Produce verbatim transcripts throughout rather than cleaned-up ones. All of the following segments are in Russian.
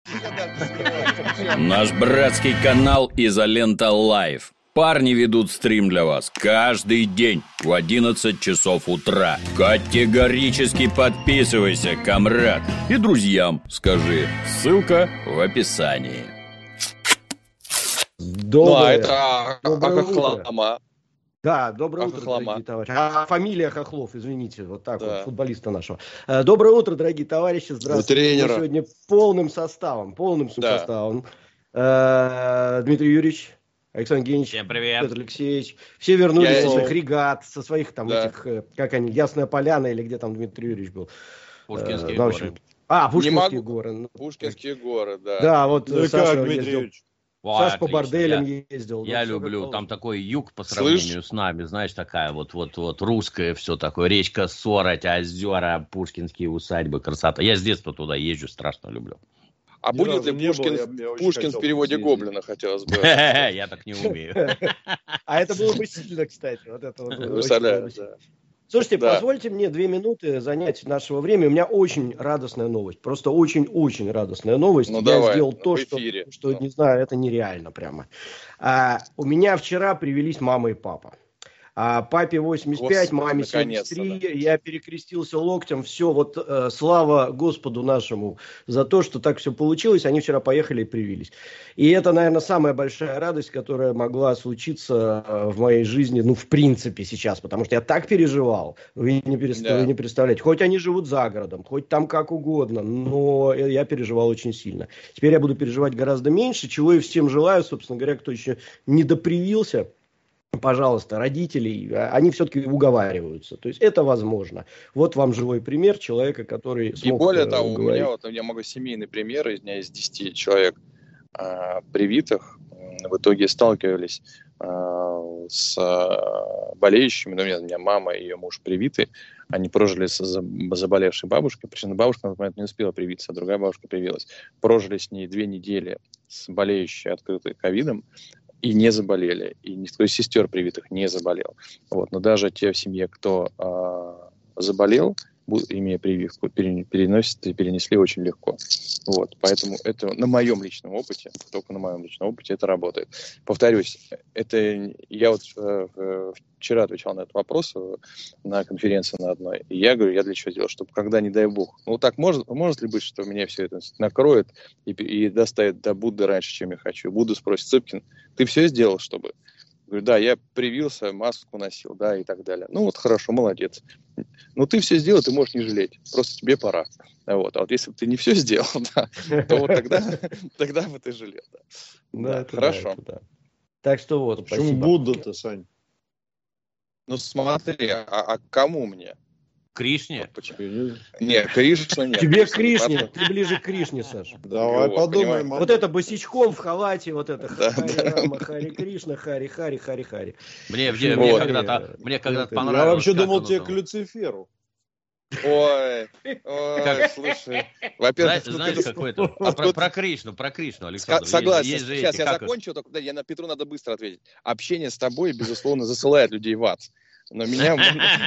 Наш братский канал Изолента Лайв. Парни ведут стрим для вас каждый день в одиннадцать часов утра. Категорически подписывайся, комрад. И друзьям скажи. Ссылка в описании. Доброе, ну, а это доброе Хохлома. Да, доброе утро, Хохлома. дорогие товарищи. А фамилия Хохлов, извините, вот так Да. вот, футболиста нашего. Доброе утро, дорогие товарищи. Здравствуйте. Тренера. Мы сегодня полным составом, полным Да. составом. Дмитрий Юрьевич, Александр Евгеньевич, Всем привет. Петр Алексеевич. Все вернулись Я- со своих регат, со своих там Да. этих, э, как они, Ясная Поляна или где там Дмитрий Юрьевич был. Пушкинские Э, ну, в горы. общем, А, Пушкинские могу. горы. Ну, Пушкинские горы, да. Да, вот Ну и Саша как, Дмитрий ездил. Юрьевич? Ой, Саша по отлично. борделям Я, ездил. я ну, всё как люблю. Там положено. такой юг по Слышь? сравнению с нами, знаешь, такая вот, вот, вот русское все такое. Речка Сороть, озера, пушкинские усадьбы, красота. Я с детства туда езжу, страшно люблю. А Ни будет разу ли не был, Пушкин, я- я очень Пушкин хотел в переводе съездить. Гоблина, хотелось бы? Я так не умею. А это было бы сильно, кстати. Вот это вот было очень Представляю, было бы сильно. да. Слушайте, Да. позвольте мне две минуты занять нашего времени. У меня очень радостная новость. Просто очень-очень радостная новость. Ну, Я давай, сделал в то, что, эфире. что Ну. не знаю, это нереально прямо. А, у меня вчера привелись мама и папа. А папе восемьдесят пять, Господи, маме наконец-то, семьдесят три. Я перекрестился локтем. Все, вот э, слава Господу нашему за то, что так все получилось. Они вчера поехали и привились. И это, наверное, самая большая радость, которая могла случиться э, в моей жизни, ну, в принципе, сейчас. Потому что я так переживал. Вы не, перест- Да. вы не представляете. Хоть они живут за городом, хоть там как угодно, но я переживал очень сильно. Теперь я буду переживать гораздо меньше, чего и всем желаю, собственно говоря, кто еще не допривился. Пожалуйста, родителей, они все-таки уговариваются. То есть это возможно. Вот вам живой пример человека, который И смог более э, того, у уговорить. меня вот я могу семейный пример, из меня из десяти человек а, привитых м, в итоге сталкивались а, с а, болеющими. Ну, у меня, у меня мама и ее муж привиты. Они прожили с за- заболевшей бабушкой. Причем бабушка на тот момент не успела привиться, а другая бабушка привилась. Прожили с ней две недели с болеющей открытой ковидом. И не заболели. И никто из сестер привитых не заболел. Вот. Но даже те в семье, кто э, заболел, бу- имея прививку, пере- переносят и перенесли очень легко. Вот. Поэтому это на моем личном опыте, только на моем личном опыте это работает. Повторюсь, это я вот э, э, вчера отвечал на этот вопрос э, на конференции на одной. И я говорю, я для чего делал? Чтобы когда, не дай бог, ну так может, может ли быть, что меня все это накроет и, и доставит до Будды раньше, чем я хочу? Будда спросит: Цыпкин, ты все сделал, чтобы? Говорю, да, я привился, маску носил, да, и так далее. Ну вот хорошо, молодец. Ну ты все сделал, ты можешь не жалеть. Просто тебе пора. Вот. А вот если бы ты не все сделал, да, то вот тогда, тогда бы ты жалел. Да. Ну, Да, это хорошо. да, это да. Так что вот, Почему спасибо. Будда-то, Сань? Ну смотри, а, а кому мне? Кришне? Вот почему? Нет, Кришна нет. Тебе к Кришна не Кришне, ты ближе к Кришне, Саша. Давай Вот, подумаем. понимаешь? Вот это босичком в халате, вот это Да, Хари да. Рама, Хари Кришна, Хари Хари, Хари Хари. Мне, общем, мне, мне вот. когда-то, мне когда-то Я Я понравилось. вообще как думал, оно тебе там. к Люциферу. Ой, ой, слушай. Во-первых, Знаешь, знаешь, откуда- какой-то... А про, про Кришну, про Кришну, Ска- Александр. Согласен. Есть, есть же Сейчас эти, я как их? закончу, только да, я на Петру надо быстро ответить. Общение с тобой, безусловно, засылает людей в ад. Но меня,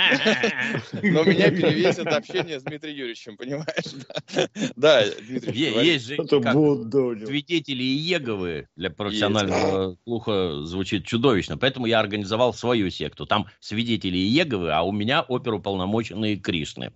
но меня перевесит общение с Дмитрием Юрьевичем, понимаешь? Да, Да, Дмитрий Е- Юрьевич, Есть же эти, Это как Будда у него. свидетели Иеговы, для профессионального слуха звучит чудовищно. Поэтому я организовал свою секту. Там свидетели Иеговы, а у меня оперуполномоченные Кришны.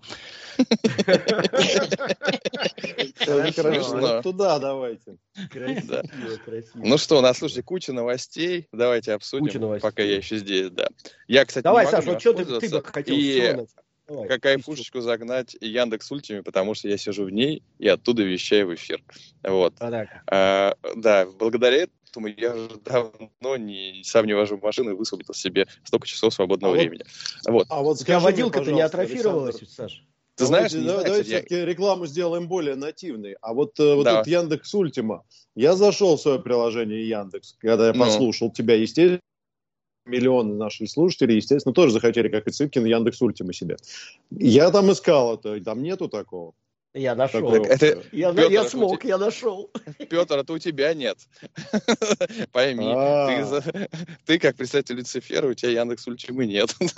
Тоже Хорошо. хорошо. Вот туда давайте. Красиво, красиво. Ну что, у нас, слушайте, куча новостей. Давайте обсудим, Куча новостей. пока я еще здесь, да. Я, кстати, Давай, не могу Саша, не вот что ты, ты воспользоваться. бы хотел? И с чего начать? Давай. как кайфушечку загнать Яндекс Ультиме, потому что я сижу в ней и оттуда вещаю в эфир. Вот. А, так. А, да, благодаря этому я уже давно не, сам не вожу машину и высвободил себе столько часов свободного А вот- времени. Вот. А вот У тебя скажи мне, водилка-то не пожалуйста, атрофировалась, Александр, Саша? Ты знаешь, давайте, не давай- знаю, давайте кстати, я- все-таки рекламу сделаем более нативной. А вот, э, вот Да. этот Яндекс Ультима. Я зашел в свое приложение Яндекс, когда я Ну. послушал тебя, естественно, миллионы наших слушателей, естественно, тоже захотели, как и Цыпкин, Яндекс Ультима себе. Я там искал это, там нету такого. Я нашел. Такой Это, Я, Петр, я это у смог, те- я нашел. Петр, это у тебя нет. Пойми, ты, А. за- ты как представитель Люцифера, у тебя Яндекс Ультимы нет. У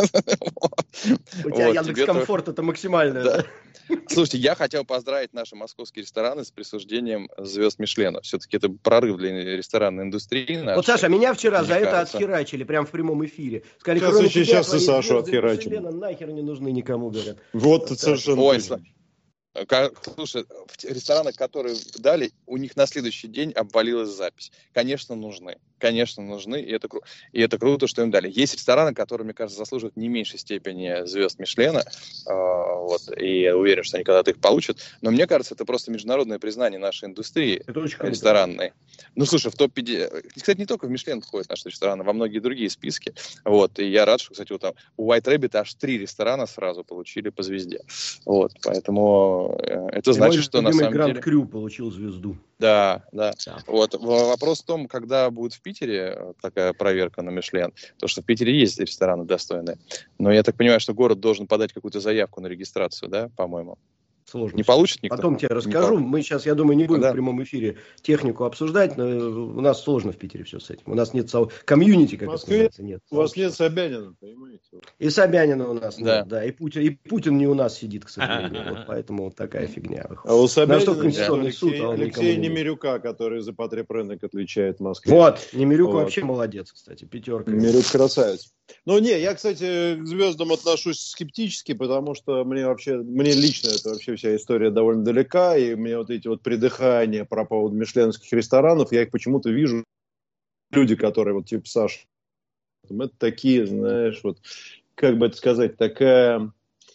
тебя Вот, Яндекс тебе то- Комфорт это максимальное, Да. да? Слушайте, я хотел поздравить наши московские рестораны с присуждением звезд Мишлена. Все-таки это прорыв для ресторанной индустрии нашей. Вот, Саша, меня вчера мне за это кажется. отхерачили прямо в прямом эфире. Сказали, Сейчас кроме еще- тебя, сейчас и твои Сашу звезды отхерачим. Мишлена нахер не нужны никому, говорят. Вот Так. совершенно Ой, точно. Ка- Слушай, в те ресторанах, которые дали, у них на следующий день обвалилась запись. Конечно, нужны. Конечно, нужны. И это, кру- и это круто, что им дали. Есть рестораны, которые, мне кажется, заслуживают не меньшей степени звезд Мишлена. Э, вот, и я уверен, что они когда-то их получат. Но мне кажется, это просто международное признание нашей индустрии Это очень круто. ресторанной. Ну, слушай, в топ пятьдесят... Кстати, не только в Мишлен входят наши рестораны, во многие другие списки. Вот, и я рад, что, кстати, вот там у White Rabbit аж три ресторана сразу получили по звезде. Вот, поэтому э, это И значит, мой что на любимый самом Гранд деле... Крю получил звезду. Да, да. Да. Вот. В- Вопрос в том, когда будет в Питере э, такая проверка на Мишлен. Потому что в Питере есть рестораны достойные. Но я так понимаю, что город должен подать какую-то заявку на регистрацию, да, по-моему. Сложно. Не получит никто? Потом тебе Не расскажу. получит. Мы сейчас, я думаю, не будем Да. в прямом эфире технику обсуждать, но у нас сложно в Питере все с этим. У нас нет со- комьюнити, как В это Москве называется, нет. У вас нет Собянина, понимаете? И Собянина у нас Да. нет, да. И Путин, и Путин не у нас сидит, к сожалению. Вот поэтому вот такая фигня выходит. А у что Собянина Конституционный Алексей, суд, а он никому Алексея не Немирюка, который за потребрынок отличает в Москве. Вот, Немирюк Вот. вообще молодец, кстати, пятерка. Немирюк красавец. Ну, не, я, кстати, к звездам отношусь скептически, потому что мне вообще, мне лично это вообще вся история довольно далека, и мне вот эти вот придыхания про поводу мишленских ресторанов, я их почему-то вижу, люди, которые вот типа Саша, это такие, знаешь, вот, как бы это сказать, такая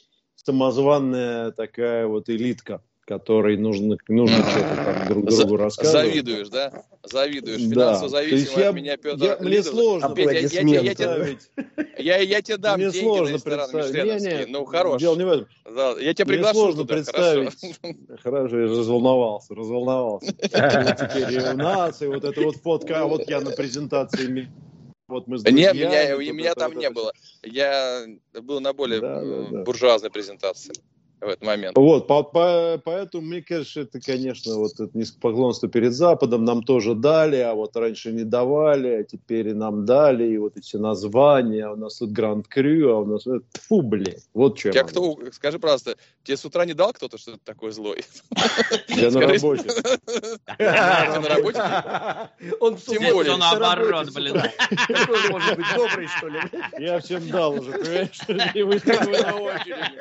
самозванная такая вот элитка, которой нужно, нужно что-то там друг другу рассказывать. Завидуешь, да? Завидуешь. Да. Финансово То есть зависимый я- от меня, Петр. я- мне Лидер. сложно Петя, я- я- я- я тебе- представить. Я, я тебе дам Мне деньги сложно на ресторан представить. мишленовский. Не, не, Ну, хорош. дело не в этом. Да, я тебя Мне приглашу сложно туда, представить. хорошо. Хорошо, я разволновался, разволновался. И вот теперь и у нас, и вот эта вот фотка, а вот я на презентации, ми- вот мы с Не, друзьями. меня, тут и меня это, там вот не это было. Я был на более Да, да, м, да. буржуазной презентации в этот момент. Вот, по- по- поэтому, мне кажется, это, конечно, вот это низкопоклонство перед Западом нам тоже дали, а вот раньше не давали, а теперь и нам дали, и вот эти названия, а у нас тут Гранд Крю, а у нас... Фу, блин, вот что я Тебя могу кто, скажи, пожалуйста, тебе с утра не дал кто-то что-то такое злой? Я на Скажи. работе. Ты на работе? Он в Тем субботу более. на Наоборот, работе с блин. утра. Какой он может быть добрый, что ли? Я всем дал уже, понимаешь? И вы вы на очереди.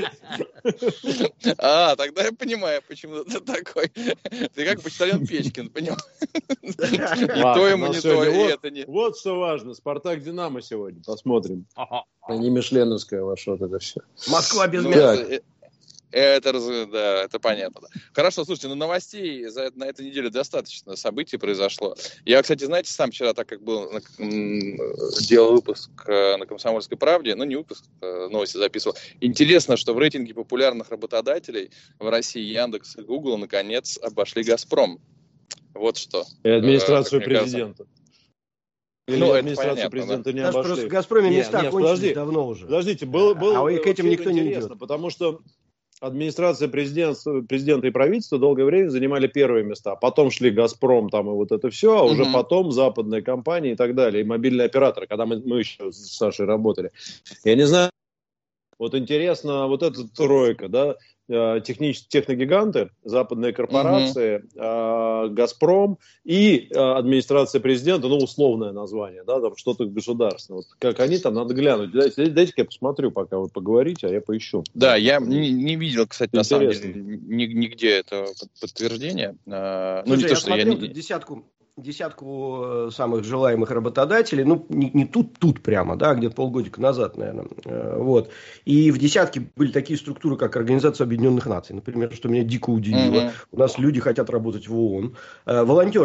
А, тогда я понимаю, почему ты такой. Ты как почтальон Печкин, понимаешь? И Ладно, то ему у не нас то, сегодня и вот- это не... Вот что важно. Спартак Динамо сегодня. Посмотрим. А не Мишленовская ваша вот это все. Москва без Ну, мяса. Так. это, это, раз- да, это понятно. Да. Хорошо, слушайте, ну новостей за, на этой неделе достаточно событий произошло. Я, кстати, знаете, сам вчера, так как был, на- м, делал выпуск э, на «Комсомольской правде», ну, не выпуск, э, новости записывал. Интересно, что в рейтинге популярных работодателей в России Яндекс и Google наконец обошли «Газпром». Вот что. И администрацию Э, как мне кажется. президента. Или Ну, это администрацию понятно, президента не Даже просто обошли. в «Газпроме» Не, места не, кончились подожди. давно уже. Подождите, было, было А к этим вообще никто не интересно, идет. потому что администрация президента, президента и правительства долгое время занимали первые места. Потом шли «Газпром» там и вот это все, а уже Мгм. потом западные компании и так далее, и мобильные операторы, когда мы, мы еще с Сашей работали. Я не знаю, вот интересно, вот эта тройка, да, э, технич- техногиганты, западные корпорации, э, «Газпром» и э, администрация президента, ну, условное название, да, там что-то государственное. Вот как они там, надо глянуть. Дайте, дайте-ка я посмотрю, пока вы поговорите, а я поищу. Да, я не, не видел, кстати, на самом Интересно. деле, ни- нигде этого под- подтверждения. А, Ну, Слушай, не то, я что я смотрел не... тут десятку, десятку э, самых желаемых работодателей, ну, не, не тут, тут прямо, да, где-то полгодика назад, наверное, э, вот. И в десятке были такие структуры, как Организация Объединенных Наций, например, что меня дико удивило. Мгм. У нас люди хотят работать в ООН, э, волонтерами.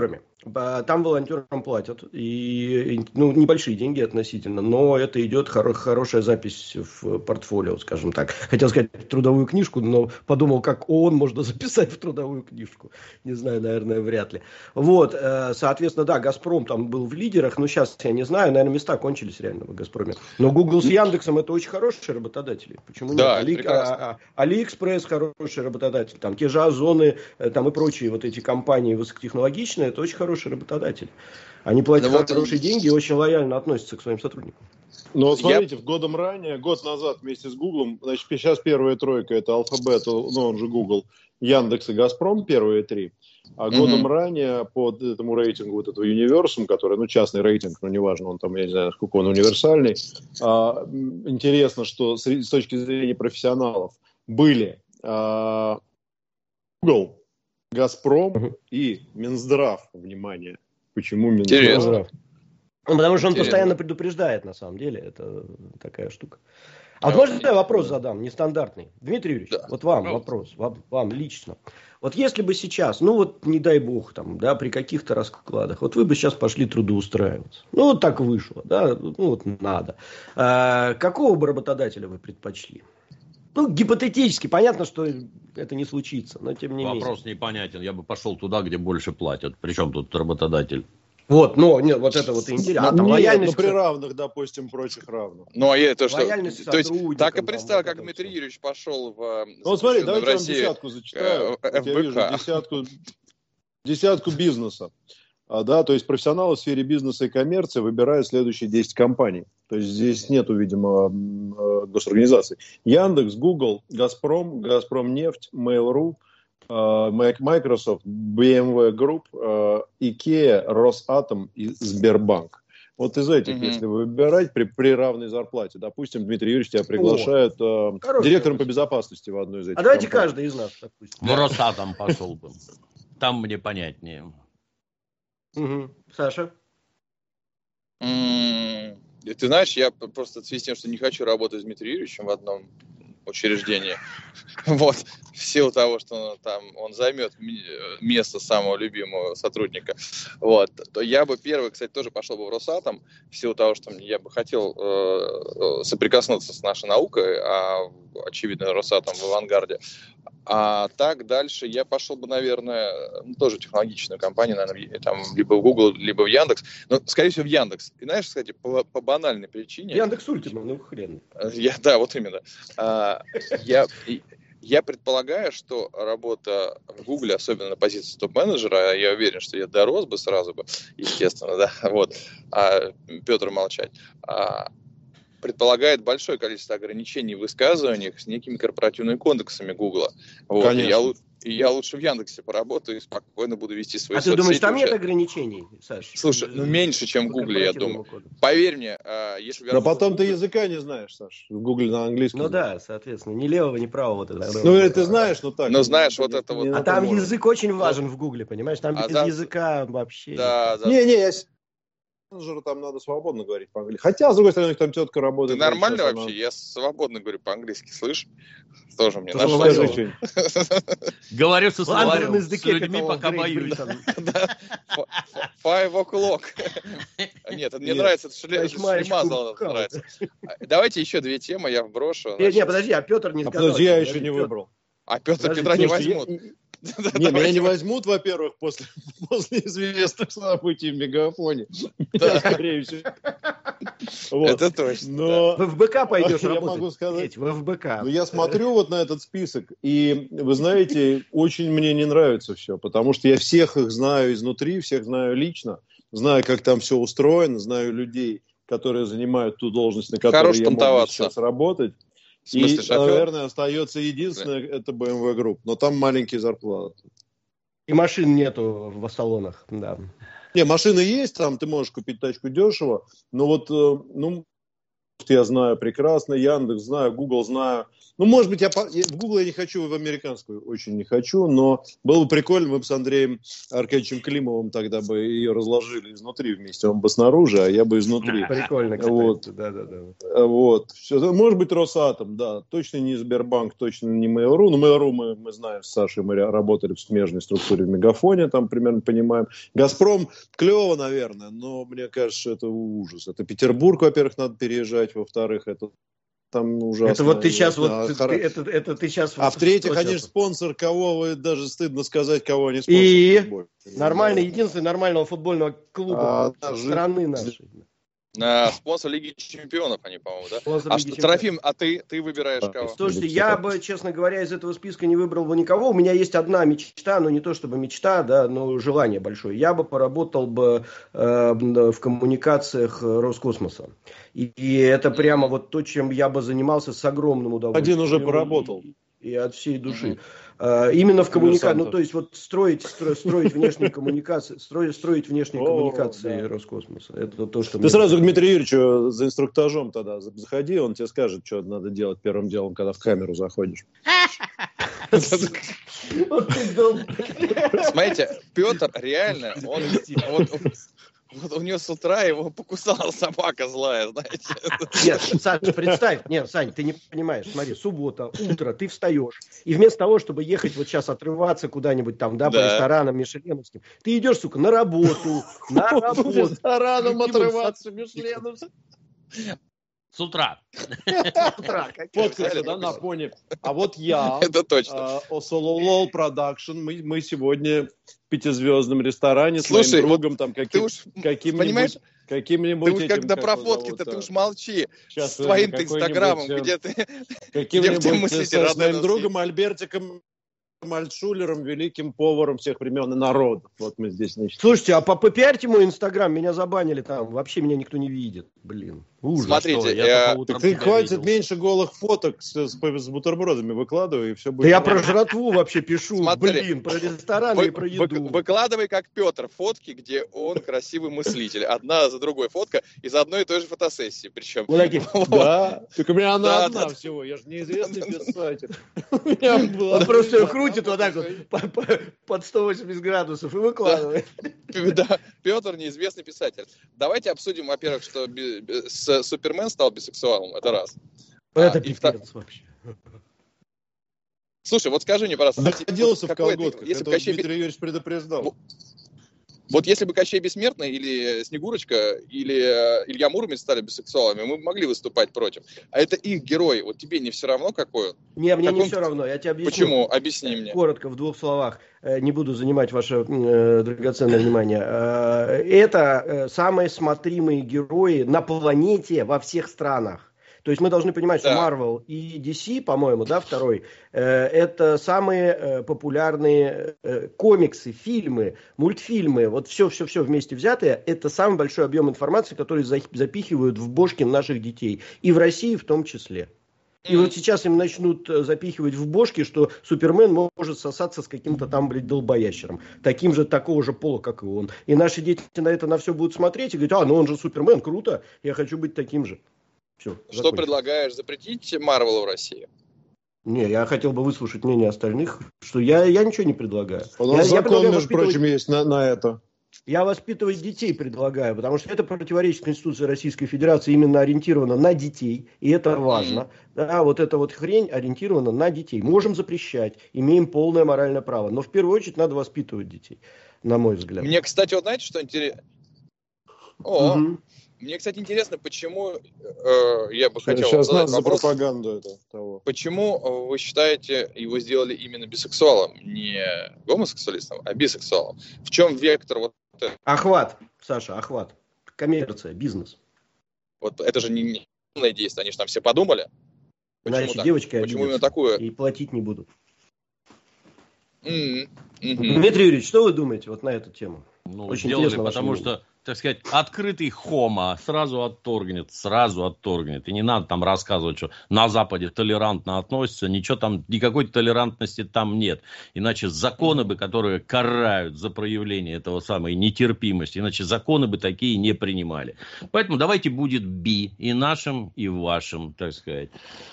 Там волонтерам платят, и, ну, небольшие деньги относительно, но это идет хоро- хорошая запись в портфолио, скажем так. Хотел сказать в трудовую книжку, но подумал, как ООН можно записать в трудовую книжку. Не знаю, наверное, вряд ли. Вот, соответственно, да, Газпром там был в лидерах, но сейчас я не знаю, наверное, места кончились реально в Газпроме. Но Google с Яндексом это очень хорошие работодатели. Почему да, нет? Али, а, Алиэкспресс хороший работодатель, там те же Озоны, там и прочие вот эти компании высокотехнологичные, это очень хорошие работодатели. Они платят ну, хорошие вот... деньги и очень лояльно относятся к своим сотрудникам. Ну вот смотрите, Я... годом ранее, год назад вместе с Гуглом, значит, сейчас первая тройка это Alphabet, ну он же Google, Яндекс и Газпром, первые три. А mm-hmm. годом ранее по этому рейтингу, вот этого Universum, который, ну, частный рейтинг, но неважно, он там, я не знаю, насколько он универсальный. А, интересно, что с, с точки зрения профессионалов были а, Google, Газпром uh-huh. и Минздрав. Внимание. Почему Минздрав? Ну, потому что он Интересно. постоянно предупреждает, на самом деле. Это такая штука. А вот можно я вопрос задам, нестандартный? Дмитрий Юрьевич, да. вот вам вопрос, вам, вам лично. Вот если бы сейчас, ну вот не дай бог, там, да, при каких-то раскладах, вот вы бы сейчас пошли трудоустраиваться. Ну вот так вышло, да, ну вот надо. А, какого бы работодателя вы предпочли? Ну, гипотетически, понятно, что это не случится, но тем не Вопрос менее. Вопрос непонятен. Я бы пошел туда, где больше платят. Причем тут работодатель? Вот, но нет, вот это вот интересно. А, там нет, лояльность... Ну, при равных, допустим, прочих равных. Ну, а я то, что... Лояльность то есть, так и представь, как Дмитрий все. Юрьевич пошел в... Ну, вот смотри, давайте я вам десятку зачитаю. Э, вот я вижу десятку, десятку бизнеса. А, да, то есть профессионалы в сфере бизнеса и коммерции выбирают следующие десять компаний. То есть здесь нету, видимо, госорганизаций. Яндекс, Google, Газпром, Газпромнефть, Mail.ru, Microsoft, би эм ви Group, IKEA, Росатом и Сбербанк. Вот из этих, mm-hmm. если выбирать при, при равной зарплате, допустим, Дмитрий Юрьевич тебя приглашает э, директором по безопасности в одну из этих А давайте компаний. Каждый из нас, допустим. В Росатом пошел бы. Там мне понятнее. Угу. Саша? Mm, ты знаешь, я просто в связи с тем, что не хочу работать с Дмитрием Юрьевичем в одном учреждении. Вот. В силу того, что он, там, он займет место самого любимого сотрудника. Вот. То я бы первый, кстати, тоже пошел бы в Росатом, в силу того, что я бы хотел э, соприкоснуться с нашей наукой, а очевидно, Росатом в авангарде. А так дальше я пошел бы, наверное, ну, тоже в технологичную компанию, наверное, там, либо в Google, либо в Яндекс. Но, скорее всего, в Яндекс. И знаешь, кстати, по, по банальной причине... Яндекс Ультима, ну хрен. Я, да, вот именно. А, я, я предполагаю, что работа в Google, особенно на позиции топ-менеджера, я уверен, что я дорос бы сразу бы, естественно, да, вот, а Петр молчать, а, предполагает большое количество ограничений в высказываниях с некими корпоративными кодексами Гугла. Вот. Конечно. И я, и я лучше в Яндексе поработаю и спокойно буду вести свои а соцсети. А ты думаешь, там уже. Нет ограничений, Саш? Слушай, ну меньше, чем в Гугле, я думаю. Кодексу. Поверь мне, если... Но потом ты языка не знаешь, Саш. В Гугле на английском. Ну да, соответственно, ни левого, ни правого. Тогда. Ну это ты знаешь, но так. Ну знаешь, вот это вот... А там язык очень важен в Гугле, понимаешь? Там без языка вообще... Да, да. Не-не, я... менеджеру там надо свободно говорить по-английски. Хотя, с другой стороны, там тетка работает. Ты нормально вообще? Она... Я свободно говорю по-английски, слышь? Тоже мне нашел. Говорю со словарем, с людьми пока боюсь. Five o'clock. Нет, мне нравится, это шлемазал нравится. Давайте еще две темы я вброшу. Не, подожди, а Петр не сказал. Подожди, я еще не выбрал. А Петр Петра не возьмут. Не, меня не возьмут, во-первых, после, после известных событий в Мегафоне. Да. Скорее всего. Вот. Это точно. Но в ФБК пойдешь я работать. Могу сказать, в ФБК. Но я смотрю вот на этот список, и, вы знаете, очень мне не нравится все, потому что я всех их знаю изнутри, всех знаю лично, знаю, как там все устроено, знаю людей, которые занимают ту должность, на которой Хорош я могу сейчас работать. И, шофер? Наверное, остается единственное, да. это бэ эм вэ Group, но там маленькие зарплаты. И машин нету в салонах, да. Не, машины есть, там ты можешь купить тачку дешево, но вот, ну, я знаю прекрасно, Яндекс знаю, Google знаю. Ну, может быть, я, по... в Google я не хочу, в американскую очень не хочу, но было бы прикольно, мы бы с Андреем Аркадьевичем Климовым тогда бы ее разложили изнутри вместе. Он бы снаружи, а я бы изнутри. Прикольно, кстати. Вот. Да, да, да. Вот. Все. Может быть, Росатом, да. Точно не Сбербанк, точно не Mail.ru. Ну, Mail.ru мы, мы знаем, с Сашей мы работали в смежной структуре в Мегафоне, там примерно понимаем. Газпром клево, наверное, но мне кажется, это ужас. Это Петербург, во-первых, надо переезжать, во-вторых, это там ужасно. Это вот ты сейчас вот а, ты, хор... ты, это, это ты сейчас. А в-третьих, конечно, сейчас? спонсор, кого вы даже стыдно сказать, кого они спонсор. И нормально, единственный нормального футбольного клуба а, страны нашей. А, спонсор Лиги Чемпионов они, по-моему, да? Спонсор а Лиги что, Чемпионов. Трофим, а ты, ты выбираешь кого? Слушайте, я бы, честно говоря, из этого списка не выбрал бы никого. У меня есть одна мечта, но не то чтобы мечта, да, но желание большое. Я бы поработал бы э, в коммуникациях Роскосмоса. И, и это прямо вот то, чем я бы занимался с огромным удовольствием. Один уже поработал. И, и от всей души. Uh-huh. Именно в коммуникации, ну то есть вот строить, строить, строить внешние коммуникации, строить, строить внешние коммуникации Роскосмоса. Это то, что. Ты сразу к Дмитрию Юрьевичу за инструктажом тогда заходи, он тебе скажет, что надо делать первым делом, когда в камеру заходишь. Смотрите, Петр реально, он вот у него с утра его покусала собака злая, знаете. Нет, Саша, представь, нет, Сань, ты не понимаешь, смотри, суббота, утро, ты встаешь, и вместо того, чтобы ехать вот сейчас отрываться куда-нибудь там, да, да. по ресторанам мишленовским, ты идешь, сука, на работу, на работу. По ресторанам отрываться мишленовским. С утра. С утра. Вот, кстати, да, на фоне. А вот я, это точно. Осололол Продакшн, мы, мы сегодня в пятизвездном ресторане Слушай, с моим другом, вот там, каким, ты уж, каким-нибудь... Каким-нибудь ты уж этим, когда как про фотки-то ты уж молчи. Сейчас, с твоим инстаграмом, где ты... Каким-нибудь с моим другом Альбертиком Альтшулером, великим поваром всех времен и народов. Вот мы здесь, значит. Слушайте, а попиарьте мой инстаграм, меня забанили там. Вообще меня никто не видит. Блин. Ужас. Смотрите, я... я... ты хватит видел. Меньше голых фоток с, с, с бутербродами выкладывай, и все будет. Да я про жратву вообще пишу. Смотри, блин, про рестораны вы, и про еду. Выкладывай, как Петр, фотки, где он красивый мыслитель. Одна за другой фотка из одной и той же фотосессии. Причем. Да, только у меня она одна всего. Я же неизвестный писатель. Он просто ее крутит вот так вот под сто восемьдесят градусов и выкладывает. Да, Петр неизвестный писатель. Давайте обсудим, во-первых, что Супермен стал бисексуалом, это раз. Это а, пипец втор... вообще. Слушай, вот скажи мне, пожалуйста. Находился в колготках, это Кощей... Дмитрий Юрьевич предупреждал. Вот, вот если бы Кощей Бессмертный или Снегурочка или Илья Муромец стали бисексуалами, мы бы могли выступать против. А это их герой, вот тебе не все равно какой он? Не, мне как не он... все равно, я тебе объясню. Почему? Объясни мне. Коротко, в двух словах. Не буду занимать ваше э, драгоценное внимание. Э, это э, самые смотримые герои на планете во всех странах. То есть мы должны понимать, да. что Marvel и ди си, по-моему, да, второй, э, это самые э, популярные э, комиксы, фильмы, мультфильмы, вот все-все-все вместе взятое, это самый большой объем информации, который за, запихивают в бошки наших детей. И в России в том числе. И вот сейчас им начнут запихивать в бошки, что Супермен может сосаться с каким-то там, блядь, долбоящером. Таким же, такого же пола, как и он. И наши дети на это на все будут смотреть и говорить, а, ну он же Супермен, круто, я хочу быть таким же. Все, что закончим. Предлагаешь, запретить Марвел в России? Не, я хотел бы выслушать мнение остальных, что я, я ничего не предлагаю. У нас я, закон, я между прочим, есть на, на это. Я воспитывать детей предлагаю, потому что это противоречит Конституции Российской Федерации, именно ориентировано на детей, и это важно. Mm. Да, вот эта вот хрень ориентирована на детей. Можем запрещать, имеем полное моральное право, но в первую очередь надо воспитывать детей, на мой взгляд. Мне, кстати, вот знаете, что интересно? О, mm-hmm. Мне, кстати, интересно, почему, э, я бы хотел Сейчас задать за вопрос, пропаганду это, того. Почему вы считаете, его сделали именно бисексуалом, не гомосексуалистом, а бисексуалом? В чем вектор вот этого? Охват, Саша, охват. Коммерция, бизнес. Вот это же не умное действие, они же там все подумали. Почему Значит, так? девочки Почему именно такое? И платить не будут. Mm-hmm. Mm-hmm. Дмитрий Юрьевич, что вы думаете вот на эту тему? Ну, Очень сделали, интересно ваше потому мнение. что, так сказать, открытый хомо сразу отторгнет, сразу отторгнет. И не надо там рассказывать, что на Западе толерантно относятся, ничего там, никакой толерантности там нет. Иначе законы бы, которые карают за проявление этого самой нетерпимости, иначе законы бы такие не принимали. Поэтому давайте будет би и нашим, и вашим, так сказать.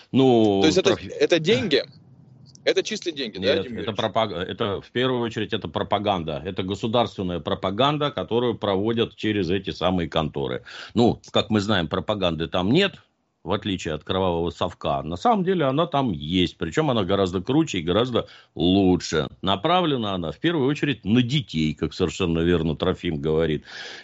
Ну, То есть это, проф... это деньги? Это чистые деньги, Нет, да, Дим это, пропаг... это в первую очередь это пропаганда. Это государственная пропаганда, которую проводят через эти самые конторы. Ну, как мы знаем, пропаганды там нет, в отличие от кровавого совка. На самом деле она там есть. Причем она гораздо круче и гораздо лучше. Направлена она в первую очередь на детей, как совершенно верно Трофим говорит.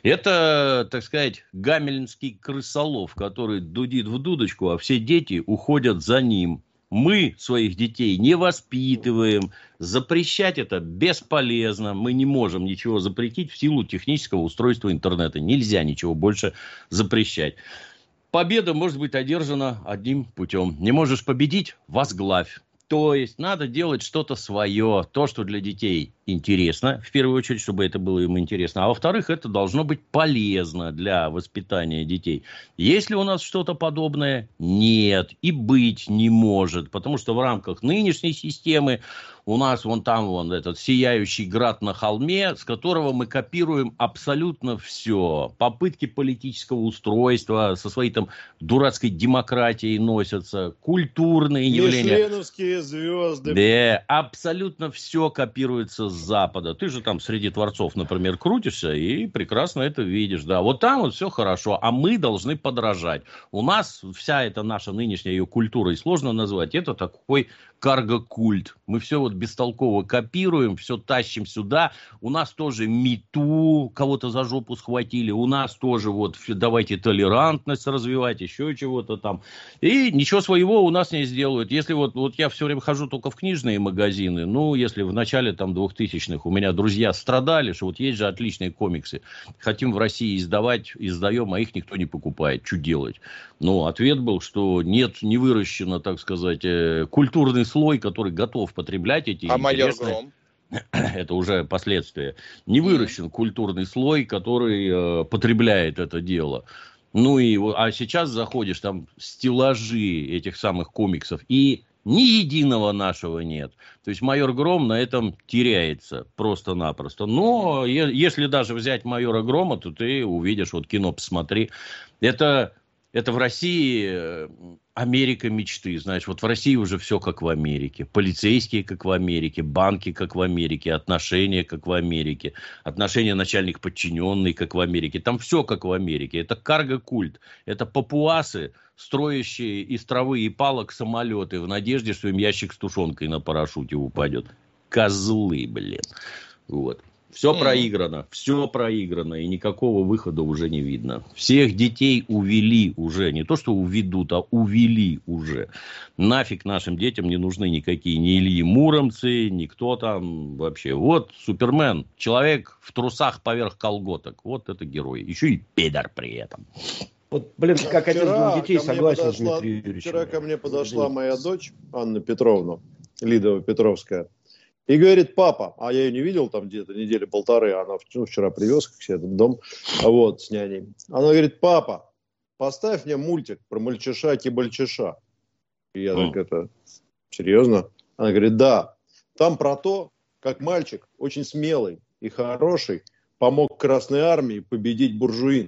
Это, так сказать, гамельнский крысолов, который дудит в дудочку, а все дети уходят за ним. Мы своих детей не воспитываем, запрещать это бесполезно, мы не можем ничего запретить в силу технического устройства интернета, нельзя ничего больше запрещать. Победа может быть одержана одним путем, не можешь победить – возглавь. То есть надо делать что-то свое, то, что для детей интересно, в первую очередь, чтобы это было им интересно. А во-вторых, это должно быть полезно для воспитания детей. Есть ли у нас что-то подобное? Нет. И быть не может. Потому что в рамках нынешней системы у нас вон там вон этот сияющий град на холме, с которого мы копируем абсолютно все. Попытки политического устройства со своей там дурацкой демократией носятся. Культурные явления. Мишленовские звезды. Да, абсолютно все копируется с Запада. Ты же там среди творцов, например, крутишься и прекрасно это видишь. Да, вот там вот все хорошо, а мы должны подражать. У нас вся эта наша нынешняя ее культура, и сложно назвать, это такой карго-культ. Мы все вот бестолково копируем, все тащим сюда. У нас тоже мету, кого-то за жопу схватили. У нас тоже вот давайте толерантность развивать, еще чего-то там. И ничего своего у нас не сделают. Если вот, вот я все время хожу только в книжные магазины, ну, если в начале там двухтысячных у меня друзья страдали, что вот есть же отличные комиксы, хотим в России издавать, издаем, а их никто не покупает. Что делать? Ну, ответ был, что нет, не выращено, так сказать, культурный слой, который готов потреблять эти а интересные... майор Гром? Это уже последствия. Не выращен mm. культурный слой, который э, потребляет это дело. Ну и а сейчас заходишь, там стеллажи этих самых комиксов, и ни единого нашего нет. То есть майор Гром на этом теряется просто-напросто. Но е- если даже взять майора Грома, то ты увидишь, вот кино посмотри, это... Это в России Америка мечты, знаешь, вот в России уже все как в Америке. Полицейские как в Америке, банки как в Америке, отношения как в Америке, отношения начальник-подчиненный как в Америке. Там все как в Америке. Это карго-культ, это папуасы, строящие из травы и палок самолеты в надежде, что им ящик с тушенкой на парашюте упадет. Козлы, блин. Вот. Все mm. проиграно, все проиграно, и никакого выхода уже не видно. Всех детей увели уже, не то что уведут, а увели уже. Нафиг нашим детям не нужны никакие ни Ильи Муромцы, никто там вообще. Вот Супермен, человек в трусах поверх колготок, вот это герой. Еще и пидор при этом. Вот, блин, как отец двух детей, согласен подошла, с Дмитрием Юрьевичем. Вчера ко мне подошла моя дочь, Анна Петровна, Лидова-Петровская, и говорит: папа, а я ее не видел там где-то недели полторы, она ну, вчера привез к себе этот дом, вот, с няней. Она говорит: папа, поставь мне мультик про мальчиша-кибальчиша. И я mm. так, это, серьезно? Она говорит: да, там про то, как мальчик, очень смелый и хороший, помог Красной Армии победить буржуинов.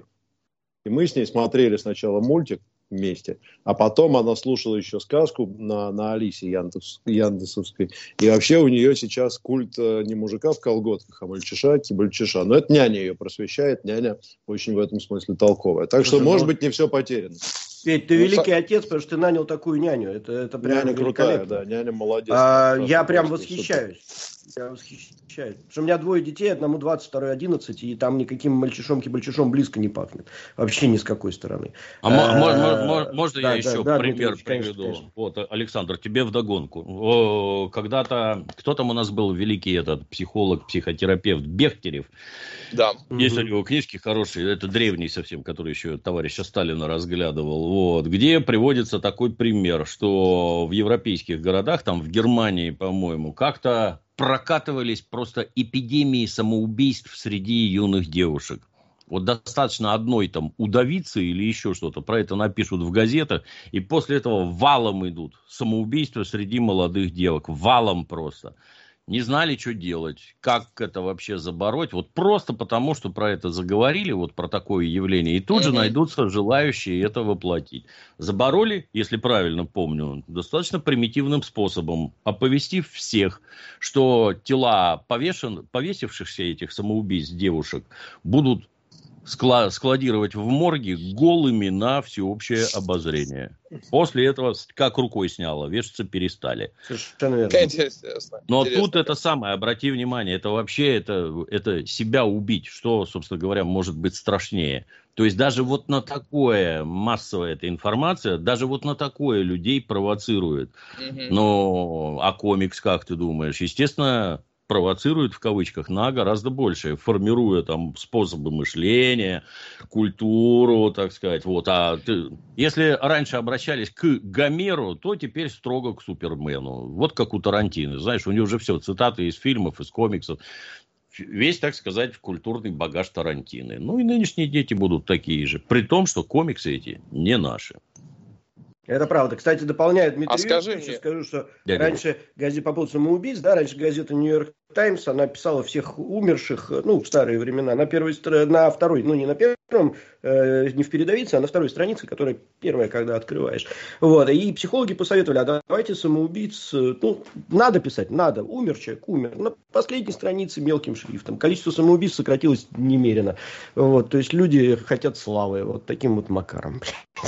И мы с ней смотрели сначала мультик вместе, а потом она слушала еще сказку на, на Алисе Яндекс, Яндесовской. И вообще у нее сейчас культ не мужика в колготках, а мальчиша, кибальчиша. Но это няня ее просвещает, няня очень в этом смысле толковая. Так что, может быть, не все потеряно. Петь, ты ну, великий со... отец, потому что ты нанял такую няню. Это, это прям няня крутая, да, няня молодец. А, я прям восхищаюсь. Я восхищаюсь. Потому что у меня двое детей, одному двадцать, второй одиннадцать, и там никаким мальчишом-кибальчишом близко не пахнет. Вообще ни с какой стороны. А, а можно я еще пример приведу? Вот, Александр, тебе вдогонку. Когда-то, кто там у нас был великий этот психолог, психотерапевт Бехтерев? Да. Есть у него книжки хорошие, это древний совсем, который еще товарища Сталина разглядывал. Вот, где приводится такой пример, что в европейских городах, там в Германии, по-моему, как-то прокатывались просто эпидемии самоубийств среди юных девушек. Вот достаточно одной там удавиться или еще что-то, про это напишут в газетах, и после этого валом идут самоубийства среди молодых девок, валом просто. Не знали, что делать, как это вообще забороть, вот просто потому, что про это заговорили, вот про такое явление, и тут же найдутся желающие это воплотить. Забороли, если правильно помню, достаточно примитивным способом, оповестив всех, что тела повешен, повесившихся этих самоубийц девушек будут складировать в морге голыми на всеобщее обозрение. После этого как рукой сняло, вешаться перестали. Совершенно верно. Интересно. Но Интересно. тут это самое, обрати внимание, это вообще это, это себя убить, что, собственно говоря, может быть страшнее. То есть даже вот на такое массовая эта информация, даже вот на такое людей провоцирует. Угу. Но, а комикс, как ты думаешь? Естественно, провоцирует в кавычках на гораздо большее, формируя там способы мышления, культуру, так сказать. Вот. А ты, если раньше обращались к Гомеру, то теперь строго к Супермену. Вот как у Тарантино. Знаешь, у него уже все, цитаты из фильмов, из комиксов. Весь, так сказать, культурный багаж Тарантино. Ну и нынешние дети будут такие же. При том, что комиксы эти не наши. Это правда. Кстати, дополняет Дмитрий А скажи Викторович, мне... скажу, что Я раньше газета по поводу самоубийц, да, раньше газета «Нью-Йорк Таймс», она писала всех умерших, ну, в старые времена, на первой, на второй, ну, не на первом, э, не в передовице, а на второй странице, которая первая, когда открываешь. Вот, и психологи посоветовали, а давайте самоубийц, ну, надо писать, надо, умер человек, умер. На последней странице мелким шрифтом. Количество самоубийц сократилось немерено. Вот, то есть люди хотят славы, вот таким вот макаром.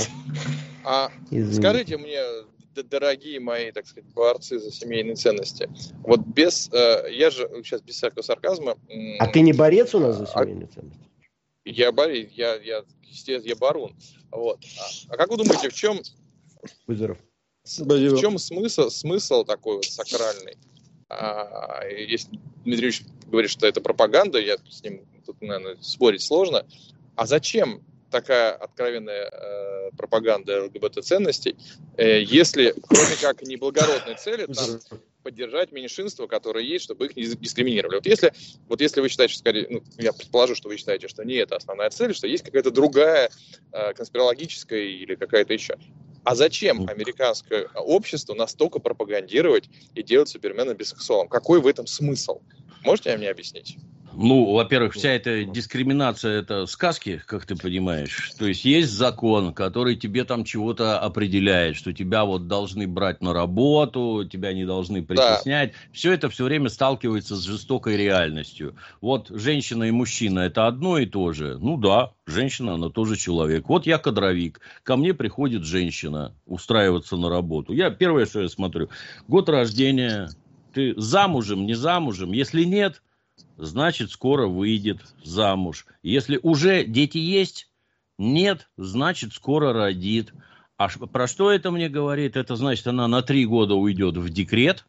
А скажите мне, дорогие мои, так сказать, борцы за семейные ценности, вот без, э, я же сейчас без всякого сарказма... М- а ты не борец у нас за семейные а, ценности? Я борец, я, я, естественно, я барун. Вот. А, а как вы думаете, в чем... Вызоров. В чем смысл, смысл такой вот сакральный? А, если Дмитрий Ильич говорит, что это пропаганда, я с ним тут, наверное, спорить сложно. А зачем такая откровенная э, пропаганда ЛГБТ-ценностей, э, если, кроме как, неблагородной цели, там, поддержать меньшинства, которые есть, чтобы их не дискриминировали. Вот если, вот если вы считаете, что, скорее, ну, я предположу, что вы считаете, что не это основная цель, что есть какая-то другая э, конспирологическая или какая-то еще. А зачем американское общество настолько пропагандировать и делать Супермена бисексуалом? Какой в этом смысл? Можете мне объяснить? Ну, во-первых, вся эта дискриминация – это сказки, как ты понимаешь. То есть, есть закон, который тебе там чего-то определяет, что тебя вот должны брать на работу, тебя не должны притеснять. Да. Все это все время сталкивается с жестокой реальностью. Вот женщина и мужчина – это одно и то же. Ну да, женщина, она тоже человек. Вот я кадровик, ко мне приходит женщина устраиваться на работу. Я первое, что я смотрю, год рождения, ты замужем, не замужем, если нет – значит, скоро выйдет замуж. Если уже дети есть, нет, значит, скоро родит. А про что это мне говорит? Это значит, она на три года уйдет в декрет,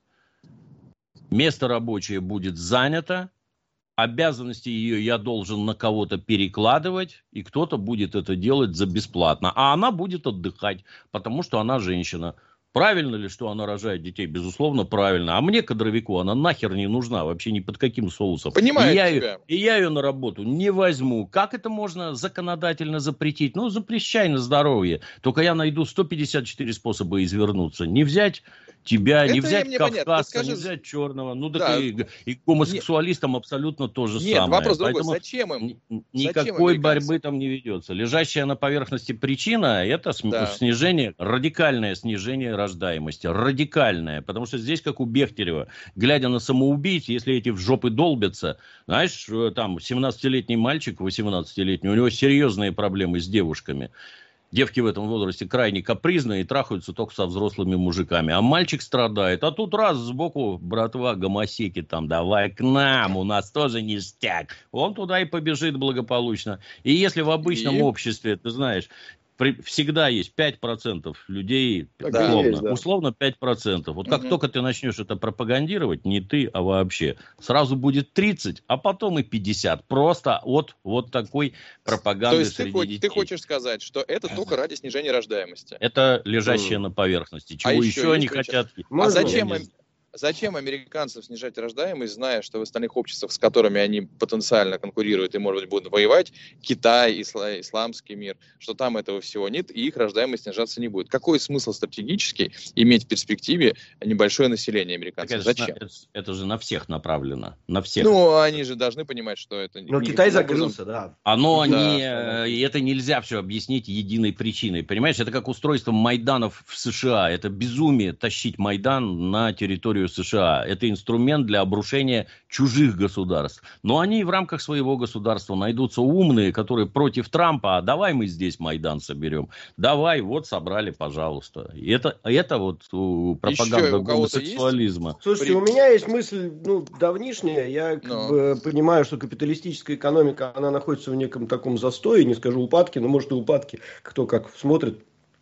место рабочее будет занято, обязанности ее я должен на кого-то перекладывать, и кто-то будет это делать за бесплатно. А она будет отдыхать, потому что она женщина. Правильно ли, что она рожает детей? Безусловно, правильно. А мне, кадровику, она нахер не нужна. Вообще ни под каким соусом. Понимаю и я тебя. Ее, и я ее на работу не возьму. Как это можно законодательно запретить? Ну, запрещай на здоровье. Только я найду сто пятьдесят четыре способа извернуться. Не взять тебя, это не взять кавказца, скажи... не взять черного. Ну, так да. и, и гомосексуалистам Нет. абсолютно то же Нет, самое. Вопрос другой. Зачем им? Никакой Зачем борьбы там не ведется. Лежащая на поверхности причина – это да. снижение, радикальное снижение рождаемости. Радикальное. Потому что здесь, как у Бехтерева, глядя на самоубийц, если эти в жопы долбятся, знаешь, там семнадцатилетний мальчик, восемнадцатилетний, у него серьезные проблемы с девушками. Девки в этом возрасте крайне капризные и трахаются только со взрослыми мужиками. А мальчик страдает. А тут раз сбоку, братва, гомосеки там, давай к нам, у нас тоже ништяк. Он туда и побежит благополучно. И если в обычном и... обществе, ты знаешь, при, всегда есть пять процентов людей, да, условно, есть, да. условно пять процентов. Вот как угу. только ты начнешь это пропагандировать, не ты, а вообще, сразу будет тридцать, а потом и пятьдесят. Просто от вот такой пропаганды. То есть среди ты, детей. ты хочешь сказать, что это только ради снижения рождаемости? Это лежащее mm. на поверхности. Чего а еще, еще они хотят? А зачем им... Зачем американцам снижать рождаемость, зная, что в остальных обществах, с которыми они потенциально конкурируют и, может быть, будут воевать, Китай, исла- исламский мир, что там этого всего нет, и их рождаемость снижаться не будет? Какой смысл стратегический иметь в перспективе небольшое население американцев? Это, Зачем? это, это же на всех направлено. На всех. Ну, они же должны понимать, что это... Но Китай закрылся, да. Оно Да, не... да. И это нельзя все объяснить единой причиной. Понимаешь, это как устройство майданов в США. Это безумие тащить Майдан на территорию США. Это инструмент для обрушения чужих государств. Но они в рамках своего государства найдутся умные, которые против Трампа, а давай мы здесь Майдан соберем. Давай, вот собрали, пожалуйста. И это, это вот у, пропаганда Еще у кого-то гомосексуализма. Слушайте, При- у меня есть мысль, ну, давнишняя. Я как Но. бы понимаю, что капиталистическая экономика, она находится в неком таком застое, не скажу упадке, но может и упадке, кто как смотрит.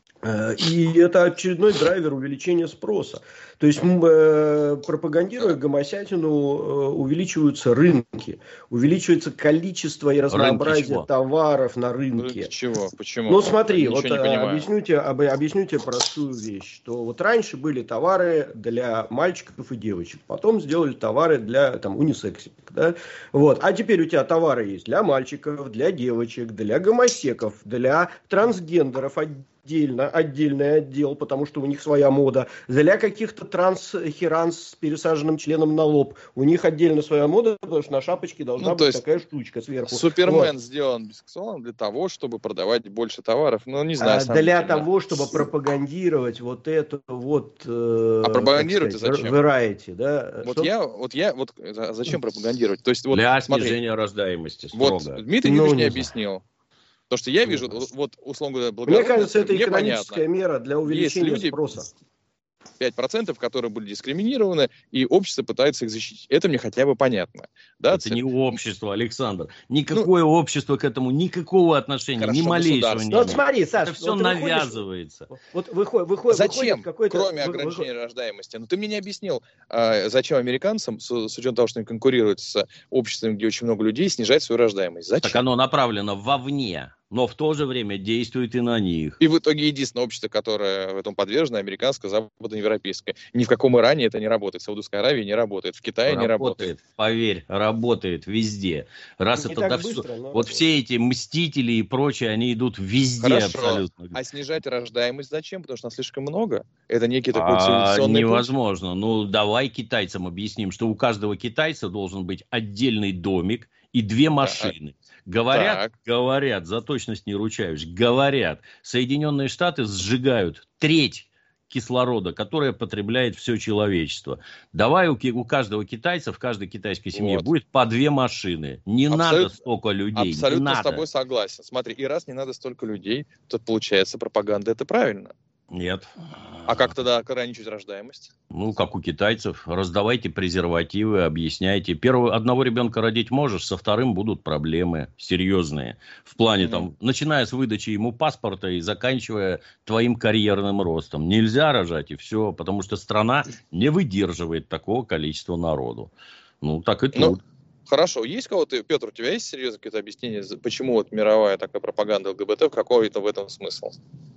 Э, И это очередной драйвер увеличения спроса. То есть, м, э, пропагандируя гомосятину, э, увеличиваются рынки, увеличивается количество и разнообразие чего? товаров на Рынки рынке. чего? Почему? Ну смотри, Я вот ничего не э, понимаю. объясню тебе, об- объясню тебе простую вещь, что вот раньше были товары для мальчиков и девочек, потом сделали товары для там унисексик, да, вот, а теперь у тебя товары есть для мальчиков, для девочек, для гомосеков, для трансгендеров отдельно, отдельный отдел, потому что у них своя мода, для каких-то транс-херанс с пересаженным членом на лоб, у них отдельно своя мода, потому что на шапочке должна Ну, то быть есть такая штучка сверху. Супермен Вот. сделан бисексуалом для того, чтобы продавать больше товаров. Ну, не знаю, А, Для сомнительно. того, чтобы пропагандировать вот эту вот э, А пропагандировать как сказать, зачем? variety, да? Вот Чтоб- я, вот я, вот за- зачем пропагандировать? То есть, вот, Для смотри, снижения рождаемости вот строго. Дмитрий Ну, Юрьевич не не знаю. объяснил. То, что я Не вижу, знаю. вот, вот, условно говоря, Мне благородно, кажется, это мне экономическая понятно. мера для увеличения люди- спроса. пять процентов, которые были дискриминированы, и общество пытается их защитить. Это мне хотя бы понятно. Да, Это цель? не общество, Александр. Никакое общество к этому никакого отношения, Хорошо, ни малейшего государство. не Ну вот имеет. смотри, Саш, Это все вот ты выходишь- навязывается. Вот выходит, выходит, Зачем, выходит какой-то... кроме вы- ограничения рождаемости? Ну, ты мне не объяснил, а, зачем американцам, с, с учетом того, что они конкурируют с обществом, где очень много людей, снижать свою рождаемость. Зачем? Так оно направлено вовне, но в то же время действует и на них. И в итоге единственное общество, которое в этом подвержено, американское, западноевропейское. Ни в каком Иране это не работает. В Саудовской Аравии не работает. В Китае не работает. Поверь, работает везде. Раз Не это так да быстро, всё- но вот работает. все эти мстители и прочее, они идут везде Хорошо. абсолютно. А снижать рождаемость зачем? Потому что нас слишком много. Это некий такой А, цивилизационный путь. невозможно. Ну, давай китайцам объясним, что у каждого китайца должен быть отдельный домик и две машины. Говорят, Так. говорят, за точность не ручаюсь, говорят, Соединенные Штаты сжигают треть кислорода, которое потребляет все человечество. Давай у, ки- у каждого китайца, в каждой китайской семье Вот. будет по две машины. Не Абсолютно- надо столько людей, не Абсолютно с надо. тобой согласен. Смотри, и раз не надо столько людей, то получается пропаганда это правильно. Нет. А как тогда ограничить рождаемость? Ну, как у китайцев. Раздавайте презервативы, объясняйте. Первого, одного ребенка родить можешь, со вторым будут проблемы серьезные. В плане, Мгм. там, начиная с выдачи ему паспорта и заканчивая твоим карьерным ростом. Нельзя рожать, и все, потому что страна не выдерживает такого количества народу. Ну, так и тут. Ну, хорошо, есть кого-то, Петр, у тебя есть серьезное какое-то объяснение, за- почему вот мировая такая пропаганда ЛГБТ, какой-то в этом смысл?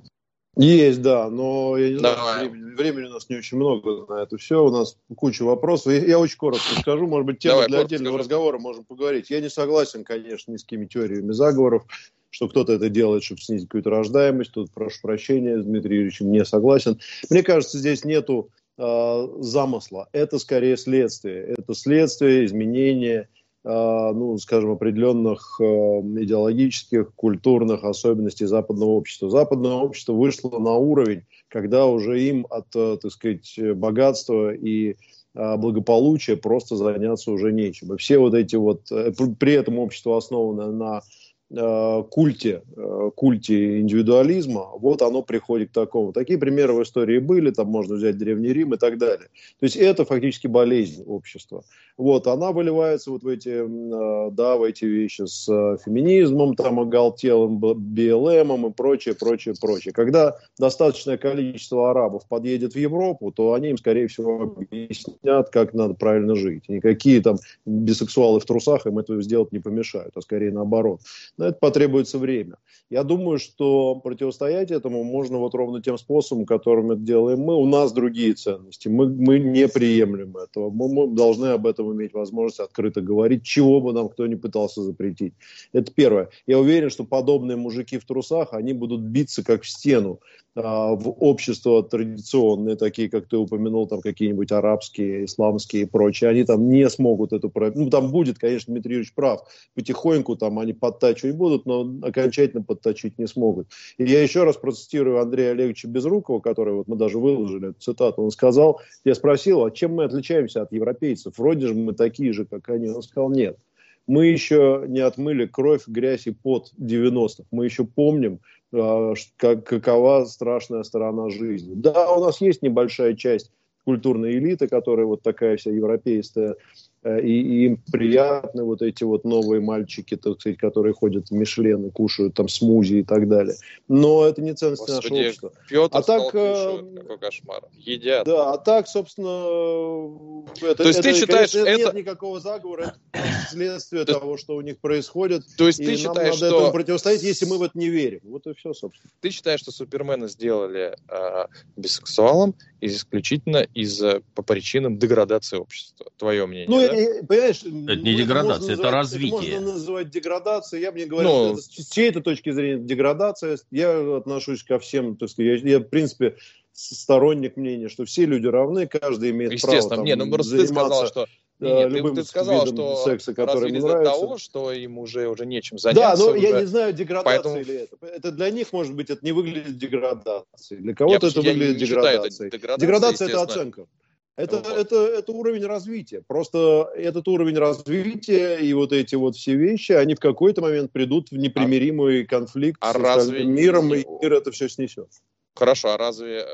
Есть, да, но я не Давай. знаю, времени, времени у нас не очень много на это все, у нас куча вопросов. Я, я очень коротко скажу, может быть, тему Давай, для коротко отдельного скажи. разговора можем поговорить. Я не согласен, конечно, ни с какими теориями заговоров, что кто-то это делает, чтобы снизить какую-то рождаемость. Тут, прошу прощения, с Дмитрием Юрьевичем не согласен. Мне кажется, здесь нету э, замысла. Это скорее следствие. Это следствие изменения, э, ну, скажем, определенных э, идеологических, культурных особенностей западного общества. Западное общество вышло на уровень, когда уже им от, э, так сказать, богатства и э, благополучия просто заняться уже нечем. И все вот эти вот... э, При этом общество основано на э, культе, э, культе индивидуализма, вот оно приходит к такому. Такие примеры в истории были, там можно взять Древний Рим и так далее. То есть это фактически болезнь общества. Вот, она выливается вот в эти, э, да, в эти вещи с э, феминизмом, там, оголтелым би эл эм и прочее, прочее, прочее. Когда достаточное количество арабов подъедет в Европу, то они им, скорее всего, объяснят, как надо правильно жить. Никакие там бисексуалы в трусах им этого сделать не помешают, а скорее наоборот. На это потребуется время. Я думаю, что противостоять этому можно вот ровно тем способом, которым это делаем мы. У нас другие ценности. Мы, мы не приемлем этого. Мы, мы должны об этом иметь возможность открыто говорить, чего бы нам кто ни пытался запретить. Это первое. Я уверен, что подобные мужики в трусах, они будут биться как в стену а, в общество традиционные, такие, как ты упомянул, там какие-нибудь арабские, исламские и прочие. Они там не смогут эту... Ну, там будет, конечно, Дмитрий Юрьевич прав. Потихоньку там они подтачивать будут, но окончательно подточить не смогут. И я еще раз процитирую Андрея Олеговича Безрукова, который вот мы даже выложили эту цитату. Он сказал, я спросил, а чем мы отличаемся от европейцев? Вроде же мы такие же, как они. Он сказал, нет. Мы еще не отмыли кровь, грязь и пот девяностых. Мы еще помним, э, как, какова страшная сторона жизни. Да, у нас есть небольшая часть культурной элиты, которая вот такая вся европейская, и, и им приятны вот эти вот новые мальчики, так сказать, которые ходят в Мишлен и кушают там смузи и так далее. Но это не ценность нашего общества. Петр а так, кушают, какой кошмар. Едят. Да, а так, собственно, это, То есть это, ты считаешь, конечно, это... нет никакого заговора, это следствие То... того, что у них происходит. То есть и ты нам считаешь, надо что... этому противостоять, если мы в это не верим. Вот и все, собственно. Ты считаешь, что Супермена сделали э, бисексуалом исключительно из-за по причинам деградации общества? Твое мнение, ну, да? Я, понимаешь, это не деградация, это развитие. Это можно называть деградацией. Я бы не говорил, ну, что это, с чьей-то точки зрения деградация. Я отношусь ко всем, так сказать, я, я в принципе сторонник мнения, что все люди равны, каждый имеет право там, не, ну, просто ты сказал, что Нет, любым ты, ты сказал, видом что секса, который ему из-за нравится. того, что им уже, уже нечем заняться. Да, но уже, я не знаю, деградация поэтому... или это. Это для них, может быть, это не выглядит деградацией. Для кого-то я, это я выглядит деградацией. Это деградация, деградация – это оценка. Это, вот. это, это уровень развития. Просто этот уровень развития и вот эти вот все вещи, они в какой-то момент придут в непримиримый а, конфликт а с остальным миром, не... и мир это все снесет. Хорошо, а разве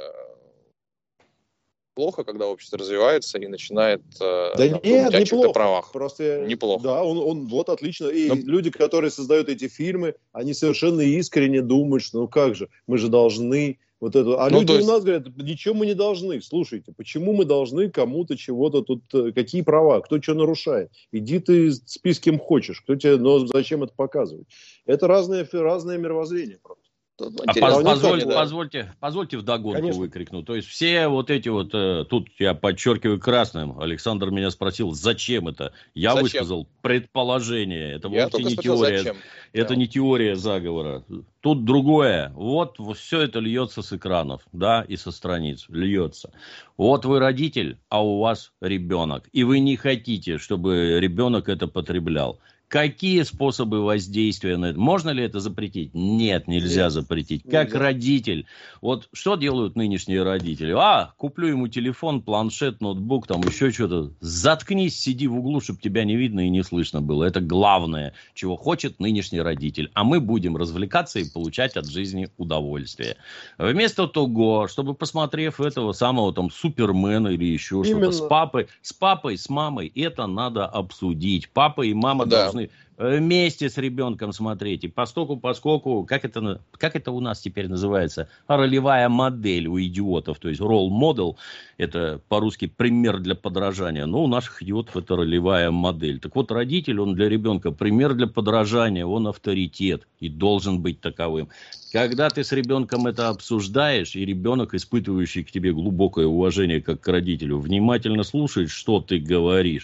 плохо, когда общество развивается и начинает да там, нет, думать о чьих-то правах? Просто неплохо. Да, он, он вот отлично. И Но... люди, которые создают эти фильмы, они совершенно искренне думают, что ну как же, мы же должны вот это. А ну, люди есть... у нас говорят, ничего мы не должны. Слушайте, почему мы должны кому-то чего-то тут, какие права, кто что нарушает? Иди ты спи с кем хочешь, кто тебе, но зачем это показывать? Это разное, разное мировоззрение просто. А поз, позволь, да. позвольте, позвольте вдогонку Конечно. выкрикну. То есть все вот эти вот, э, тут я подчеркиваю красным, Александр меня спросил, зачем это? Я зачем? высказал предположение. Это я вовсе не спросил, теория. Зачем? Это да. не теория заговора. Тут другое. Вот все это льется с экранов, да, и со страниц льется. Вот вы родитель, а у вас ребенок. И вы не хотите, чтобы ребенок это потреблял. Какие способы воздействия на это? Можно ли это запретить? Нет, нельзя Нет, запретить. Как нельзя. Родитель. Вот что делают нынешние родители? А, куплю ему телефон, планшет, ноутбук, там еще что-то. Заткнись, сиди в углу, чтобы тебя не видно и не слышно было. Это главное, чего хочет нынешний родитель. А мы будем развлекаться и получать от жизни удовольствие. Вместо того, чтобы, посмотрев этого самого там Супермена или еще Именно. что-то с папой, с папой, с мамой, это надо обсудить. Папа и мама да. должны вместе с ребенком смотреть. И постоку, поскольку, как это, как это у нас теперь называется, ролевая модель у идиотов, то есть role model, это по-русски пример для подражания, но у наших идиотов это ролевая модель. Так вот, родитель, он для ребенка пример для подражания, он авторитет и должен быть таковым. Когда ты с ребенком это обсуждаешь, и ребенок, испытывающий к тебе глубокое уважение как к родителю, внимательно слушает, что ты говоришь,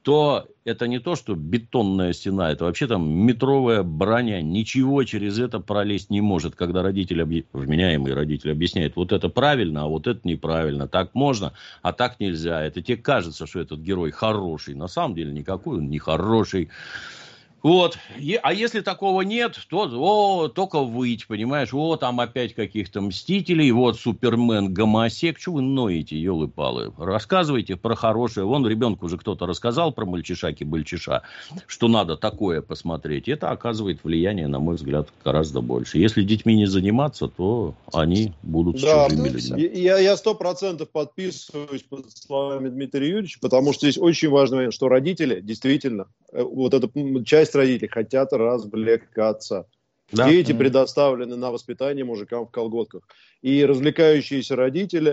то это не то, что бетонная стена, это вообще там метровая броня, ничего через это пролезть не может, когда родитель, объ... вменяемый родитель объясняет, вот это правильно, а вот это неправильно, так можно, а так нельзя. Это тебе кажется, что этот герой хороший, на самом деле никакой он не хороший. Вот, а если такого нет, то о, только выть, понимаешь, о, там опять каких-то мстителей, вот Супермен, гомосек, что вы ноете, елы-палы, рассказывайте про хорошее, вон ребенку уже кто-то рассказал про мальчиша-кибальчиша, что надо такое посмотреть, это оказывает влияние, на мой взгляд, гораздо больше. Если детьми не заниматься, то они будут с да, чужими людьми. Я сто процентов подписываюсь под словами Дмитрия Юрьевича, потому что здесь очень важный момент, что родители действительно, вот эта часть родителей хотят развлекаться. Да. Дети mm-hmm. предоставлены на воспитание мужикам в колготках. И развлекающиеся родители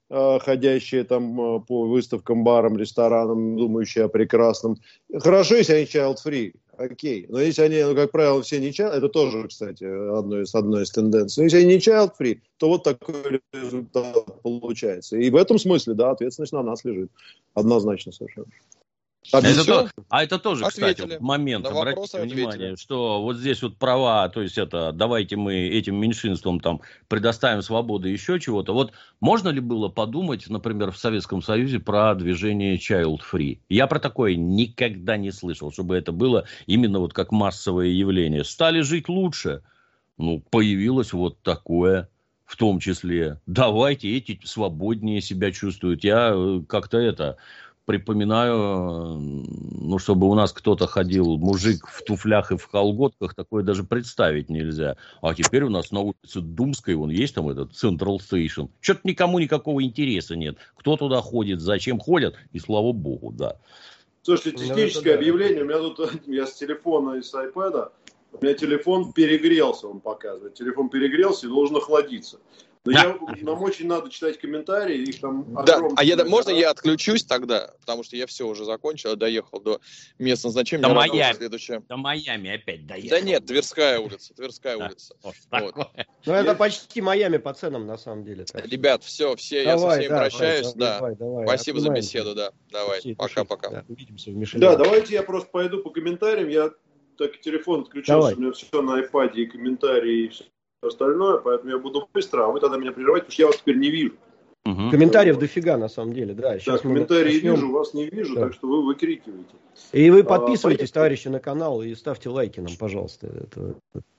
ходящие там по выставкам, барам, ресторанам, думающие о прекрасном. Хорошо, если они child-free, окей. Но если они, ну, как правило, все не child, это тоже, кстати, одно из, одной из тенденций. Но если они не child-free, то вот такой результат получается. И в этом смысле, да, ответственность на нас лежит. Однозначно совершенно. А это, то, а это тоже, Ответили. кстати, вот момент, На обратите внимание, ответили. что вот здесь вот права, то есть это, давайте мы этим меньшинствам там предоставим свободу и еще чего-то. Вот можно ли было подумать, например, в Советском Союзе про движение Child Free? Я про такое никогда не слышал, чтобы это было именно вот как массовое явление. Стали жить лучше, ну, появилось вот такое. В том числе, давайте, эти свободнее себя чувствуют. Я как-то это... припоминаю, ну, чтобы у нас кто-то ходил, мужик в туфлях и в колготках, такое даже представить нельзя. А теперь у нас на улице Думской, вон есть там этот Central Station. Что-то никому никакого интереса нет. Кто туда ходит, зачем ходят, и слава богу, да. Слушайте, техническое ну, объявление. У меня тут, я с телефона и с айпэда, у меня телефон перегрелся, он показывает. Телефон перегрелся и должен охладиться. Но я, нам очень надо читать комментарии, их там да, а я, можно я отключусь тогда, потому что я все уже закончил, доехал до места назначения. До Майами, следующее... до Майами опять доехал. Да нет, Тверская улица, Тверская да, улица. Вот. Ну это почти Майами по ценам на самом деле. Так. Ребят, все, все, давай, я со всеми да, прощаюсь. Давай, да. давай, давай. Спасибо за беседу, да. Давай, пока-пока. Да, увидимся в Мишеле. Да, давайте я просто пойду по комментариям. Я так телефон отключил, у меня все на айпаде и комментарии, и все остальное, поэтому я буду быстро, а вы тогда меня прерываете, потому что я вас теперь не вижу. Угу. Комментариев дофига, на самом деле, да. Сейчас да, комментарии начнем. Вижу, вас не вижу, да. Так что вы выкрикиваете. И вы подписывайтесь, а, товарищи, на канал и ставьте лайки нам, пожалуйста. Это...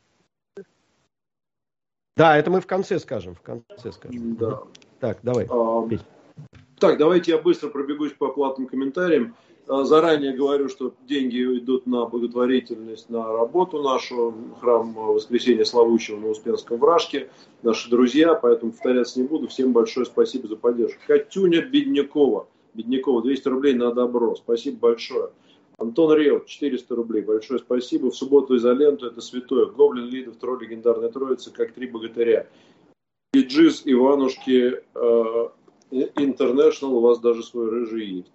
Да, это мы в конце скажем, в конце скажем. Да. Так, давай. А, так, давайте я быстро пробегусь по платным комментариям. Заранее говорю, что деньги идут на благотворительность, на работу нашу, храм Воскресения Славущего на Успенском Вражке, наши друзья, поэтому повторяться не буду. Всем большое спасибо за поддержку. Катюня Беднякова, Беднякова, двести рублей на добро, спасибо большое. Антон Реут, четыреста рублей, большое спасибо. В субботу изоленту, это святое. Гоблин, Лидов, Тролль, легендарная троица, как три богатыря. Иджиз, Иванушки, Интернешнл, у вас даже свой рыжий есть.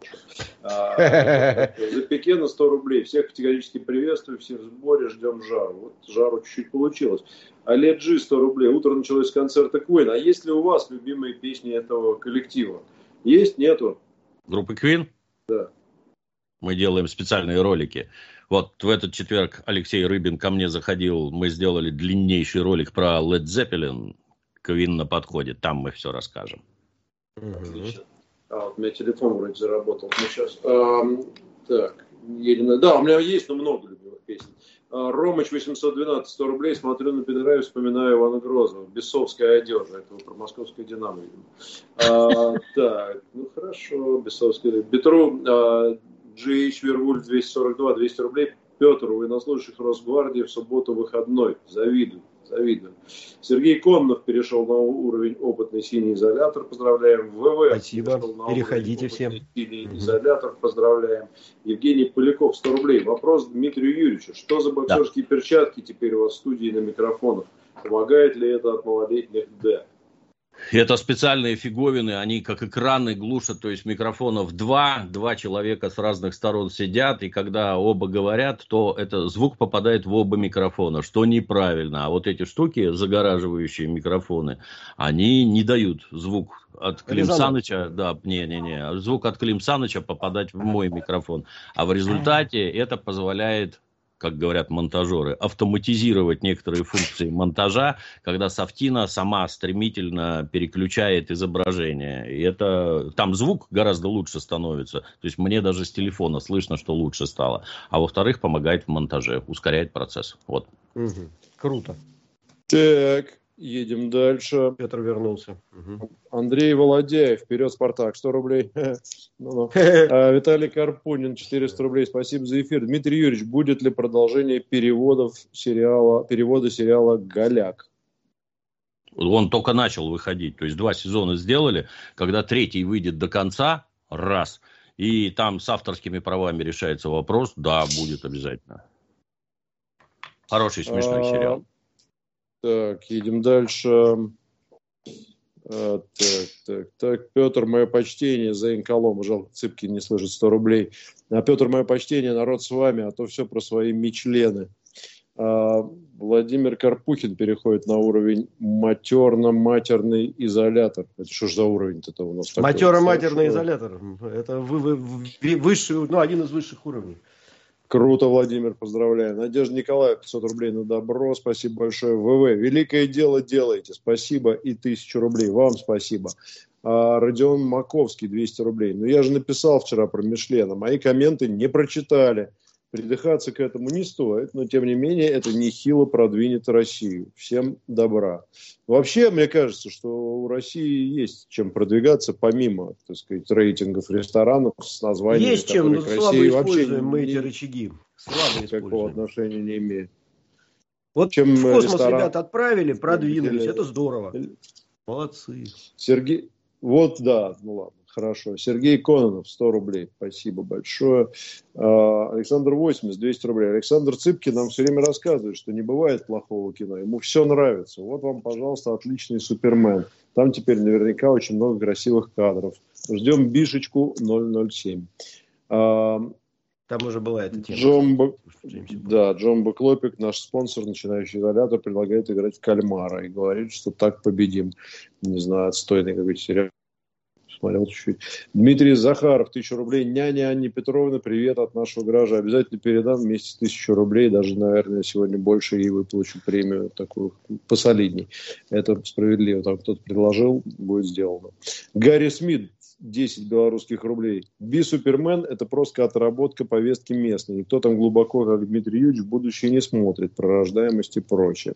А, за Пекена сто рублей. Всех категорически приветствую, все в сборе, ждем жару. Вот жару чуть-чуть получилось. Олег Джи сто рублей. Утро началось с концерта Queen. А есть ли у вас любимые песни этого коллектива? Есть, нету? Группы Queen? Да. Мы делаем специальные ролики. Вот в этот четверг Алексей Рыбин ко мне заходил. Мы сделали длиннейший ролик про Led Zeppelin. Queen на подходе. Там мы все расскажем. Отлично. А, вот у меня телефон вроде заработал. Ну, сейчас. А, так, едем. Да, у меня есть, но много любимых песен. А, Ромыч восемьсот двенадцать, сто рублей. Смотрю на Пидора и вспоминаю Ивана Грозного. Бесовская одежда. Это про московское Динамо, видимо. А, так, ну хорошо. Бесовская. Бетру а, джи эйч Вервульф двести сорок два, двести рублей. Петр, военнослужащих Росгвардии, в субботу выходной. Завидую. Завидую. Сергей Коннов перешел на уровень опытный синий изолятор. Поздравляем. ВВ. Спасибо. Переходите всем. Синий угу. изолятор. Поздравляем. Евгений Поляков, сто рублей. Вопрос Дмитрию Юрьевичу. Что за боксерские да. перчатки теперь у вас в студии на микрофонах? Помогает ли это от малолетних Д? Это специальные фиговины, они как экраны глушат, то есть микрофонов два, два человека с разных сторон сидят, и когда оба говорят, то это звук попадает в оба микрофона, что неправильно. А вот эти штуки, загораживающие микрофоны, они не дают звук от Клим Саныча, да, не-не-не, звук от Клим Саныча попадать в мой микрофон. А в результате это позволяет, как говорят монтажеры, автоматизировать некоторые функции монтажа, когда софтина сама стремительно переключает изображение. И это там звук гораздо лучше становится. То есть мне даже с телефона слышно, что лучше стало. А во-вторых, помогает в монтаже, ускоряет процесс. Вот. Угу. Круто. Так, едем дальше. Петр вернулся. Угу. Андрей Володяев, вперед, Спартак, сто рублей. Виталий Карпунин, четыреста рублей, спасибо за эфир. Дмитрий Юрьевич, будет ли продолжение переводов сериала, перевода сериала «Голяк»? Он только начал выходить, то есть два сезона сделали, когда третий выйдет до конца, раз, и там с авторскими правами решается вопрос, да, будет обязательно. Хороший, смешной сериал. Так, едем дальше. А, так, так, так. Петр, мое почтение. Зейн Колома. Жалко, Цыпкин не слышит сто рублей. А, Петр, мое почтение. Народ с вами, а то все про свои мичлены. А, Владимир Карпухин переходит на уровень матерно-матерный изолятор. Это что ж за уровень-то у нас? Матеро-матерный изолятор. Это вы, вы, вы, высший, ну, один из высших уровней. Круто, Владимир, поздравляю. Надежда Николаевна, пятьсот рублей на добро. Спасибо большое. ВВ, великое дело делаете. Спасибо. И тысячу рублей. Вам спасибо. А, Родион Маковский, двести рублей. Ну, я же написал вчера про Мишлена. Мои комменты не прочитали. Придыхаться к этому не стоит, но, тем не менее, это нехило продвинет Россию. Всем добра. Вообще, мне кажется, что у России есть чем продвигаться, помимо, так сказать, рейтингов ресторанов с названием, есть чем, но слабо используем мы эти не, рычаги. Слабо никакого отношения не имеет. Вот чем в космос ресторан... ребят отправили, продвинулись, это здорово. Молодцы. Сергей, вот да, ну ладно. Хорошо. Сергей Кононов, сто рублей. Спасибо большое. Александр восемьдесят, двести рублей. Александр Цыпкин нам все время рассказывает, что не бывает плохого кино. Ему все нравится. Вот вам, пожалуйста, отличный Супермен. Там теперь наверняка очень много красивых кадров. Ждем Бишечку ноль ноль семь. Там уже была эта тема. Джомбо... Да, Джомбо Клопик, наш спонсор, начинающий изолятор, предлагает играть в кальмара и говорит, что так победим. Не знаю, отстойный какой-то сериал. Смотрел чуть-чуть. Дмитрий Захаров, тысячу рублей. Няня Анне Петровна, привет от нашего гаража. Обязательно передам вместе с тысячу рублей. Даже, наверное, сегодня больше и выплачу премию такую посолидней. Это справедливо. Там кто-то предложил, будет сделано. Гарри Смит, десять белорусских рублей. Би Супермен – это просто отработка повестки местной. Никто там глубоко, как Дмитрий Юрьевич, в будущее не смотрит. Про рождаемость и прочее.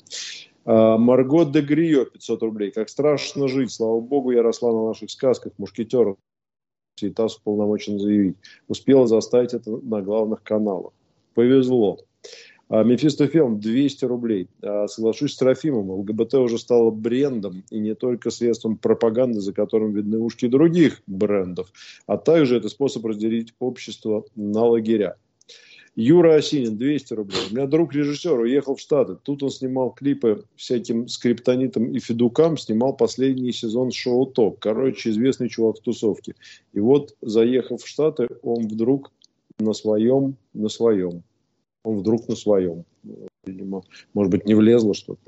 Марго де Грио, пятьсот рублей. Как страшно жить. Слава богу, я росла на наших сказках мушкетеров. И ТАСС уполномочен заявить. Успела заставить это на главных каналах. Повезло. Мефистофилм, двести рублей. Соглашусь с Трофимом. ЛГБТ уже стало брендом. И не только средством пропаганды, за которым видны ушки других брендов. А также это способ разделить общество на лагеря. Юра Осинин, двести рублей. У меня друг режиссер уехал в Штаты. Тут он снимал клипы всяким скриптонитам и федукам. Снимал последний сезон шоу «Ток». Короче, известный чувак в тусовке. И вот, заехав в Штаты, он вдруг на своем, на своем. Он вдруг на своем. Видимо, может быть, не влезло что-то.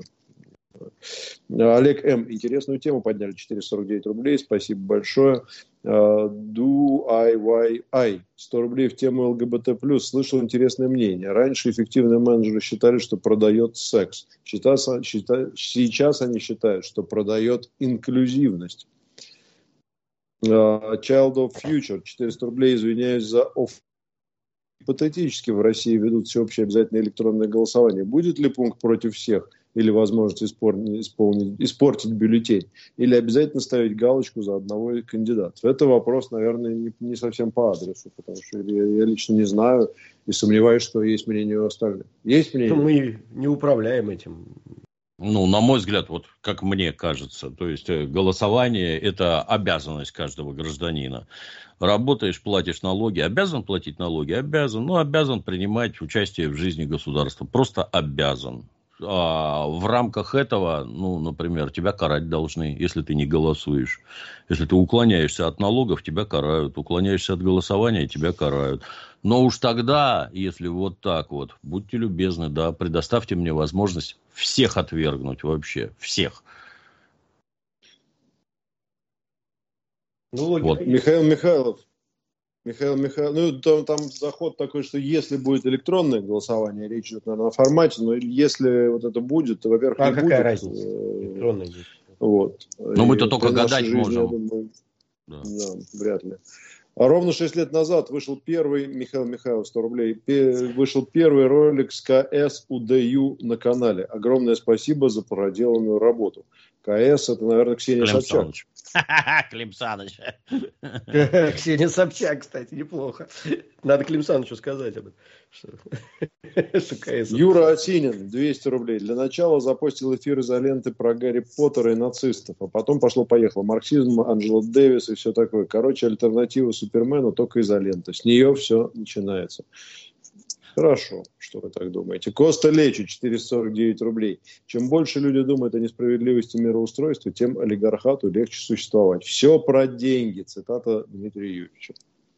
Олег М. Интересную тему подняли. четыреста сорок девять рублей. Спасибо большое. Do I Y I. сто рублей в тему ЛГБТ плюс. Слышал интересное мнение. Раньше эффективные менеджеры считали, что продает секс. Сейчас, сейчас они считают, что продает инклюзивность. Child of Future. четыреста рублей. Извиняюсь за офф. Гипотетически в России ведут всеобщее обязательное электронное голосование. Будет ли пункт против всех? Или возможность исполнить, исполнить, испортить бюллетень? Или обязательно ставить галочку за одного кандидата? Это вопрос, наверное, не, не совсем по адресу, потому что я, я лично не знаю и сомневаюсь, что есть мнение у остальных. Есть мнение? Мы не управляем этим. Ну, на мой взгляд, вот как мне кажется, то есть голосование – это обязанность каждого гражданина. Работаешь, платишь налоги, обязан платить налоги? Обязан. Ну, обязан принимать участие в жизни государства. Просто обязан. А в рамках этого, ну, например, тебя карать должны, если ты не голосуешь. Если ты уклоняешься от налогов, тебя карают. Уклоняешься от голосования, тебя карают. Но уж тогда, если вот так вот, будьте любезны, да, предоставьте мне возможность всех отвергнуть вообще. Всех. Ну, вот. Михаил Михайлов. Михаил Михайлов, ну там, там заход такой, что если будет электронное голосование, речь идет, наверное, о формате, но если вот это будет, то, во-первых, а не какая будет. разница? Электронное будет. Вот. Но мы-то только гадать жизни, можем. Я думаю, да. Да, вряд ли. А ровно шесть лет назад вышел первый, Михаил Михайлов, сто рублей, вышел первый ролик с КС УДЮ на канале. Огромное спасибо за проделанную работу. КС, это, наверное, Ксения Клим Собчак. Клим Саныч. Ксения Собчак, кстати, неплохо. Надо Клим Санычу сказать об этом. Юра Осинин, двести рублей. Для начала запостил эфир изоленты про Гарри Поттера и нацистов. А потом пошло-поехало. Марксизм, Анджела Дэвис и все такое. Короче, альтернатива Супермену только изолента. С нее все начинается. Хорошо, что вы так думаете. Коста Лечи, четыреста сорок девять рублей. Чем больше люди думают о несправедливости мироустройства, тем олигархату легче существовать. Все про деньги. Цитата Дмитрия Юрьевича.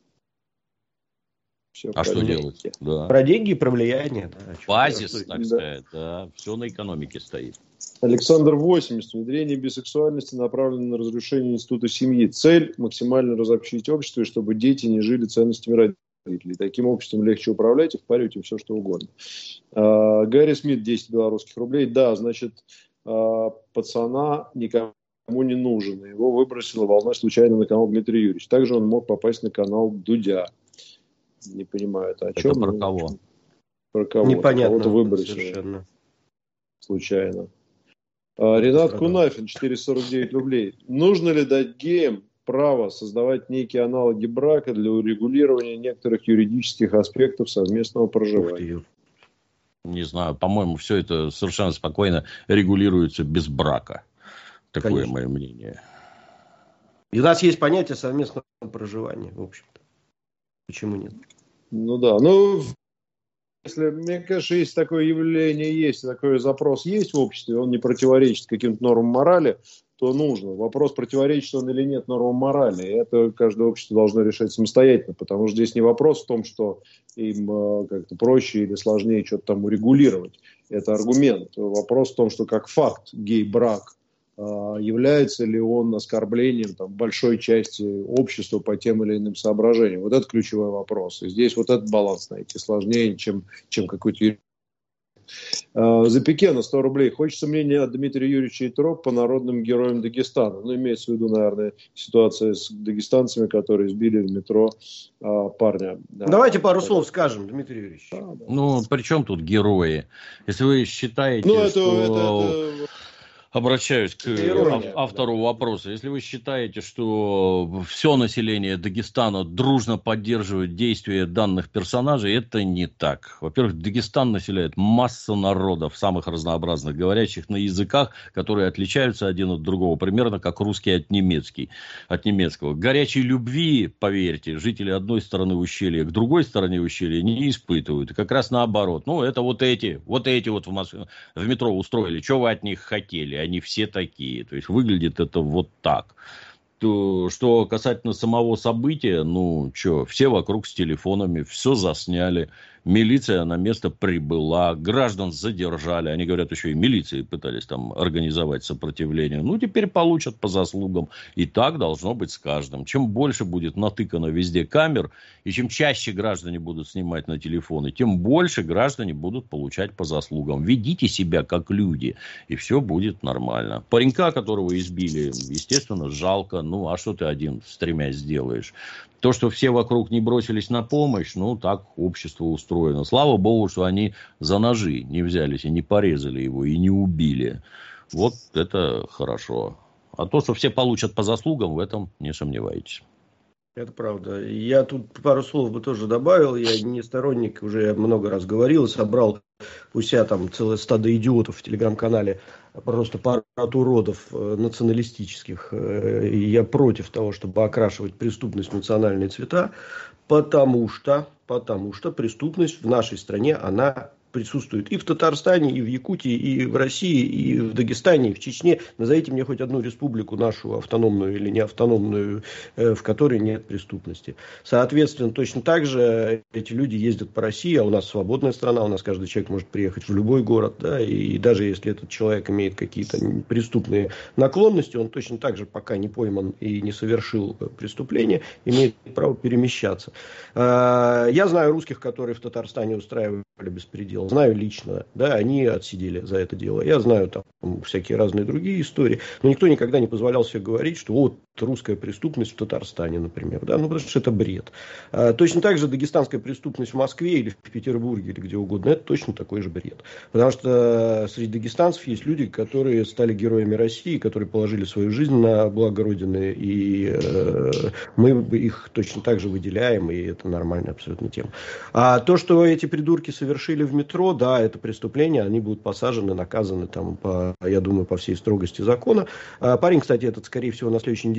Все а что деньги. делать? Да. Про деньги и про влияние. Да. Базис, Что- так да. сказать, да. Все на экономике стоит. Александр восемьдесят. Внедрение бисексуальности направлено на разрушение института семьи. Цель – максимально разобщить общество, и чтобы дети не жили ценностями родителей. Таким обществом легче управлять и впаривать им все, что угодно. А, Гарри Смит, десять белорусских рублей. Да, значит, а, пацана никому не нужен. Его выбросила волна случайно на канал Дмитрия Юрьевича. Также он мог попасть на канал Дудя. Не понимаю, это о Это чем? про Ну, кого? Про кого? Непонятно Кого-то выбросило совершенно. случайно. А, Ренат Страдал. Кунафин, четыреста сорок девять рублей. Нужно ли дать геям право создавать некие аналоги брака для урегулирования некоторых юридических аспектов совместного Ух проживания? ты. Не знаю, по-моему, все это совершенно спокойно регулируется без брака. Такое Конечно. мое мнение. И у нас есть понятие совместного проживания, в общем-то. Почему нет? Ну да, ну, если, мне кажется, если такое явление есть, такой запрос есть в обществе, он не противоречит каким-то нормам морали, то нужно. Вопрос, противоречит он или нет нормам морали, и это каждое общество должно решать самостоятельно, потому что здесь не вопрос в том, что им э, как-то проще или сложнее что-то там урегулировать. Это аргумент. Вопрос в том, что как факт гей-брак, э, является ли он оскорблением там, большой части общества по тем или иным соображениям. Вот это ключевой вопрос. И здесь вот этот баланс найти сложнее, чем, чем какой-то юридический. За Пекена сто рублей. Хочется мнение от Дмитрия Юрьевича Итро по народным героям Дагестана. Ну, имеется в виду, наверное, ситуация с дагестанцами, которые сбили в метро а, парня. Давайте пару слов скажем, Дмитрий Юрьевич. Да, да. Ну, при чем тут герои? Если вы считаете, Ну, это, что... это, это... Обращаюсь к Это ирония, ав- автору вопроса. Если вы считаете, что все население Дагестана дружно поддерживает действия данных персонажей, это не так. Во-первых, Дагестан населяет масса народов, самых разнообразных, говорящих на языках, которые отличаются один от другого, примерно как русский от немецкий, от немецкого. Горячей любви, поверьте, жители одной стороны ущелья к другой стороне ущелья не испытывают. И как раз наоборот. Ну, это вот эти, вот эти вот в, Москве, в метро устроили. Что вы от них хотели? Они все такие. То есть выглядит это вот так. То, что касательно самого события, ну, что, все вокруг с телефонами, все засняли. Милиция на место прибыла, граждан задержали. Они говорят, еще и милиции пытались там организовать сопротивление. Ну, теперь получат по заслугам. И так должно быть с каждым. Чем больше будет натыкано везде камер, и чем чаще граждане будут снимать на телефоны, тем больше граждане будут получать по заслугам. Ведите себя как люди, и все будет нормально. Паренька, которого избили, естественно, жалко. Ну, а что ты один с тремя сделаешь? То, что все вокруг не бросились на помощь, ну, так общество устроено. Слава богу, что они за ножи не взялись и не порезали его, и не убили. Вот это хорошо. А то, что все получат по заслугам, в этом не сомневайтесь. Это правда. Я тут пару слов бы тоже добавил. Я не сторонник, уже я много раз говорил, собрал у себя там целое стадо идиотов в телеграм-канале, просто пару уродов националистических. И я против того, чтобы окрашивать преступность в национальные цвета, потому что, потому что преступность в нашей стране, она присутствует и в Татарстане, и в Якутии, и в России, и в Дагестане, и в Чечне. Назовите мне хоть одну республику, нашу автономную или не автономную, в которой нет преступности. Соответственно, точно так же эти люди ездят по России, а у нас свободная страна, у нас каждый человек может приехать в любой город, да, и даже если этот человек имеет какие-то преступные наклонности, он точно так же, пока не пойман и не совершил преступление, имеет право перемещаться. Я знаю русских, которые в Татарстане устраивали беспредел. Знаю лично, да, они отсидели за это дело. Я знаю там всякие разные другие истории, но никто никогда не позволял себе говорить, что вот русская преступность в Татарстане, например, да, ну потому что это бред. А, точно так же дагестанская преступность в Москве или в Петербурге или где угодно, это точно такой же бред. Потому что среди дагестанцев есть люди, которые стали героями России, которые положили свою жизнь на благо Родины, и э, мы их точно так же выделяем, и это нормальная абсолютно тема. А то, что эти придурки совершили в метро, да, это преступление, они будут посажены, наказаны, там, по, я думаю, по всей строгости закона. А парень, кстати, этот, скорее всего, на следующей неделе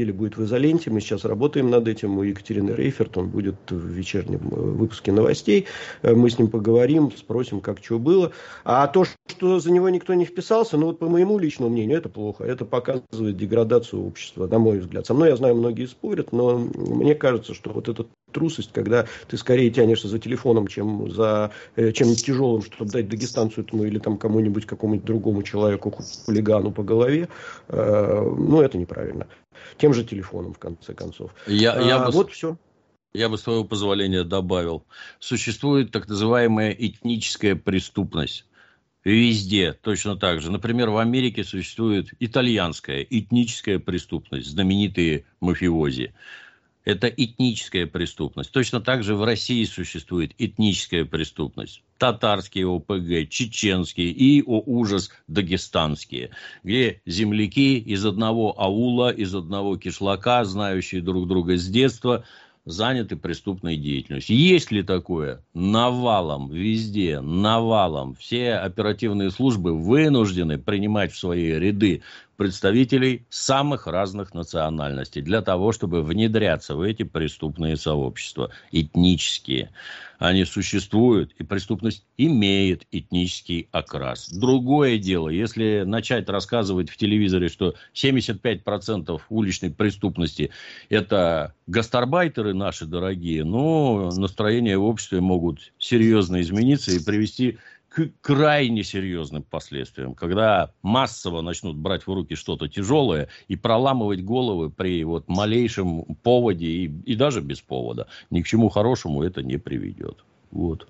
неделе будет в изоленте. Мы сейчас работаем над этим. У Екатерины Рейферт, он будет в вечернем выпуске новостей. Мы с ним поговорим, спросим, как что было. А то, что за него никто не вписался, ну вот по моему личному мнению, это плохо. Это показывает деградацию общества, на мой взгляд. Со мной, я знаю, многие спорят, но мне кажется, что вот эта трусость, когда ты скорее тянешься за телефоном, чем за чем тяжелым, чтобы дать дагестанцу этому или там кому-нибудь, какому-нибудь другому человеку, хулигану по голове, э, ну, это неправильно. Тем же телефоном, в конце концов. Я, а, я бы, вот все. Я бы, с твоего позволения, добавил. Существует так называемая этническая преступность. Везде точно так же. Например, в Америке существует итальянская этническая преступность, знаменитые мафиози. Это этническая преступность. Точно так же в России существует этническая преступность. Татарские о пэ гэ, чеченские и, о ужас, дагестанские. Где земляки из одного аула, из одного кишлака, знающие друг друга с детства, заняты преступной деятельностью. Есть ли такое? Навалом, везде, навалом. Все оперативные службы вынуждены принимать в свои ряды представителей самых разных национальностей для того, чтобы внедряться в эти преступные сообщества, этнические. Они существуют, и преступность имеет этнический окрас. Другое дело, если начать рассказывать в телевизоре, что семьдесят пять процентов уличной преступности – это гастарбайтеры наши дорогие, ну, настроения в обществе могут серьезно измениться и привести к крайне серьезным последствиям, когда массово начнут брать в руки что-то тяжелое и проламывать головы при вот малейшем поводе и, и даже без повода. Ни к чему хорошему это не приведет. Вот.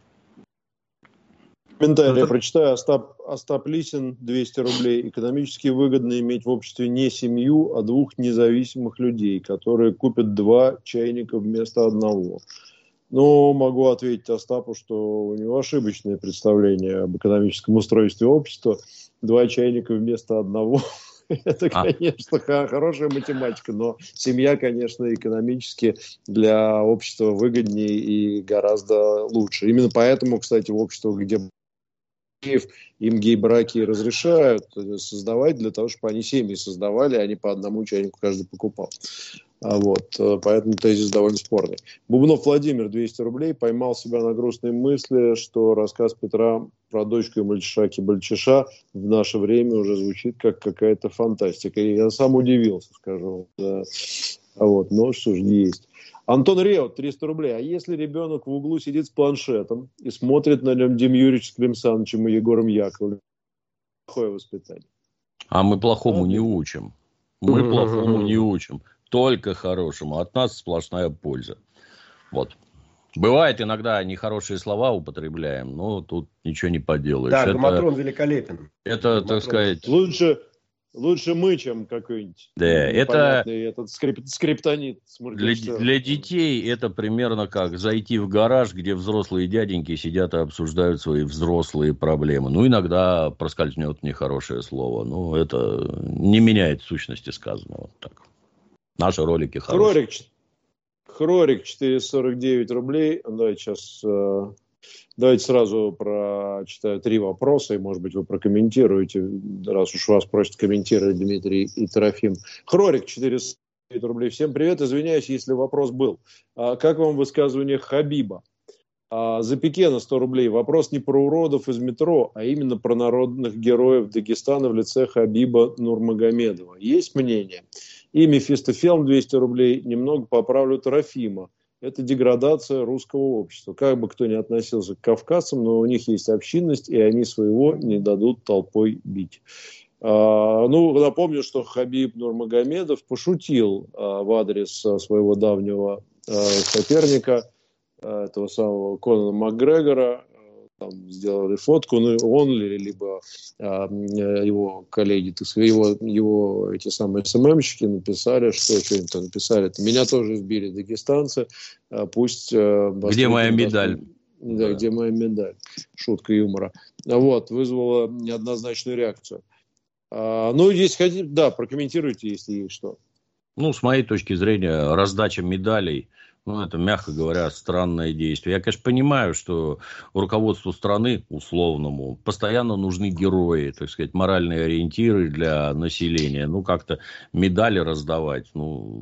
Комментарий я прочитаю. Остап, Остап Лисин, двести рублей. Экономически выгодно иметь в обществе не семью, а двух независимых людей, которые купят два чайника вместо одного. Но могу ответить Остапу, что у него ошибочное представление об экономическом устройстве общества. Два чайника вместо одного. Это, конечно, хорошая математика, но семья, конечно, экономически для общества выгоднее и гораздо лучше. Именно поэтому, кстати, в обществах, где им гей-браки разрешают создавать, для того, чтобы они семьи создавали, а не по одному чайнику каждый покупал. А вот, поэтому тезис довольно спорный. Бубнов Владимир, двести рублей, поймал себя на грустной мысли, что рассказ Петра про дочку и мальчиша Кибальчиша в наше время уже звучит как какая-то фантастика. И я сам удивился, скажу. Да. А вот, но что ж, есть. Антон Реут, триста рублей. А если ребенок в углу сидит с планшетом и смотрит на нем Дим Юрьевич с Клим Санычем и Егором Яковлевым? Плохое воспитание. А мы плохому не учим. Мы плохому не учим. Только хорошему. От нас сплошная польза. Вот. Бывает, иногда нехорошие слова употребляем, но тут ничего не поделаешь. Да, это, Гаматрон великолепен. Это, Гаматрон. так сказать... Лучше, лучше мы, чем какой-нибудь да, это... этот скрип, скриптонит. Для, для детей это примерно как зайти в гараж, где взрослые дяденьки сидят и обсуждают свои взрослые проблемы. Ну, иногда проскользнет нехорошее слово. Но это не меняет сущности сказанного. Так. Наши ролики хорошие. Хрорик, Хрорик четыреста сорок девять рублей. Давайте сейчас... Давайте сразу прочитаю три вопроса, и, может быть, вы прокомментируете, раз уж вас просят комментировать Дмитрий и Трофим. Хрорик, четыреста сорок девять рублей. Всем привет. Извиняюсь, если вопрос был. А как вам высказывание Хабиба? А за Пикена сто рублей. Вопрос не про уродов из метро, а именно про народных героев Дагестана в лице Хабиба Нурмагомедова. Есть мнение? И Мефистофелм двести рублей. Немного поправлю Трофима. Это деградация русского общества. Как бы кто ни относился к кавказцам, но у них есть общинность, и они своего не дадут толпой бить. А, ну, напомню, что Хабиб Нурмагомедов пошутил а, в адрес а, своего давнего а, соперника, а, этого самого Конора Макгрегора. Там сделали фотку, ну, он либо а, его коллеги, так сказать, его, его эти самые СММщики написали, что что-нибудь там написали. Меня тоже сбили дагестанцы, а, пусть... А, где моя медаль? Да, да, где моя медаль? Шутка юмора. Вот, вызвала неоднозначную реакцию. А, ну, если хотите, да, прокомментируйте, если есть что. Ну, с моей точки зрения, раздача медалей, Ну, это, мягко говоря, странное действие. Я, конечно, понимаю, что руководству страны, условному, постоянно нужны герои, так сказать, моральные ориентиры для населения. Ну, как-то медали раздавать, ну,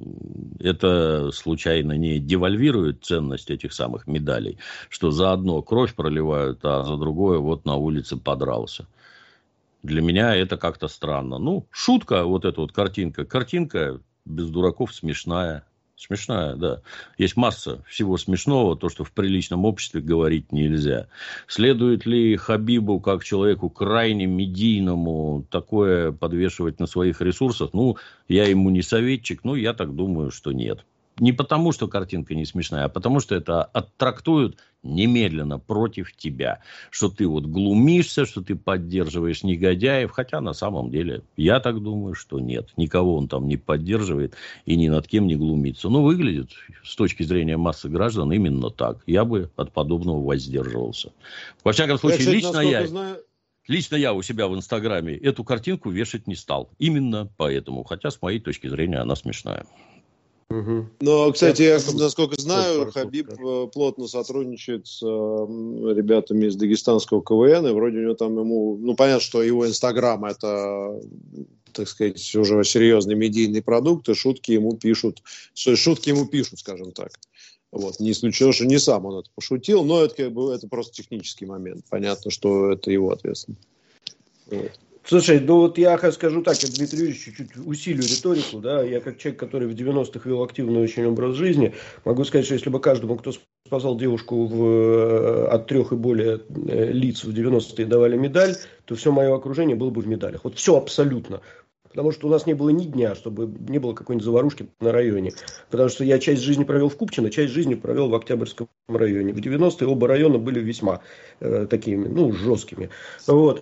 это случайно не девальвирует ценность этих самых медалей, что за одно кровь проливают, а за другое вот на улице подрался. Для меня это как-то странно. Ну, шутка, вот эта вот картинка. Картинка без дураков смешная. Смешная, да. Есть масса всего смешного, то, что в приличном обществе говорить нельзя. Следует ли Хабибу, как человеку крайне медийному, такое подвешивать на своих ресурсах? Ну, я ему не советчик, но я так думаю, что нет. Не потому, что картинка не смешная, а потому, что это оттрактуют немедленно против тебя. Что ты вот глумишься, что ты поддерживаешь негодяев. Хотя на самом деле я так думаю, что нет. Никого он там не поддерживает и ни над кем не глумится. Но выглядит с точки зрения массы граждан именно так. Я бы от подобного воздерживался. Во всяком случае, я, кстати, лично я... Знаю... Лично я у себя в Инстаграме эту картинку вешать не стал. Именно поэтому. Хотя, с моей точки зрения, она смешная. Угу. Но, кстати, я, насколько знаю, Хабиб плотно сотрудничает с э, ребятами из дагестанского КВН, и вроде у него там ему... Ну, понятно, что его Инстаграм — это, так сказать, уже серьезный медийный продукт, и шутки ему пишут, шутки ему пишут, скажем так. Вот. Не исключено, что не сам он это пошутил, но это, как бы, это просто технический момент. Понятно, что это его ответственность. Вот. Слушай, ну вот я скажу так, я, Дмитрий Юрьевич, чуть-чуть усилю риторику, да, я как человек, который в девяностых вел активный очень образ жизни, могу сказать, что если бы каждому, кто спасал девушку в, от трех и более лиц в девяностые давали медаль, то все мое окружение было бы в медалях. Вот все абсолютно. Потому что у нас не было ни дня, чтобы не было какой-нибудь заварушки на районе. Потому что я часть жизни провел в Купчино, часть жизни провел в Октябрьском районе. В девяностые оба района были весьма э, такими, ну, жесткими. Вот.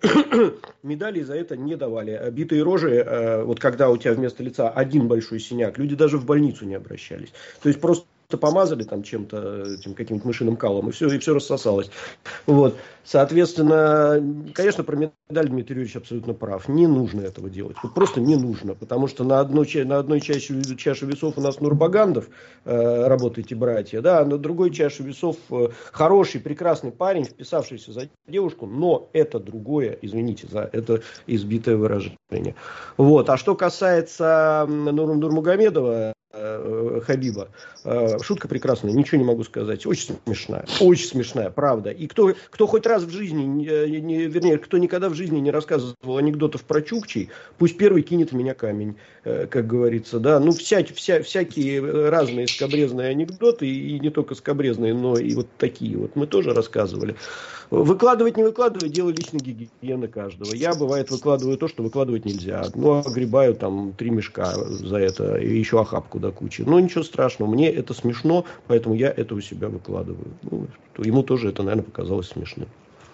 Медали за это не давали. Битые рожи, э, вот когда у тебя вместо лица один большой синяк, люди даже в больницу не обращались. То есть просто помазали там чем-то, этим каким-то мышиным калом, и все, и все рассосалось. Вот. Соответственно, конечно, про медаль Дмитрий Юрьевич абсолютно прав. Не нужно этого делать. Вот просто не нужно. Потому что на, одну, на одной чаше, чаше весов у нас Нурбагандов, э, работаете, братья, да, а на другой чаше весов э, хороший, прекрасный парень, вписавшийся за девушку, но это другое, извините за это избитое выражение. Вот. А что касается Нур, Нурмагомедова, Хабиба. Шутка прекрасная, ничего не могу сказать. Очень смешная, очень смешная, правда. И кто, кто хоть раз в жизни, не, не, вернее, кто никогда в жизни не рассказывал анекдотов про Чукчей, пусть первый кинет в меня камень, как говорится. Да? Ну, вся, вся, всякие разные скабрезные анекдоты, и не только скабрезные, но и вот такие вот мы тоже рассказывали. Выкладывать, не выкладывать, дело личной гигиены каждого. Я, бывает, выкладываю то, что выкладывать нельзя. Ну, огребаю там три мешка за это, и еще охапку до кучи. Но ничего страшного, мне это смешно, поэтому я это у себя выкладываю. Ну, ему тоже это, наверное, показалось смешным.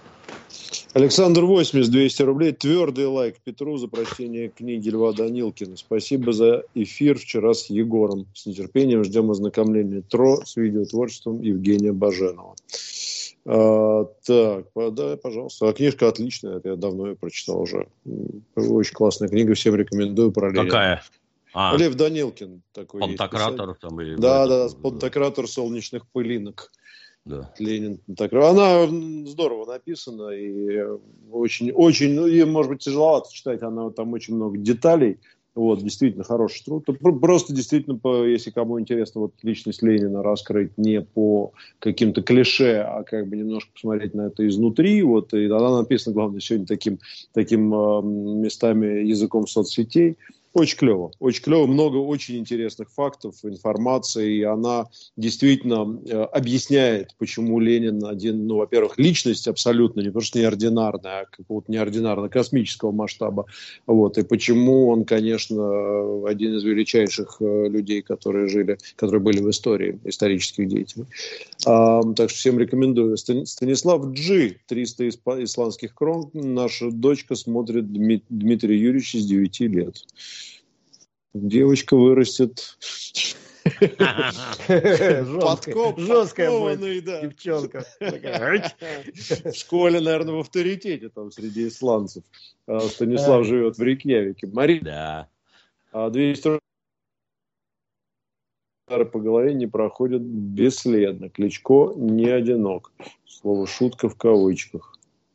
Александр восемьдесят, двести рублей. Твердый лайк Петру за прочтение книги Льва Данилкина. Спасибо за эфир вчера с Егором. С нетерпением ждем ознакомления ТРО с видеотворчеством Евгения Баженова. А, так, да, пожалуйста. А книжка отличная, это я давно ее прочитал уже. Очень классная книга, всем рекомендую. Параллельно. Какая? А, Лев Данилкин такой. Пантократор там или... Да, да, да, Пантократор солнечных пылинок. Да. Ленин. Так, она здорово написана и очень, очень, ну, и, может быть, тяжеловато читать, она там очень много деталей. Вот, действительно хороший труд. Просто действительно, по, если кому интересно вот личность Ленина раскрыть не по каким-то клише, а как бы немножко посмотреть на это изнутри. Вот, и она написана, главное, сегодня таким, таким э, местами языком соцсетей. Очень клево, очень клево, много очень интересных фактов, информации, и она действительно э, объясняет, почему Ленин один, ну, во-первых, личность абсолютно не просто неординарная, а какого-то неординарно-космического масштаба, вот, и почему он, конечно, один из величайших э, людей, которые жили, которые были в истории, исторических деятелей. А, так что всем рекомендую. Станислав Джи, триста исландских крон, наша дочка смотрит Дми- Дмитрия Юрьевича с девяти лет. Девочка вырастет. Жесткая будет девчонка. В школе, наверное, в авторитете там среди исландцев. Станислав живет в Рейкьявике. Мария. Да. двести удары по голове не проходят бесследно. Кличко не одинок. Слово «шутка» в кавычках.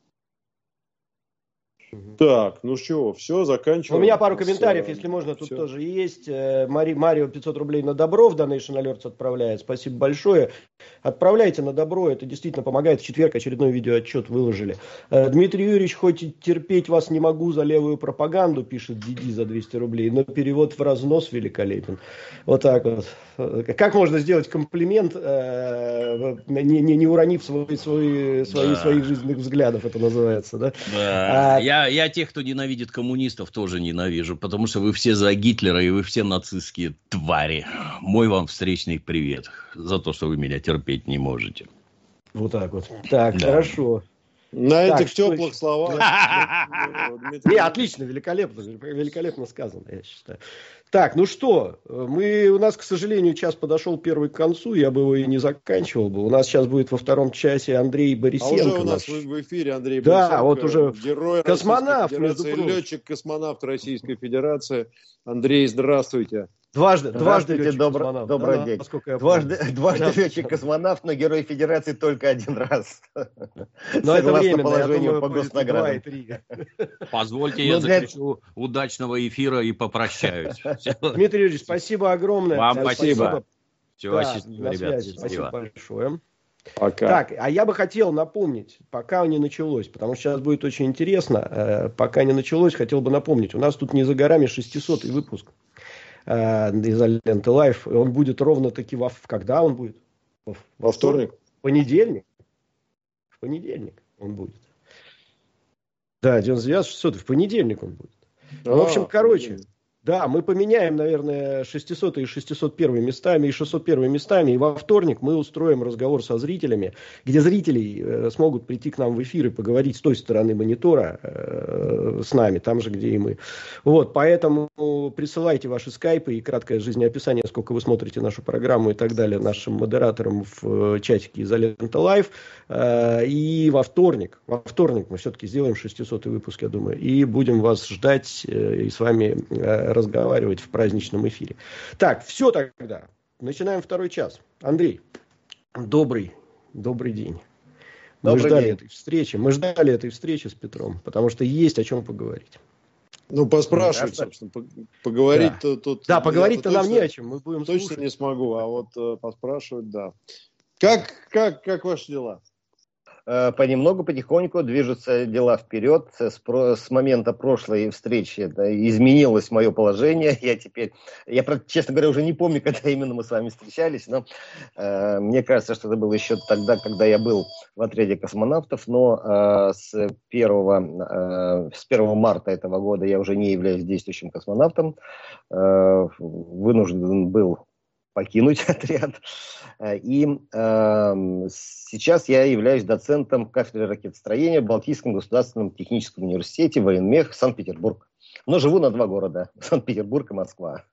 Так, ну что, все, заканчиваем. У меня пару комментариев, если можно, тут все. тоже есть. Мари, Марио пятьсот рублей на добро в Donation Alerts отправляет. Спасибо большое. Отправляйте на добро, это действительно помогает. В четверг очередной видеоотчет выложили. Дмитрий Юрьевич, хоть и терпеть вас не могу за левую пропаганду, пишет Диди за двести рублей, но перевод в разнос великолепен. Вот так вот. Как можно сделать комплимент, не, не, не уронив свои, свои, свои, Да. своих жизненных взглядов, это называется, да? Да. А, Я, я тех, кто ненавидит коммунистов, тоже ненавижу, потому что вы все за Гитлера и вы все нацистские твари. Мой вам встречный привет за то, что вы меня терпеть не можете. Вот так вот. Так, Да. хорошо. На Так, этих что теплых еще? словах. Не, отлично, великолепно, великолепно сказано, я считаю. Так, ну что, мы, у нас, к сожалению, час подошел первый к концу, я бы его и не заканчивал бы. У нас сейчас будет во втором часе Андрей А Борисенко. уже у нас наш... в, в эфире Андрей Да, Борисенко, вот уже герой космонавт, Российской между Федерации, прочим. летчик-космонавт Российской Федерации. Андрей, здравствуйте. Дважды, дважды Здравствуйте, добро- летчик-космонавт, добрый да, день. насколько я Дважды, помню. дважды Да. летчик-космонавт, но герой Федерации только один раз. Но это Согласно временно, я положению думаю, по будет два и госнаградам. три. Позвольте, Ну, я для- заключу удачного эфира и попрощаюсь. Всё. Дмитрий Юрьевич, спасибо огромное. Вам Всем спасибо. Всего Да, счастливо, на ребят. связи. Счастливо. Спасибо большое. Пока. Так, а я бы хотел напомнить, пока не началось, потому что сейчас будет очень интересно, э, пока не началось, хотел бы напомнить, у нас тут не за горами шестисотый выпуск э, «Изоленты Лайф», и он будет ровно-таки во... Когда он будет? Во, Во вторник? В понедельник. В понедельник он будет. Да, девяносто девятый, шестисотый, в понедельник он будет. В общем, А, короче, да, мы поменяем, наверное, шестисотый и шестьсот первый местами, и шестьсот первый местами, и во вторник мы устроим разговор со зрителями, где зрители э, смогут прийти к нам в эфир и поговорить с той стороны монитора э, с нами, там же, где и мы. Вот, поэтому присылайте ваши скайпы и краткое жизнеописание, сколько вы смотрите нашу программу и так далее, нашим модераторам в э, чатике «Изолента Лайв». Э, и во вторник, во вторник мы все-таки сделаем шестисотый выпуск, я думаю, и будем вас ждать э, и с вами э, разговаривать в праздничном эфире. Так, все тогда. Начинаем второй час. Андрей, добрый, добрый день. Мы Добрый ждали день. этой встречи. Мы ждали этой встречи с Петром, потому что есть о чем поговорить. Ну, поспрашивать, Ясно. собственно. по- Поговорить-то тут... Да, поговорить-то я-то нам не точно- о чем. Мы будем Точно слушать. не смогу, а вот э, поспрашивать, да. Как, как, как ваши дела? Э, Понемногу, потихоньку движутся дела вперед. С, про- с момента прошлой встречи да, изменилось мое положение. Я теперь, я, правда, честно говоря, уже не помню, когда именно мы с вами встречались, но э, мне кажется, что это было еще тогда, когда я был в отряде космонавтов, но э, с, первого, э, с первого марта этого года я уже не являюсь действующим космонавтом. Э, вынужден был покинуть отряд. И э, сейчас я являюсь доцентом кафедры ракетостроения в Балтийском государственном техническом университете военмех Санкт-Петербург. Но живу на два города, Санкт-Петербург и Москва.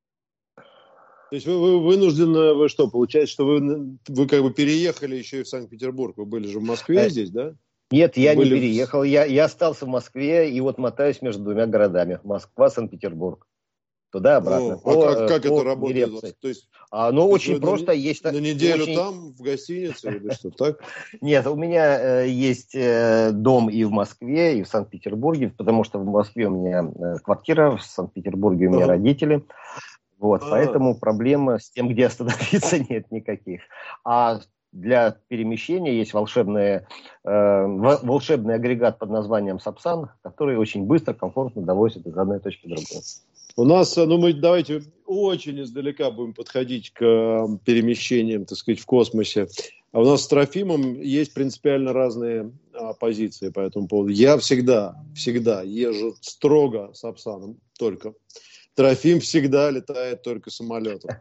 То есть вы, вы вынуждены, вы что, получается, что вы, вы как бы переехали еще и в Санкт-Петербург? Вы были же в Москве Э, здесь, да? Нет, я Были не в- переехал, я, я остался в Москве и вот мотаюсь между двумя городами. Москва, Санкт-Петербург. Туда-обратно. О, По, а как, как по это работает? Нерепции. То есть А, ну, То есть очень вы на просто. не- Есть, на неделю очень- там, в гостинице или что, так? Нет, у меня э, есть э, дом и в Москве, и в Санкт-Петербурге, потому что в Москве у меня э, квартира, в Санкт-Петербурге у меня Ага. родители. Вот, А. поэтому проблем с тем, где остановиться, нет никаких. А для перемещения есть волшебный, э, во- волшебный агрегат под названием Сапсан, который очень быстро, комфортно довозит из одной точки в другую. У нас, ну мы давайте очень издалека будем подходить к э, перемещениям, так сказать, в космосе. А у нас с Трофимом есть принципиально разные а, позиции по этому поводу. Я всегда, всегда езжу строго с Апсаном, только. Трофим всегда летает только самолетом.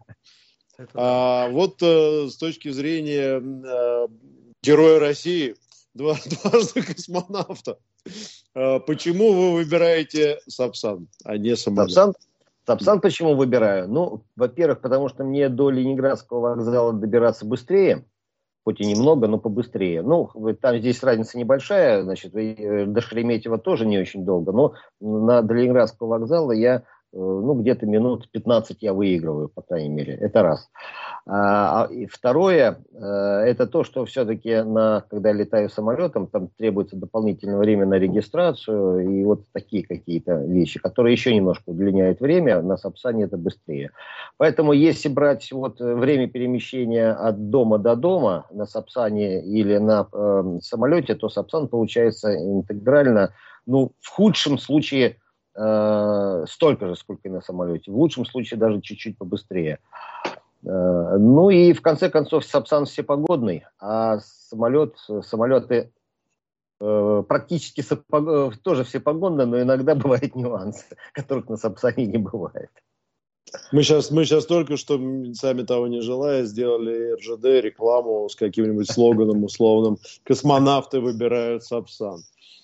А вот э, с точки зрения э, героя России, два, дважды космонавта, э, почему вы выбираете Сапсан, а не самолет? Сапсан, Сапсан почему выбираю? Ну, во-первых, потому что мне до Ленинградского вокзала добираться быстрее, хоть и немного, но побыстрее. Ну, там здесь разница небольшая, значит, до Шереметьево тоже не очень долго, но на, до Ленинградского вокзала я ну, где-то минут пятнадцать я выигрываю, по крайней мере. Это раз. А, и второе, это то, что все-таки, на, когда я летаю самолетом, там требуется дополнительное время на регистрацию, и вот такие какие-то вещи, которые еще немножко удлиняют время, на Сапсане это быстрее. Поэтому, если брать вот время перемещения от дома до дома на Сапсане или на э, самолете, то Сапсан получается интегрально, ну, в худшем случае, столько же, сколько и на самолете. В лучшем случае даже чуть-чуть побыстрее. Ну и в конце концов Сапсан всепогодный, а самолет, самолеты практически сапог... тоже всепогодные, но иногда бывают нюансы, которых на Сапсане не бывает. Мы сейчас, мы сейчас только что, сами того не желая, сделали эр жэ дэ рекламу с каким-нибудь слоганом условным «Космонавты выбирают Сапсан».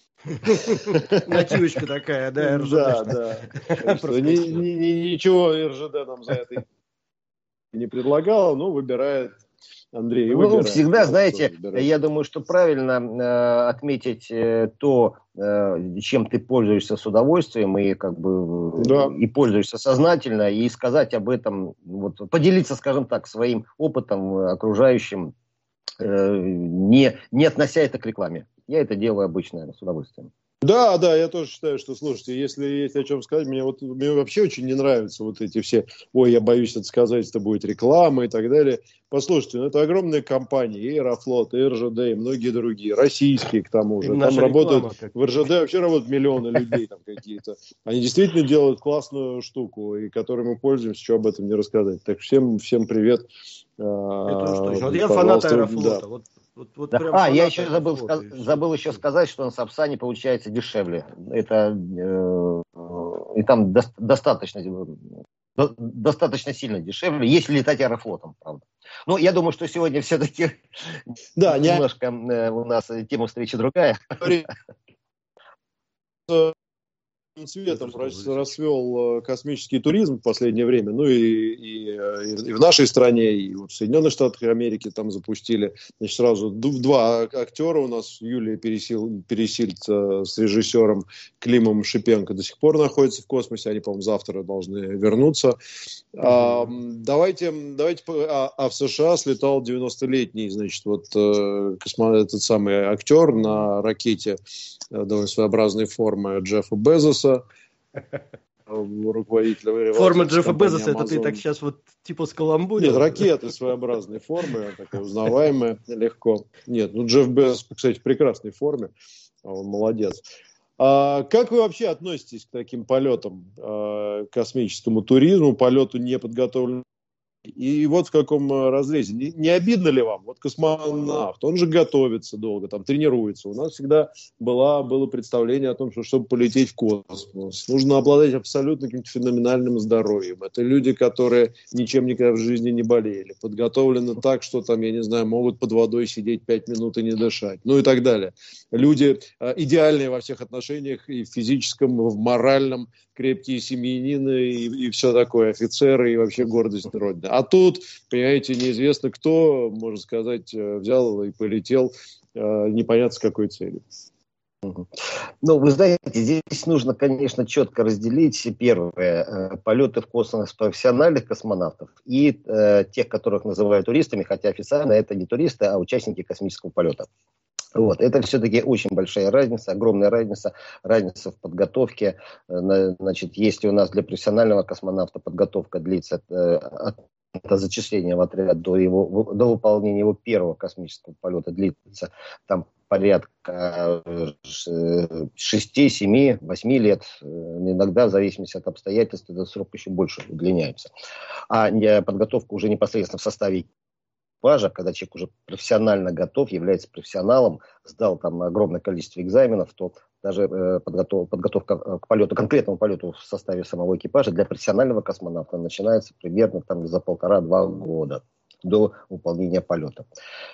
Нативочка такая, да, эр жэ дэ. Да, да. Ничего эр жэ дэ нам за это не предлагало, но выбирает Андрей. Ну, всегда, знаете, я думаю, что правильно э, отметить э, то, э, чем ты пользуешься с удовольствием и как бы да. и пользуешься сознательно, и сказать об этом, вот, поделиться, скажем так, своим опытом окружающим, э, не, не относя это к рекламе. Я это делаю обычно, наверное, с удовольствием. Да, да, я тоже считаю, что, слушайте, если есть о чем сказать, мне, вот, мне вообще очень не нравятся вот эти все, ой, я боюсь это сказать, это будет реклама и так далее. Послушайте, ну это огромные компании, и Аэрофлот, и эр жэ дэ, и многие другие, российские к тому же. Там работают, в эр жэ дэ вообще работают миллионы людей там какие-то. Они действительно делают классную штуку, и которой мы пользуемся, что об этом не рассказать. Так всем, всем привет. Это уж точно. Вот я фанат Аэрофлота, да. вот. Вот, вот да. А, я еще забыл, сказ... забыл еще сказать, что на Сапсане получается дешевле. Это э, и там до... достаточно, до... достаточно сильно дешевле, если летать Аэрофлотом, правда. Но я думаю, что сегодня все-таки да, немножко не... у нас тема встречи другая. Цветом расцвел космический туризм в последнее время, ну и, и, и в нашей стране, и в Соединенных Штатах Америки там запустили, значит, сразу два актера у нас, Юлия Пересил, Пересильца с режиссером Климом Шипенко до сих пор находятся в космосе, они, по-моему, завтра должны вернуться. Mm-hmm. А, давайте, давайте, а, а в США слетал девяностолетний, значит, вот космо, этот самый актер на ракете довольно своеобразной формы Джеффа Безоса, руководителя. Форма Джеффа Безоса, это ты так сейчас вот типа скаламбурил? Нет, ракеты своеобразной формы, такая узнаваемая, легко. Нет, ну Джефф Безос, кстати, в прекрасной форме, он молодец. А как вы вообще относитесь к таким полетам, к космическому туризму, полету неподготовленному? И вот в каком разрезе. Не, не обидно ли вам? Вот космонавт, он же готовится долго, там тренируется. У нас всегда была, было представление о том, что чтобы полететь в космос, нужно обладать абсолютно каким-то феноменальным здоровьем. Это люди, которые ничем никогда в жизни не болели. Подготовлены так, что там, я не знаю, могут под водой сидеть пять минут и не дышать. Ну и так далее. Люди э, идеальные во всех отношениях, и в физическом, и в моральном, крепкие семьянины, и, и все такое, офицеры, и вообще гордость Родины. А тут, понимаете, неизвестно кто, можно сказать, взял и полетел непонятно с какой целью. Ну, вы знаете, здесь нужно, конечно, четко разделить, первое, полеты в космос профессиональных космонавтов и э, тех, которых называют туристами, хотя официально это не туристы, а участники космического полета. Вот. Это все-таки очень большая разница, огромная разница, разница в подготовке. Значит, если у нас для профессионального космонавта подготовка длится от это зачисление в отряд до, его, до выполнения его первого космического полета длится там порядка шести, семи, восьми лет, иногда в зависимости от обстоятельств этот срок еще больше удлиняется. А подготовка уже непосредственно в составе экипажа, когда человек уже профессионально готов, является профессионалом, сдал там огромное количество экзаменов, то даже э, подготов, подготовка к полету, конкретному полету в составе самого экипажа для профессионального космонавта начинается примерно там за полтора-два года до выполнения полета.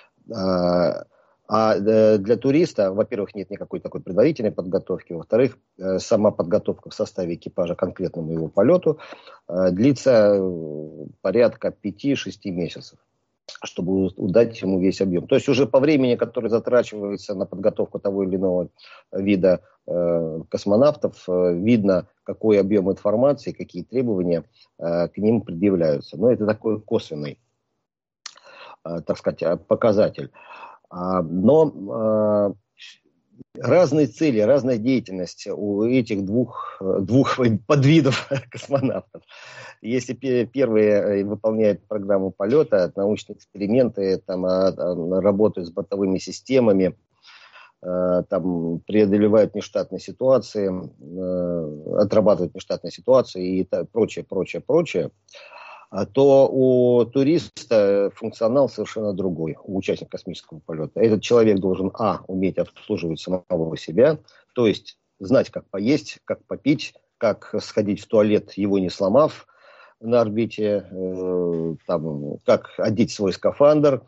А, а для туриста, во-первых, нет никакой такой предварительной подготовки, во-вторых, сама подготовка в составе экипажа к конкретному его полету длится порядка пяти-шести месяцев. чтобы удать ему весь объем. То есть уже по времени, который затрачивается на подготовку того или иного вида э, космонавтов, э, видно, какой объем информации, какие требования э, к ним предъявляются. Но это такой косвенный, э, так сказать, показатель. А, но э, разные цели, разная деятельность у этих двух, двух подвидов космонавтов. Если первые выполняют программу полета, научные эксперименты, там, работают с бортовыми системами, там, преодолевают нештатные ситуации, отрабатывают нештатные ситуации и прочее, прочее, прочее, то у туриста функционал совершенно другой, у участника космического полета. Этот человек должен, а, уметь обслуживать самого себя, то есть знать, как поесть, как попить, как сходить в туалет, его не сломав на орбите, э, там, как одеть свой скафандр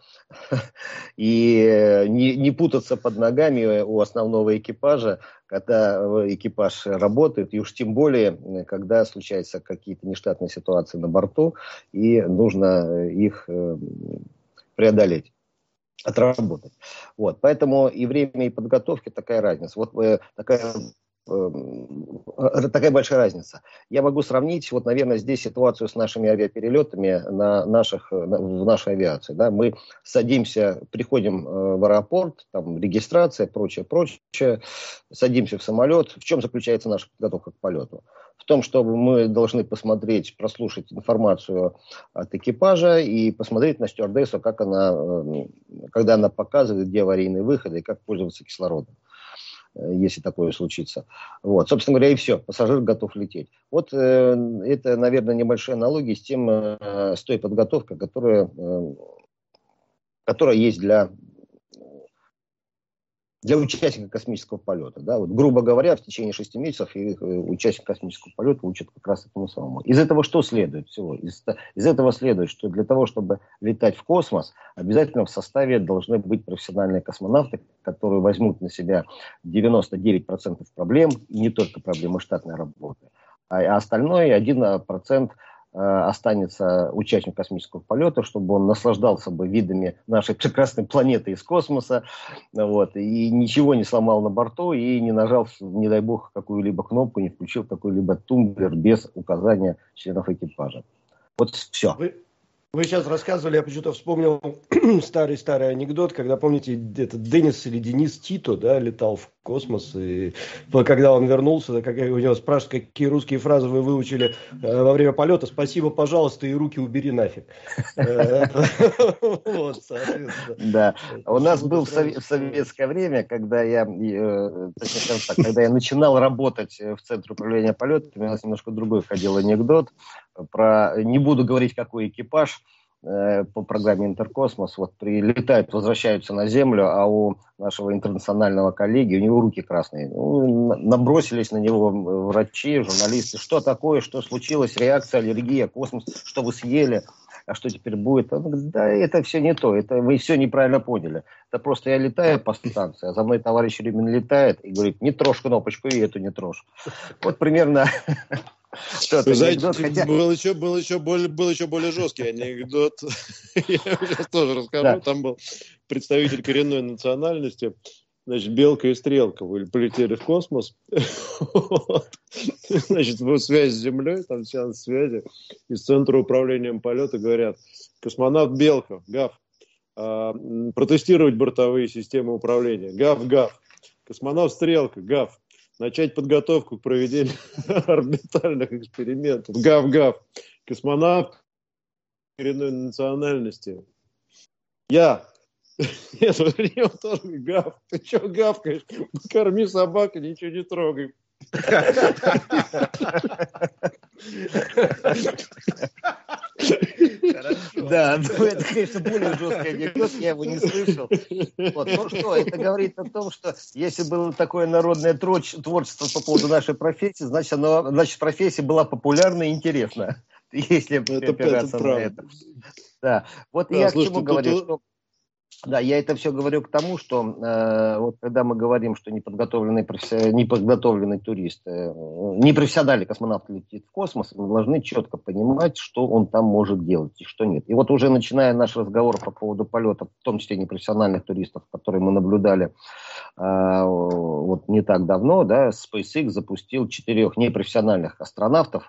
и не, не путаться под ногами у основного экипажа, когда экипаж работает, и уж тем более, когда случаются какие-то нештатные ситуации на борту, и нужно их э, преодолеть, отработать. Вот. Поэтому и время, и подготовки такая разница. Вот э, такая такая большая разница. Я могу сравнить, вот, наверное, здесь ситуацию с нашими авиаперелетами на наших, на, в нашей авиации. Да? Мы садимся, приходим в аэропорт, там регистрация, прочее, прочее, садимся в самолет. В чем заключается наша подготовка к полету? В том, что мы должны посмотреть, прослушать информацию от экипажа и посмотреть на стюардессу, как она, когда она показывает, где аварийные выходы и как пользоваться кислородом, если такое случится. Вот. Собственно говоря, и все. Пассажир готов лететь. Вот э, это, наверное, небольшая аналогия с, тем, э, с той подготовкой, которая, э, которая есть для, для участника космического полета. Да? Вот, грубо говоря, в течение шести месяцев и, э, участник космического полета учат как раз этому самому. Из этого что следует всего? Из, из этого следует, что для того, чтобы летать в космос, обязательно в составе должны быть профессиональные космонавты, которые возьмут на себя девяносто девять процентов проблем, и не только проблемы штатной работы, а остальное один процент останется участник космического полета, чтобы он наслаждался бы видами нашей прекрасной планеты из космоса, вот, и ничего не сломал на борту, и не нажал, не дай бог, какую-либо кнопку, не включил какой-либо тумблер без указания членов экипажа. Вот все. Вы, вы сейчас рассказывали, я почему-то вспомнил старый-старый анекдот, когда, помните, это Денис или Денис Тито, да, летал в космос, и когда он вернулся, как у него спрашивают, какие русские фразы вы выучили во время полета: спасибо, пожалуйста, и руки убери нафиг. Да, у нас был в советское время, когда я, когда я начинал работать в Центре управления полетами, у нас немножко другой ходил анекдот про, не буду говорить, какой экипаж, по программе «Интеркосмос», вот прилетают, возвращаются на Землю, а у нашего интернационального коллеги, у него руки красные. Ну, набросились на него врачи, журналисты. Что такое, что случилось, реакция, аллергия, космос, что вы съели, а что теперь будет? Он говорит: да, это все не то, это вы все неправильно поняли. Это просто я летаю по станции, а за мной товарищ Рюмин летает и говорит: не трожь кнопочку, и эту не трожь. Вот примерно... Вы знаете, хотя... был, еще, был, еще более, был еще более жесткий анекдот. Я сейчас тоже расскажу. Да. Там был представитель коренной национальности, значит, белка и стрелка полетели в космос. Вот. Значит, в связь с Землей, там сеанс связи, из Центра управления полета говорят: космонавт Белка, гав, а, протестировать бортовые системы управления, гав, гав. Космонавт Стрелка, гав, начать подготовку к проведению орбитальных экспериментов. Гав-гав. Космонавт коренной национальности. Я. Нет, вот него тоже гав. Ты что гавкаешь? Корми собаку, ничего не трогай. Да, ну это, конечно, более жесткий анекдот, я его не слышал. Вот. Ну что, это говорит о том, что если было такое народное творчество по поводу нашей профессии, значит, оно, значит профессия была популярна и интересна, если это, опираться это на это. Да, вот да, я слушайте, к чему говорю, что Да, я это все говорю к тому, что э, вот когда мы говорим, что неподготовленный, професси... неподготовленный турист, э, непрофессиональный космонавт летит в космос, мы должны четко понимать, что он там может делать и что нет. И вот уже начиная наш разговор по поводу полетов, в том числе непрофессиональных туристов, которые мы наблюдали э, вот не так давно, да, SpaceX запустил четырех непрофессиональных астронавтов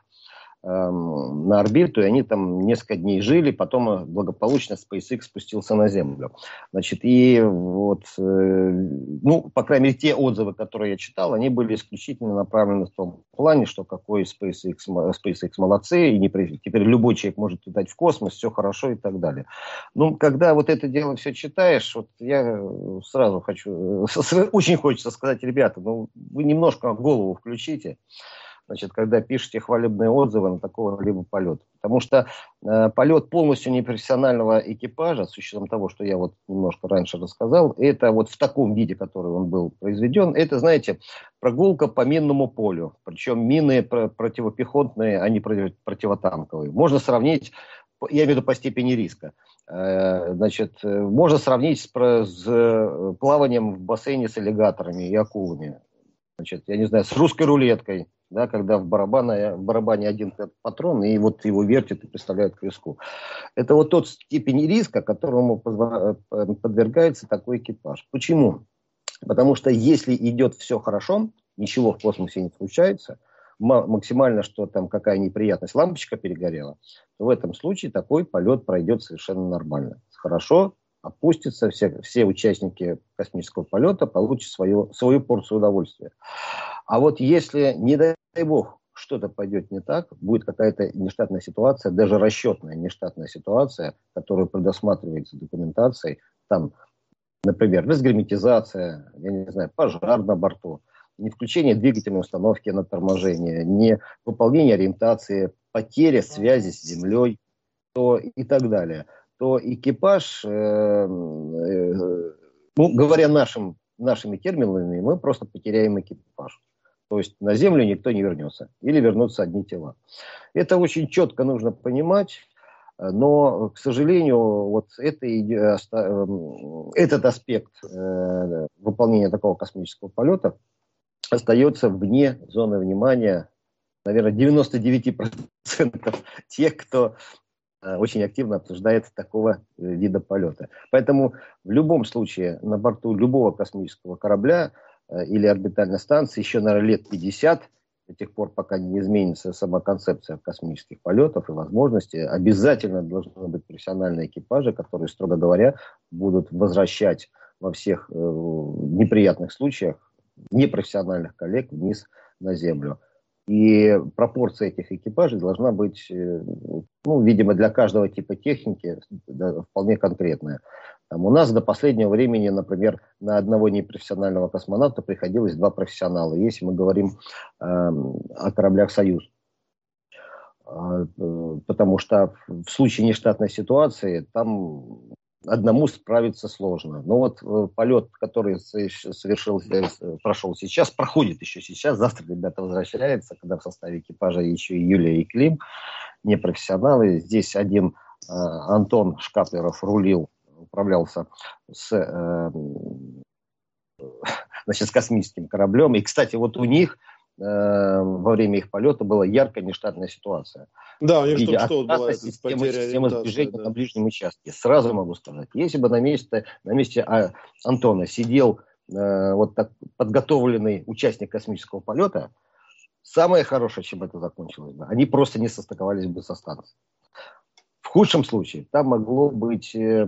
на орбиту, и они там несколько дней жили, потом благополучно SpaceX спустился на Землю. Значит, и вот, э, ну, по крайней мере, те отзывы, которые я читал, они были исключительно направлены в том плане, что какой SpaceX, SpaceX молодцы, и не, теперь любой человек может летать в космос, все хорошо и так далее. Ну, когда вот это дело все читаешь, вот я сразу хочу, очень хочется сказать, ребята, ну, вы немножко голову включите, значит, когда пишете хвалебные отзывы на такого либо полета. Потому что э, полет полностью непрофессионального экипажа, с учетом того, что я вот немножко раньше рассказал, это вот в таком виде, который он был произведен, это, знаете, прогулка по минному полю. Причем мины противопехотные, а не противотанковые. Можно сравнить, я имею в виду по степени риска, э, значит, можно сравнить с, с плаванием в бассейне с аллигаторами и акулами. Значит, я не знаю, с русской рулеткой, да, когда в барабане, в барабане один патрон, и вот его вертит и приставляет к виску. Это вот тот степень риска, которому подвергается такой экипаж. Почему? Потому что если идет все хорошо, ничего в космосе не случается, максимально, что там какая неприятность, лампочка перегорела, то в этом случае такой полет пройдет совершенно нормально. Хорошо опустится, все, все участники космического полета получат свою, свою порцию удовольствия. А вот если, не дай бог, что-то пойдет не так, будет какая-то нештатная ситуация, даже расчетная нештатная ситуация, которая предусматривается документацией, там, например, разгерметизация, я не знаю, пожар на борту, не включение двигательной установки на торможение, не выполнение ориентации, потеря связи с Землей, то и так далее, то экипаж, э, э, ну, говоря нашим, нашими терминами, мы просто потеряем экипаж. То есть на Землю никто не вернется. Или вернутся одни тела. Это очень четко нужно понимать. Но, к сожалению, вот это, этот аспект э, выполнения такого космического полета остается вне зоны внимания, наверное, девяносто девять процентов тех, кто очень активно обсуждает такого вида полета. Поэтому в любом случае на борту любого космического корабля или орбитальной станции еще, наверное, лет пятьдесят, до тех пор, пока не изменится сама концепция космических полетов и возможности, обязательно должны быть профессиональные экипажи, которые, строго говоря, будут возвращать во всех э, неприятных случаях непрофессиональных коллег вниз на Землю. И пропорция этих экипажей должна быть, ну, видимо, для каждого типа техники да, вполне конкретная. Там у нас до последнего времени, например, на одного непрофессионального космонавта приходилось два профессионала, если мы говорим э, о кораблях «Союз». Э, потому что в случае нештатной ситуации там одному справиться сложно. Но вот э, полет, который совершил, прошел сейчас, проходит еще сейчас. Завтра ребята возвращаются, когда в составе экипажа еще и Юлия и Клим, непрофессионалы. Здесь один э, Антон Шкаплеров рулил, управлялся с, э, значит, с космическим кораблем. И, кстати, вот у них э, во время их полета была яркая нештатная ситуация. Да, у них только что вот была система, потеря система движения да. на ближнем участке. Сразу могу сказать, если бы на месте, на месте а, Антона сидел э, вот так подготовленный участник космического полета, самое хорошее, чем это закончилось бы, они просто не состыковались бы со станцией. В худшем случае там могло быть э,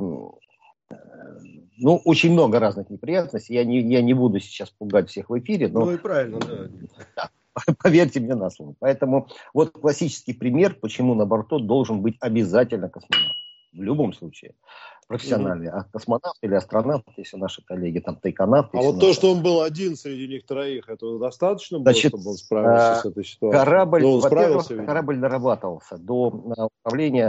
ну, очень много разных неприятностей. Я не, я не буду сейчас пугать всех в эфире. Но, ну и правильно, да. да. Поверьте мне на слово. Поэтому вот классический пример, почему на борту должен быть обязательно космонавт. В любом случае. Профессиональный. А космонавт или астронавт, если наши коллеги, там тайконавты. А вот наши... то, что он был один среди них троих, это достаточно было, Значит, чтобы он справился а, с этой ситуацией? Корабль, ну, он во-первых, справился, корабль дорабатывался до управления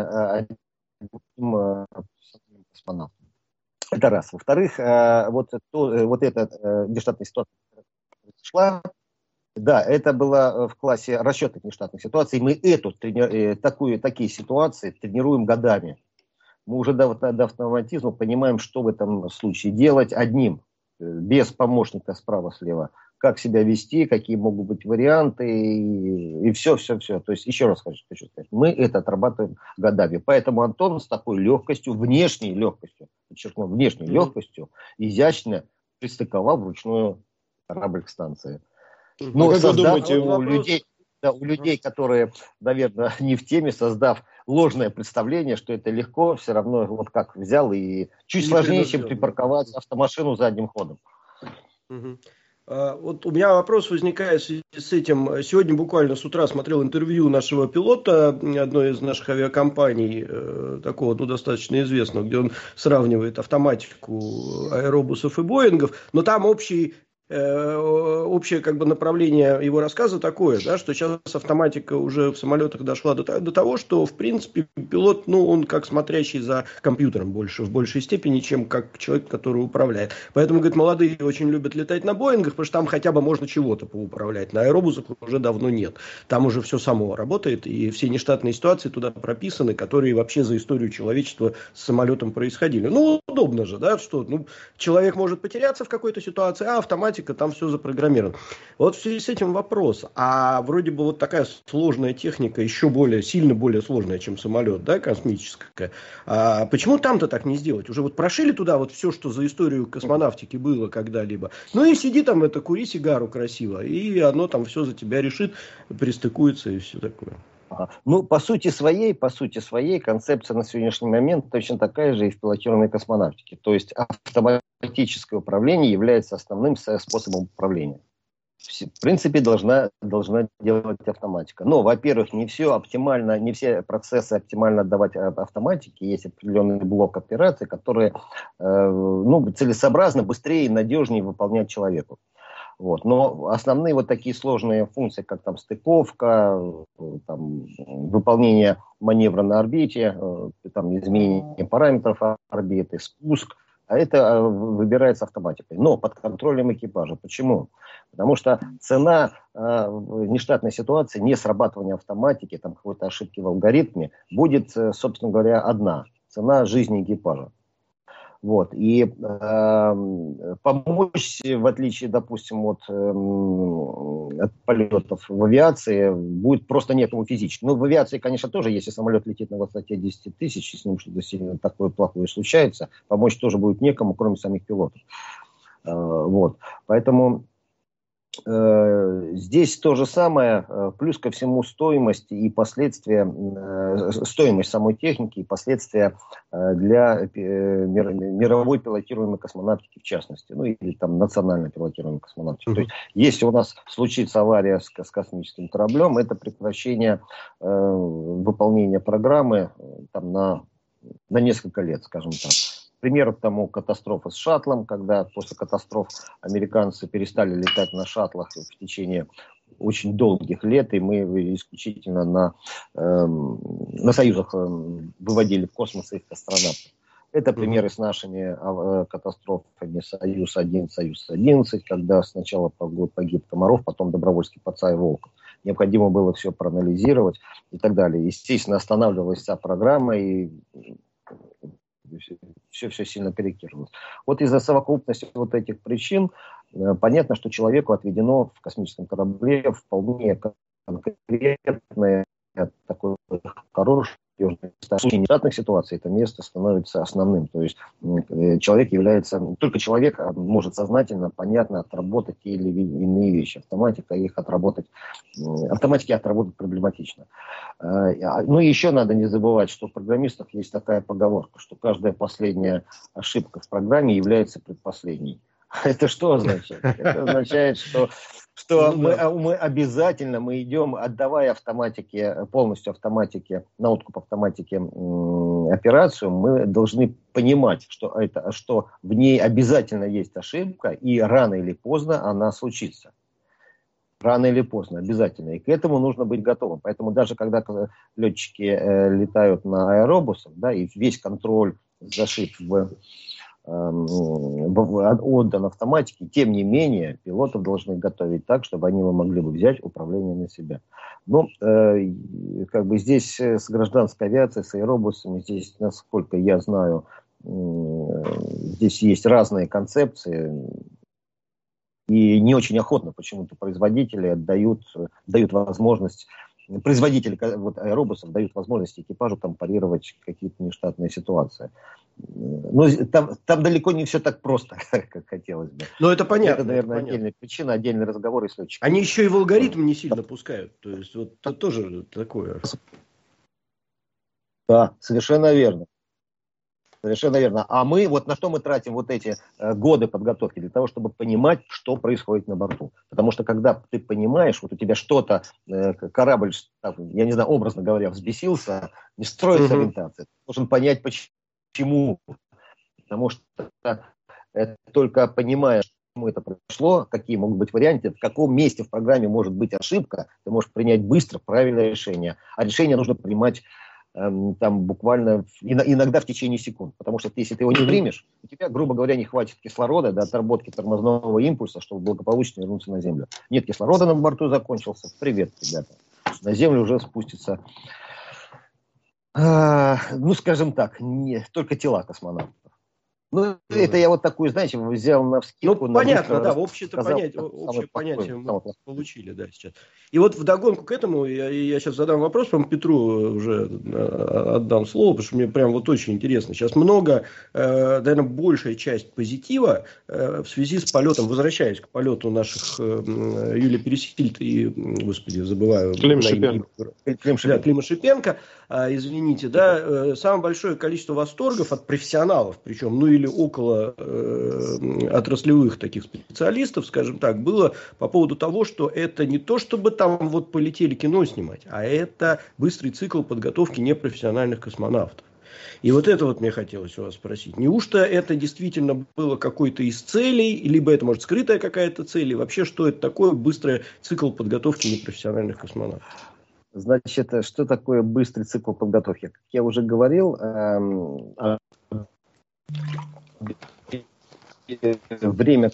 одним космонавтом. Это раз. Во-вторых, вот, то, вот эта нештатная ситуация произошла. Да, это было в классе расчетных нештатных ситуаций. Мы эту, такую, такие ситуации тренируем годами. Мы уже до, до автоматизма понимаем, что в этом случае делать одним, без помощника справа-слева. Как себя вести, какие могут быть варианты, и, и все, все, все. То есть, еще раз хочу, хочу сказать, мы это отрабатываем годами. Поэтому Антон с такой легкостью, внешней легкостью, подчеркну, внешней mm-hmm. легкостью, изящно пристыковал вручную корабль к станции. Mm-hmm. Ну, а создав думаете, у, людей, да, у людей, которые, наверное, не в теме, создав ложное представление, что это легко, все равно вот как взял и чуть не сложнее, чем припарковать автомашину задним ходом. Mm-hmm. Вот у меня вопрос возникает в связи с этим. Сегодня буквально с утра смотрел интервью нашего пилота одной из наших авиакомпаний, такого, ну, достаточно известного, где он сравнивает автоматику аэробусов и боингов, но там общий общее как бы направление его рассказа такое, да, что сейчас автоматика уже в самолетах дошла до, до того, что в принципе пилот, ну, он как смотрящий за компьютером больше, в большей степени, чем как человек, который управляет. Поэтому, говорит, молодые очень любят летать на Боингах, потому что там хотя бы можно чего-то поуправлять. На аэробусах уже давно нет. Там уже все само работает, и все нештатные ситуации туда прописаны, которые вообще за историю человечества с самолетом происходили. Ну, удобно же, да, что ну, человек может потеряться в какой-то ситуации, а автоматика там все запрограммировано. Вот в связи с этим вопрос. А вроде бы вот такая сложная техника, еще более, сильно более сложная, чем самолет, да, космическая. А почему там-то так не сделать? Уже вот прошили туда вот все, что за историю космонавтики было когда-либо. Ну и сиди там, это, кури сигару красиво, и оно там все за тебя решит, пристыкуется и все такое. Ну, по сути своей, по сути своей, концепция на сегодняшний момент точно такая же и в пилотируемой космонавтике. То есть автоматическое управление является основным способом управления. В принципе, должна, должна делать автоматика. Но, во-первых, не все оптимально, не все процессы оптимально отдавать автоматике. Есть определенный блок операций, которые э, ну, целесообразно, быстрее и надежнее выполнять человеку. Вот. Но основные вот такие сложные функции, как там стыковка, там, выполнение маневра на орбите, там, изменение параметров орбиты, спуск, а это выбирается автоматикой. Но под контролем экипажа. Почему? Потому что цена э, в нештатной ситуации, не срабатывания автоматики, там какой-то ошибки в алгоритме, будет, собственно говоря, одна. Цена жизни экипажа. Вот. И э, помочь, в отличие, допустим, от, э, от полетов в авиации, будет просто некому физически. Ну, в авиации, конечно, тоже, если самолет летит на высоте десять тысяч, и с ним что-то сильно такое плохое случается, помочь тоже будет некому, кроме самих пилотов. Э, вот. Поэтому э, здесь то же самое, э, плюс ко всему стоимость и последствия, э, стоимость самой техники и последствия э, для э, мир, мировой пилотируемой космонавтики в частности, ну или там национальной пилотируемой космонавтики. Mm-hmm. То есть, если у нас случится авария с, с космическим кораблем, это прекращение э, выполнения программы э, там, на, на несколько лет, скажем так. Пример тому катастрофа с шаттлом, когда после катастроф американцы перестали летать на шаттлах в течение очень долгих лет, и мы исключительно на, э, на союзах выводили в космос их астронавтов. Это примеры с нашими э, катастрофами союз один, союз одиннадцать, когда сначала погиб Комаров, потом Добровольский, Паца и Волков. Необходимо было все проанализировать и так далее. Естественно, останавливалась вся программа, и все-все сильно корректировалось. Вот из-за совокупности вот этих причин э, понятно, что человеку отведено в космическом корабле вполне конкретное, такое хорошее, в случае нештатных ситуаций это место становится основным. То есть э, человек является, только человек может сознательно, понятно отработать те или иные вещи. Автоматика их отработать, э, автоматики отработать проблематично. Э, ну и еще надо не забывать, что у программистов есть такая поговорка, что каждая последняя ошибка в программе является предпоследней. Это что означает? Это означает, что, что ну, мы, да. мы обязательно мы идем, отдавая автоматике, полностью автоматике, на откуп автоматике м, операцию, мы должны понимать, что, это, что в ней обязательно есть ошибка, и рано или поздно она случится. Рано или поздно, обязательно. И к этому нужно быть готовым. Поэтому даже когда летчики э, летают на аэробусах, да, и весь контроль зашит в отдан автоматике, тем не менее пилотов должны готовить так, чтобы они могли бы взять управление на себя. Ну, э, как бы здесь с гражданской авиацией, с аэробусами, здесь, насколько я знаю, э, здесь есть разные концепции, и не очень охотно почему-то производители отдают, дают возможность, производители вот, аэробусов дают возможность экипажу там парировать какие-то нештатные ситуации. Но там, там далеко не все так просто, как хотелось бы. Ну, это понятно. Это, наверное, это понятно. отдельная причина, отдельный разговор и летчиков. Они еще и в алгоритм не сильно пускают. То есть, вот это тоже такое. Да, совершенно верно. Совершенно верно. А мы, вот на что мы тратим вот эти э, годы подготовки? Для того, чтобы понимать, что происходит на борту. Потому что, когда ты понимаешь, вот у тебя что-то, э, корабль, я не знаю, образно говоря, взбесился, не строится mm-hmm. ориентация. Ты должен понять, почему. Потому что это только понимая, почему это произошло, какие могут быть варианты, в каком месте в программе может быть ошибка, ты можешь принять быстро правильное решение. А решение нужно принимать там буквально иногда в течение секунд. Потому что если ты его не примешь, у тебя, грубо говоря, не хватит кислорода до отработки тормозного импульса, чтобы благополучно вернуться на Землю. Нет кислорода на борту, закончился. Привет, ребята. На Землю уже спустится, э, ну, скажем так, не, только тела космонавтов. Ну, mm-hmm. это я вот такую, знаете, взял на вскидку. Ну, понятно, да, общее понятие, общее понятие мы получили, да, сейчас. И вот вдогонку к этому, я, я сейчас задам вопрос, по-моему, Петру уже отдам слово, потому что мне прям вот очень интересно. Сейчас много, э, наверное, большая часть позитива э, в связи с полетом, возвращаясь к полету наших э, Юлии Пересильд и, господи, забываю. Клим Шипенко. Клим Шипенко. Да, Клима Шипенко, э, извините, да, э, самое большое количество восторгов от профессионалов, причем, ну, или около э, отраслевых таких специалистов, скажем так, было по поводу того, что это не то, чтобы там вот полетели кино снимать, а это быстрый цикл подготовки непрофессиональных космонавтов. И вот это вот мне хотелось у вас спросить. Неужто это действительно было какой-то из целей, либо это, может, скрытая какая-то цель, и вообще, что это такое быстрый цикл подготовки непрофессиональных космонавтов? Значит, что такое быстрый цикл подготовки? Как я уже говорил, эм, время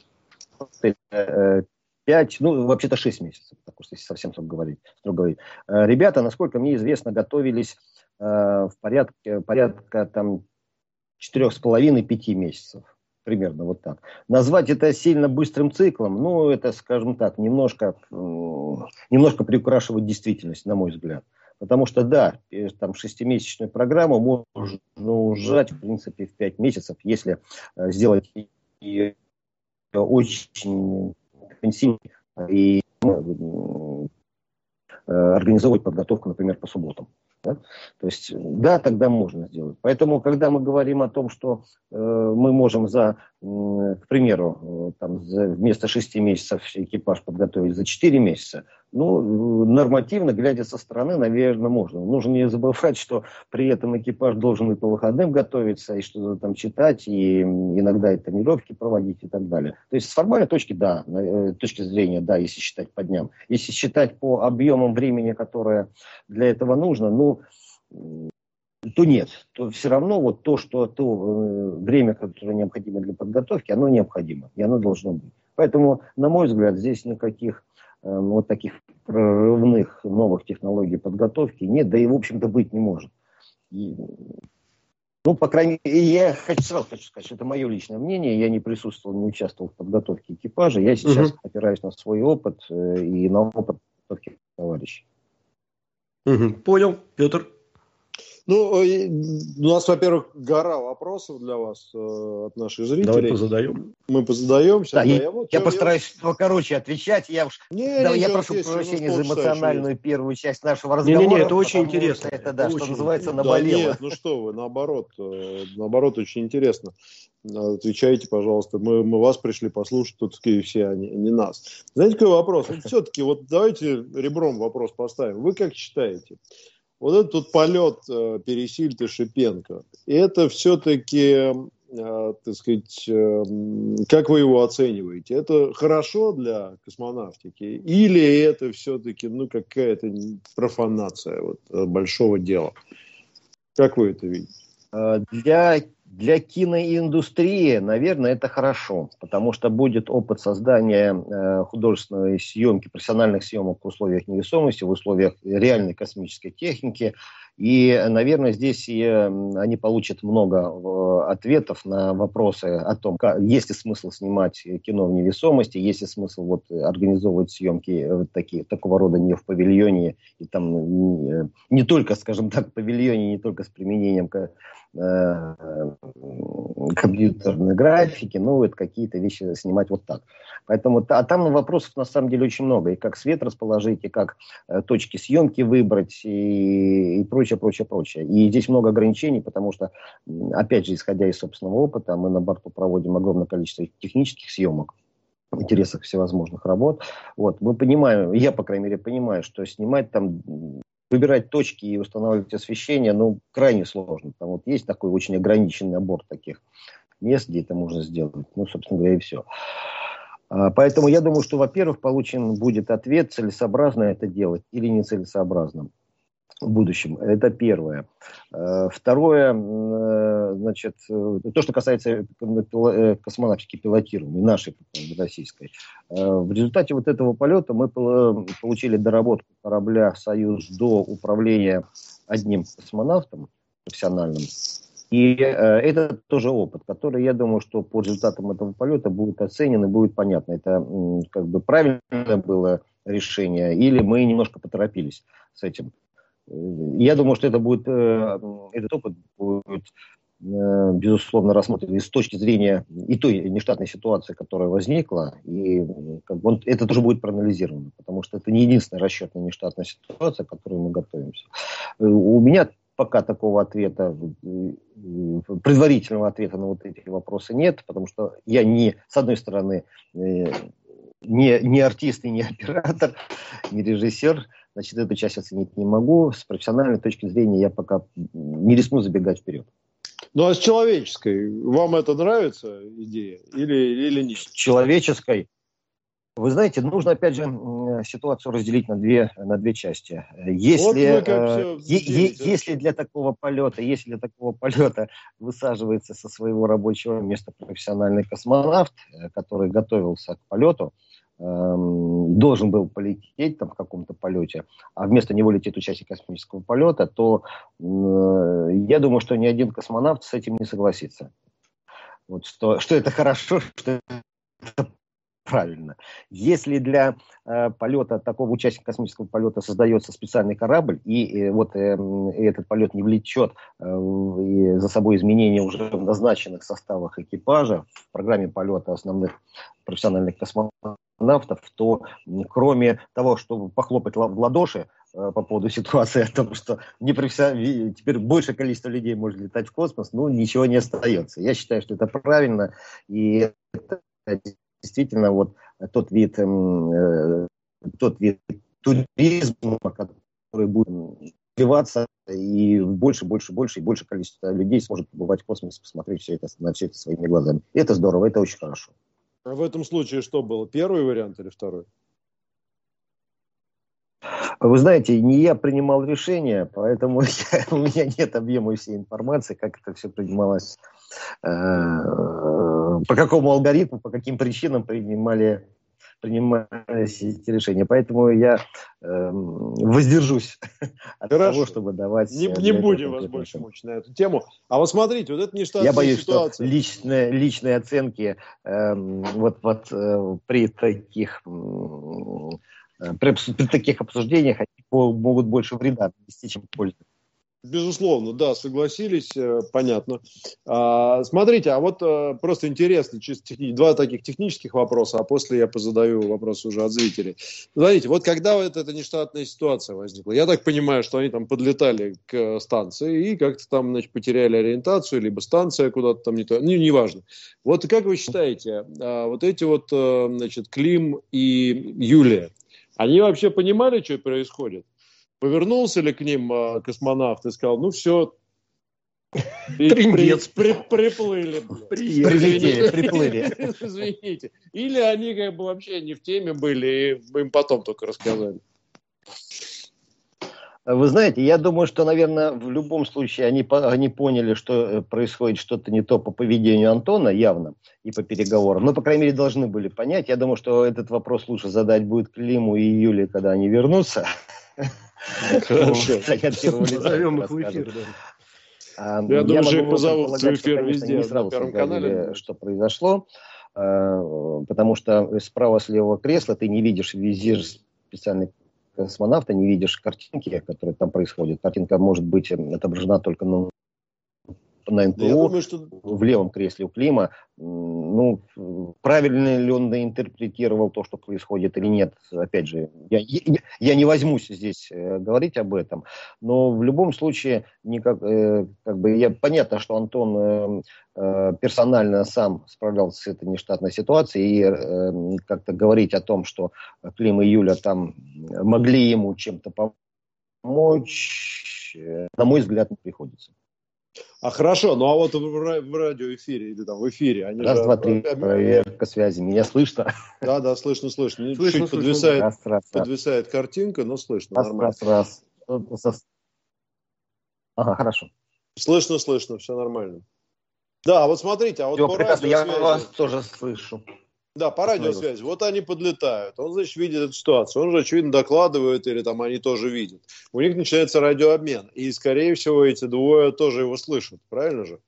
пять, ну, вообще-то шесть месяцев, так уж если совсем строго говорить, строго говорить. Ребята, насколько мне известно, готовились э, в порядке, порядка там четырех с половиной пяти месяцев. Примерно вот так. Назвать это сильно быстрым циклом, ну, это, скажем так, немножко, э, немножко приукрашивает действительность, на мой взгляд. Потому что, да, там шестимесячную программу можно ужать, в принципе, в пять месяцев, если э, сделать ее очень интенсивно и ну, э, организовывать подготовку, например, по субботам. Да? То есть, да, тогда можно сделать. Поэтому, когда мы говорим о том, что э, мы можем за, э, к примеру, э, там, за, вместо шести месяцев экипаж подготовить за четыре месяца, ну, нормативно, глядя со стороны, наверное, можно. Нужно не забывать, что при этом экипаж должен и по выходным готовиться, и что-то там читать, и иногда и тренировки проводить и так далее. То есть, с формальной точки, да, с точки зрения, да, если считать по дням. Если считать по объемам времени, которое для этого нужно, ну, то нет. То все равно вот то, что то время, которое необходимо для подготовки, оно необходимо, и оно должно быть. Поэтому, на мой взгляд, здесь никаких э, вот таких прорывных новых технологий подготовки нет, да и, в общем-то, быть не может. И, ну, по крайней мере, я хочу, сразу хочу сказать, что это мое личное мнение, я не присутствовал, не участвовал в подготовке экипажа, я сейчас угу. опираюсь на свой опыт э, и на опыт подготовки товарищей. Угу. Понял, Петр. Ну, у нас, во-первых, гора вопросов для вас э, от наших зрителей. Давай позадаем. Мы позадаемся. Да, да, я, я, вот, я я, постараюсь я... покороче отвечать. Я, уж... не, да, не, я не, прошу есть, прощения ну, за эмоциональную первую часть нашего разговора. Не-не-не, это очень интересно. Это, да, это что очень называется, интересно. наболело. Да нет, ну что вы, наоборот, наоборот, очень интересно. Отвечайте, пожалуйста. Мы, мы вас пришли послушать, тут все, а не, не нас. Знаете, какой вопрос? Все-таки, вот давайте ребром вопрос поставим. Вы как считаете? Вот этот вот полет э, Пересильд и Шипенко, это все-таки, э, так сказать, э, как вы его оцениваете? Это хорошо для космонавтики? Или это все-таки, ну, какая-то профанация вот, большого дела? Как вы это видите? Для, Для киноиндустрии, наверное, это хорошо, потому что будет опыт создания э, художественной съемки, профессиональных съемок в условиях невесомости, в условиях реальной космической техники. И, наверное, здесь и, э, они получат много э, ответов на вопросы о том, как, есть ли смысл снимать кино в невесомости, есть ли смысл вот, организовывать съемки вот такие, такого рода не в павильоне, и там не, не только, скажем так, в павильоне, не только с применением компьютерной графики, ну, это какие-то вещи снимать вот так. Поэтому, а там вопросов на самом деле очень много. И как свет расположить, и как э, точки съемки выбрать, и, и прочее, прочее, прочее. И здесь много ограничений, потому что, опять же, исходя из собственного опыта, мы на борту проводим огромное количество технических съемок в интересах всевозможных работ. Вот, мы понимаем, я, по крайней мере, понимаю, что снимать там... Выбирать точки и устанавливать освещение, ну, крайне сложно. Там вот есть такой очень ограниченный набор таких мест, где это можно сделать. Ну, собственно говоря, и все. А, поэтому я думаю, что, во-первых, получен будет ответ, целесообразно это делать или нецелесообразно в будущем. Это первое. Второе, значит, то, что касается космонавтики пилотируемой, нашей российской. В результате вот этого полета мы получили доработку корабля «Союз» до управления одним космонавтом профессиональным. И это тоже опыт, который, я думаю, что по результатам этого полета будет оценен и будет понятно, это как бы правильное было решение или мы немножко поторопились с этим. Я думаю, что это будет, этот опыт будет, безусловно, рассмотрен с точки зрения и той нештатной ситуации, которая возникла, и как бы он, это тоже будет проанализировано, потому что это не единственная расчетная нештатная ситуация, к которой мы готовимся. У меня пока такого ответа, предварительного ответа на вот эти вопросы нет, потому что я не, с одной стороны, не, не артист и не оператор, не режиссер, значит, эту часть оценить не могу. С профессиональной точки зрения я пока не рискну забегать вперед. Ну, а с человеческой, вам это нравится идея или, или нет? С человеческой, вы знаете, нужно, опять же, ситуацию разделить на две, на две части. Если, вот э, е- если для такого полета, если для такого полета высаживается со своего рабочего места профессиональный космонавт, который готовился к полету, должен был полететь там в каком-то полете, а вместо него летит участник космического полета, то э, я думаю, что ни один космонавт с этим не согласится. Вот что, что это хорошо, что это правильно. Если для э, полета, такого участника космического полета создается специальный корабль, и, и вот э, и этот полет не влечет э, и за собой изменения уже в назначенных составах экипажа, в программе полета основных профессиональных космонавтов, то кроме того, чтобы похлопать в ладоши э, по поводу ситуации о том, что не профессионально, теперь большее количество людей может летать в космос, ну, ничего не остается. Я считаю, что это правильно, и это действительно вот тот вид, э, тот вид туризма, который будет развиваться, и больше, больше, больше, и больше количество людей сможет побывать в космосе, посмотреть все это, на все это своими глазами. Это здорово, это очень хорошо. А в этом случае что было? Первый вариант или второй? Вы знаете, не я принимал решение, поэтому я, у меня нет объема всей информации, как это все принималось, э, по какому алгоритму, по каким причинам принимали, принимались эти решения. Поэтому я э, воздержусь от Хорошо. того, чтобы давать... Не, не будем вас больше мучить на эту тему. А вот смотрите, вот это нештатная я боюсь, ситуация. Что личные, личные оценки э, вот, вот э, при таких... Э, При, при таких обсуждениях они могут больше вреда нанести, чем пользы. Безусловно, да, согласились, понятно. А, смотрите, а вот а, просто интересно, чисто техни... два таких технических вопроса, а после я позадаю вопрос уже от зрителей. Смотрите, вот когда вот эта нештатная ситуация возникла, я так понимаю, что они там подлетали к станции и как-то там, значит, потеряли ориентацию, либо станция куда-то там не то, ну, неважно. Вот как вы считаете, а, вот эти вот, значит, Клим и Юлия, они вообще понимали, что происходит? Повернулся ли к ним а, космонавт и сказал, ну все, Трындец. При, при, приплыли. Прилетели, приплыли. Извините. Или они как бы вообще не в теме были, и им потом только рассказали. Вы знаете, я думаю, что, наверное, в любом случае они, они поняли, что происходит что-то не то по поведению Антона, явно, и по переговорам. Ну, по крайней мере, должны были понять. Я думаю, что этот вопрос лучше задать будет Климу и Юле, когда они вернутся. Хорошо. Назовем их в эфир, да. Я думаю, что их позовут в эфир везде, не сразу на Первом канале, что произошло, потому что справа, с левого кресла ты не видишь визир специальный космонавта, не видишь картинки, которые там происходят. Картинка может быть отображена только на, на эн пэ о. Я думаю, что... В левом кресле у Клима. Ну, правильно ли он интерпретировал то, что происходит или нет, опять же, я, я, я не возьмусь здесь э, говорить об этом, но в любом случае, никак, э, как бы, я, понятно, что Антон э, э, персонально сам справлялся с этой нештатной ситуацией, и э, как-то говорить о том, что Клим и Юля там могли ему чем-то помочь, э, на мой взгляд, не приходится. А хорошо, ну а вот в, в радиоэфире или там в эфире они раз, же... два, три, проверка связи. Меня слышно? Да, да, слышно, слышно. слышно Чуть слышно. Подвисает, раз, раз, подвисает картинка, но слышно. Раз, нормально. раз, раз. Ага, хорошо. Слышно, слышно, все нормально. Да, вот смотрите, а вот Все, по прекрасно, радиосвязи... я вас тоже слышу. Да, по радиосвязи. Вот они подлетают. Он, значит, видит эту ситуацию. Он же, очевидно, докладывает, или там они тоже видят. У них начинается радиообмен. И, скорее всего, эти двое тоже его слышат. Правильно же?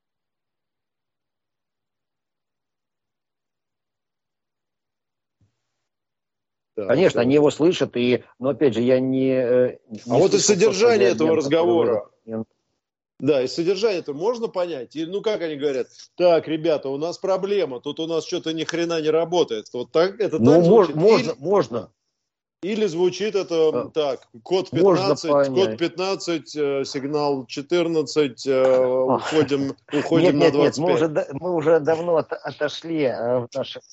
Да, конечно, все. Они его слышат. И, но, опять же, я не... не а вот и содержание этого разговора... Который... Да, и содержание это можно понять? Или, ну, как они говорят, так, ребята, у нас проблема, тут у нас что-то ни хрена не работает. Вот так, это ну, так мож, звучит? можно, или, можно. Или звучит это а, так, код пятнадцать, код пятнадцать, э, сигнал четырнадцать, э, уходим, уходим нет, на двадцать пять. Нет, нет, мы уже, мы уже давно от, отошли э, в наши...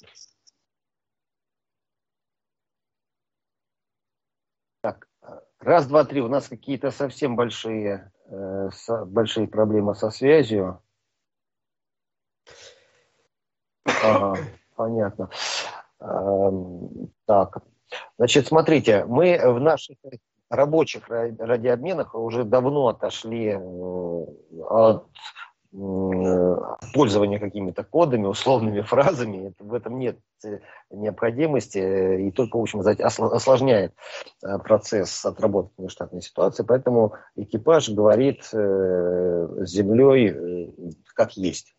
Так, раз, два, три, у нас какие-то совсем большие... С, большие проблемы со связью. Ага, понятно. Эм, так, значит, смотрите, мы в наших рабочих радиообменах уже давно отошли от пользования какими-то кодами, условными фразами. В этом нет необходимости и только, в общем, осложняет процесс отработки нештатной ситуации. Поэтому экипаж говорит с землей как есть.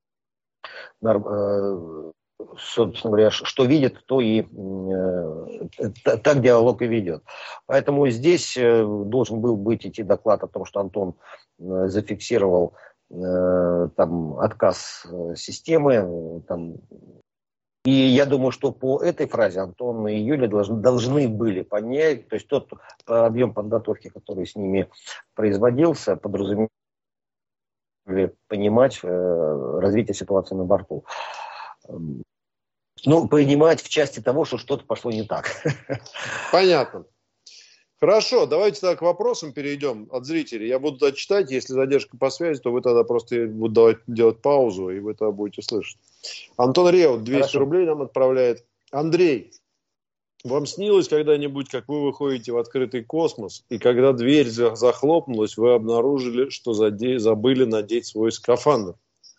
Собственно говоря, что видит, то и так диалог и ведет. Поэтому здесь должен был быть идти доклад о том, что Антон зафиксировал там отказ системы, там. И я думаю, что по этой фразе Антон и Юля должны, должны были понять, то есть тот объем подготовки, который с ними производился, подразумевали понимать э, развитие ситуации на борту. Ну, понимать в части того, что что-то пошло не так. Понятно. Хорошо, давайте тогда к вопросам перейдем от зрителей. Я буду читать, если задержка по связи, то вы тогда просто будете делать паузу, и вы тогда будете слышать. Антон Реут двести Хорошо. Рублей нам отправляет. Андрей, вам снилось когда-нибудь, как вы выходите в открытый космос, и когда дверь захлопнулась, вы обнаружили, что забыли надеть свой скафандр?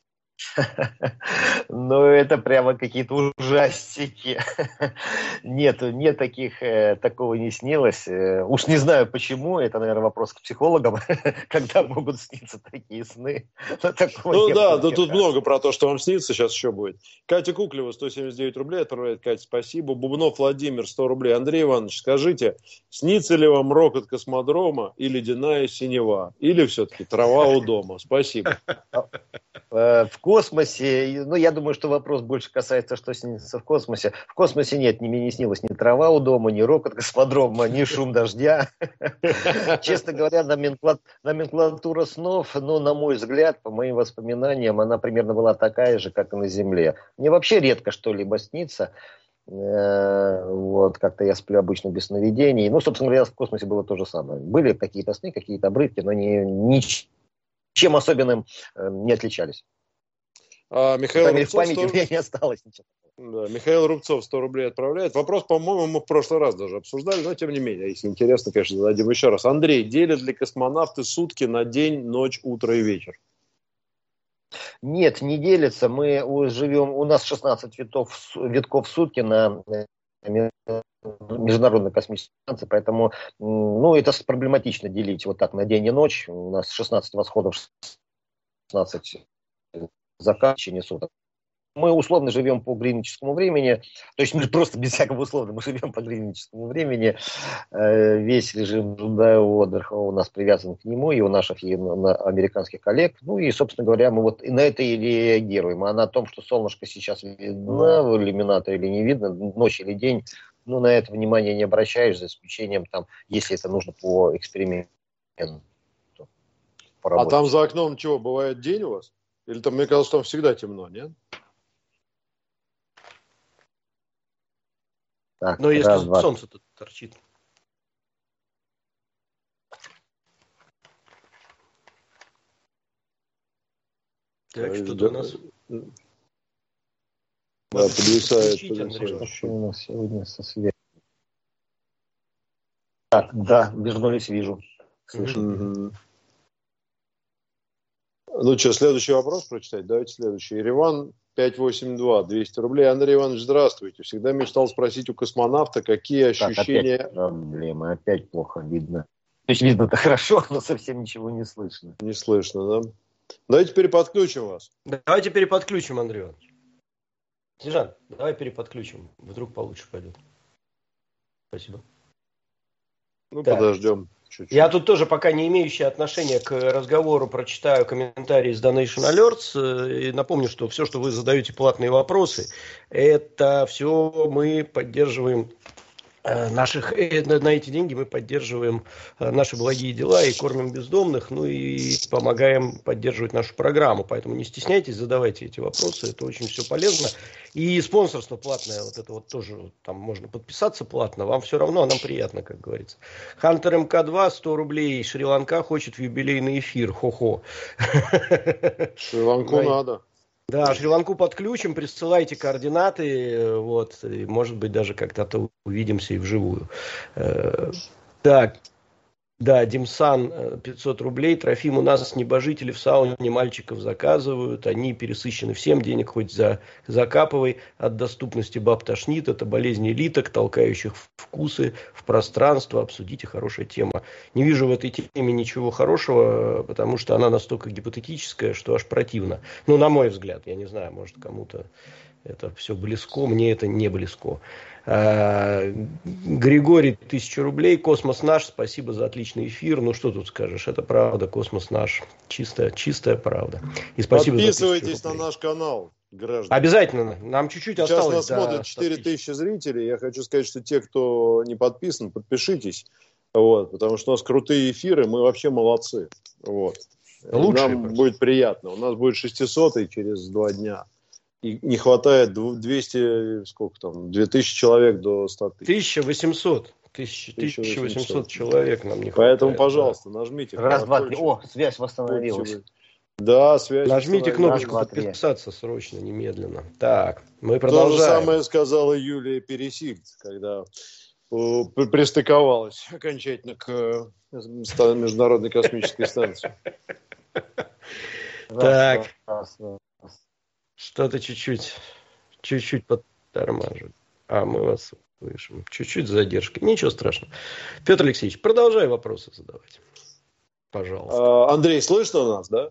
Ну, это прямо какие-то ужастики. Нет, нет таких, такого не снилось. Уж не знаю почему, это, наверное, вопрос к психологам, когда могут сниться такие сны. Ну да, да, тут много про то, что вам снится, сейчас еще будет. Катя Куклева, сто семьдесят девять рублей отправляет. Катя, спасибо. Бубнов Владимир, сто рублей. Андрей Иванович, скажите, снится ли вам рокот космодрома и ледяная синева? Или все-таки трава у дома? Спасибо. В космосе, ну, я думаю, что вопрос больше касается, что снится в космосе. В космосе нет, мне не снилось ни трава у дома, ни рокот космодрома, ни шум дождя. Честно говоря, номенклатура снов, ну, на мой взгляд, по моим воспоминаниям, она примерно была такая же, как и на Земле. Мне вообще редко что-либо снится. Вот, как-то я сплю обычно без сновидений. Ну, собственно говоря, в космосе было то же самое. Были какие-то сны, какие-то обрывки, но не, ничего. Чем особенным э, не отличались. А, Михаил Рубцов, в памяти сто... у меня не осталось ничего. Да, Михаил Рубцов сто рублей отправляет. Вопрос, по-моему, мы в прошлый раз даже обсуждали, но тем не менее, если интересно, конечно, зададим еще раз. Андрей, делят ли космонавты сутки на день, ночь, утро и вечер? Нет, не делится. Мы у- живем, у нас шестнадцать витков, в су- витков в сутки на э, ме- Международной космической станции, поэтому м, ну, это с- проблематично делить вот так на день и ночь. У нас шестнадцать восходов, шестнадцать закатов в течение суток. Мы условно живем по гринвичскому времени, то есть мы просто без всякого условно, мы живем по гринвичскому времени, Э, весь режим труда и отдыха у нас привязан к нему, и у наших, и на- на американских коллег, ну и, собственно говоря, мы вот и на это и реагируем, а на том, что солнышко сейчас видно в иллюминаторе или не видно, ночь или день, ну на это внимание не обращаешь, за исключением там, если это нужно по эксперименту, по А работе. там за окном чего, бывает день у вас? Или там, мне казалось, там всегда темно, нет? Так, Но если раз, два, солнце тут торчит. Так, что-то у нас... Да, Надо подвисает, подключить, Андрей подвисает. что у нас сегодня со связью? Так, да, вернулись, вижу, слышу. Мгм. Ну что, следующий вопрос прочитать? Давайте следующий. Ереван пятьсот восемьдесят два, двести рублей. Андрей Иванович, здравствуйте. Всегда мечтал спросить у космонавта, какие Так, ощущения... опять проблемы, опять плохо видно. То есть видно-то хорошо, но совсем ничего не слышно. Не слышно, да? Давайте переподключим вас. Давайте переподключим, Андрей Иванович. Снежан, давай переподключим. Вдруг получше пойдет. Спасибо. Ну, Так. подождем чуть-чуть. Я тут тоже, пока не имеющий отношения к разговору, прочитаю комментарии из Donation Alerts. э, И напомню, что все, что вы задаете платные вопросы, это все мы поддерживаем э, наших, э, на на эти деньги мы поддерживаем э, наши благие дела и кормим бездомных, ну и помогаем поддерживать нашу программу. Поэтому не стесняйтесь, задавайте эти вопросы, это очень все полезно. И спонсорство платное, вот это вот тоже, вот там можно подписаться платно, вам все равно, а нам приятно, как говорится. Хантер эм ка два, сто рублей, Шри-Ланка хочет в юбилейный эфир, хо-хо. Шри-Ланку надо. Да, Шри-Ланку подключим, присылайте координаты, э, вот, и, может быть, даже когда-то увидимся и вживую. Э, Так, да, Димсан, э, пятьсот рублей, Трофим, у нас небожители в сауне мальчиков заказывают, они пересыщены всем, денег хоть за, закапывай, от доступности баб тошнит, это болезнь элиток, толкающих вкусы в пространство, обсудите, хорошая тема. Не вижу в этой теме ничего хорошего, потому что она настолько гипотетическая, что аж противно. Ну, на мой взгляд, я не знаю, может, кому-то это все близко, мне это не близко. А, Григорий, тысяча рублей, Космос наш, спасибо за отличный эфир. Ну, что тут скажешь, это правда, Космос наш, чистая, чистая правда. И спасибо за Подписывайтесь тысячу на рублей. наш канал, граждане. Обязательно, нам чуть-чуть Сейчас осталось нас до смотрят ста четыре тысяч. тысячи зрителей. Я хочу сказать, что те, кто не подписан, подпишитесь. Вот, потому что у нас крутые эфиры, мы вообще молодцы. Вот. Лучшие Нам просто. будет приятно. У нас будет шестисотый через два дня. И не хватает двести, сколько там, две тысячи человек до ста тысяч. тысяча восемьсот. тысяча восемьсот человек нам не хватает. Поэтому, да. пожалуйста, нажмите. Раз, два, три. колокольчик. О, связь восстановилась. Будьте вы- Да, связь. Нажмите восстановилась. кнопочку Раз, два, три. подписаться срочно, немедленно. Так, мы То же продолжаем. самое сказала Юлия Пересильд, когда э, при- пристыковалась окончательно к э, ста- Международной космической станции. Раз, Так. раз, раз. Что-то чуть-чуть, чуть-чуть подтормаживает. А, мы вас слышим. Чуть-чуть с задержкой. Ничего страшного. Петр Алексеевич, продолжай вопросы задавать. Пожалуйста. А, Андрей, слышно нас, да?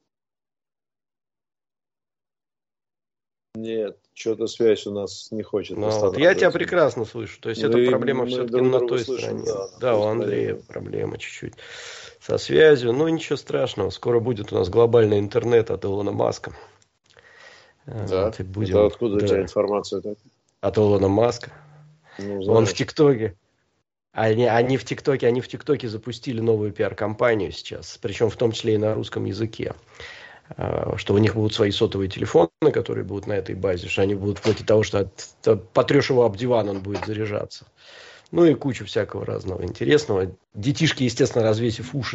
Нет, что-то связь у нас не хочет Ну, вот я восстанавливаться. тебя прекрасно слышу. То есть, Мы- эта проблема мы все-таки друг на друга той слышим, стороне. да, на Да, той у Андрея стороне. проблема чуть-чуть со связью. Ну, ничего страшного. Скоро будет у нас глобальный интернет от Илона Маска. Да? Вот, и будем, Это откуда да, у тебя информация такая? от Илона Маска. Ну, Он знаешь. в ТикТоке. Они, они в ТикТоке, они в ТикТоке запустили новую пиар-компанию сейчас, причем в том числе и на русском языке. А, Что у них будут свои сотовые телефоны, которые будут на этой базе, что они будут вплоть до того, что от, от- потрешь его об диван, он будет заряжаться. Ну и кучу всякого разного интересного. Детишки, естественно, развесив уши,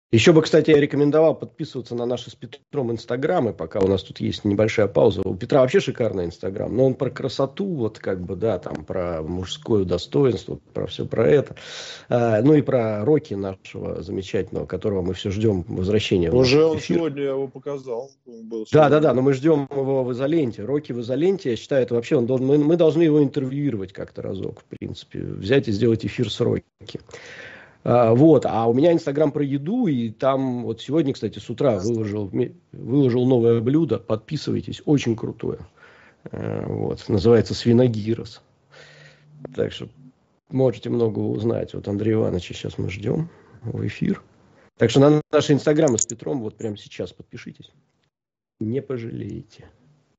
Еще бы, кстати, я рекомендовал подписываться на наши с Петром инстаграмы, пока у нас тут есть небольшая пауза. У Петра вообще шикарный инстаграм, но он про красоту, вот как бы, да, там про мужское достоинство, про все про это. А, ну и про Рокки нашего замечательного, которого мы все ждем возвращения. Уже он сегодня его показал. Был да, да, да, но мы ждем его в изоленте. Рокки в изоленте, я считаю, это вообще, он должен, мы, мы должны его интервьюировать как-то разок, в принципе, взять и сделать эфир с Рокки. А, вот, а у меня инстаграм про еду, и там вот сегодня, кстати, с утра выложил, выложил новое блюдо, подписывайтесь, очень крутое, а, вот, называется свиногирос, так что можете много узнать. Вот Андрея Ивановича сейчас мы ждем в эфир, так что на наши инстаграмы с Петром вот прямо сейчас подпишитесь, не пожалеете.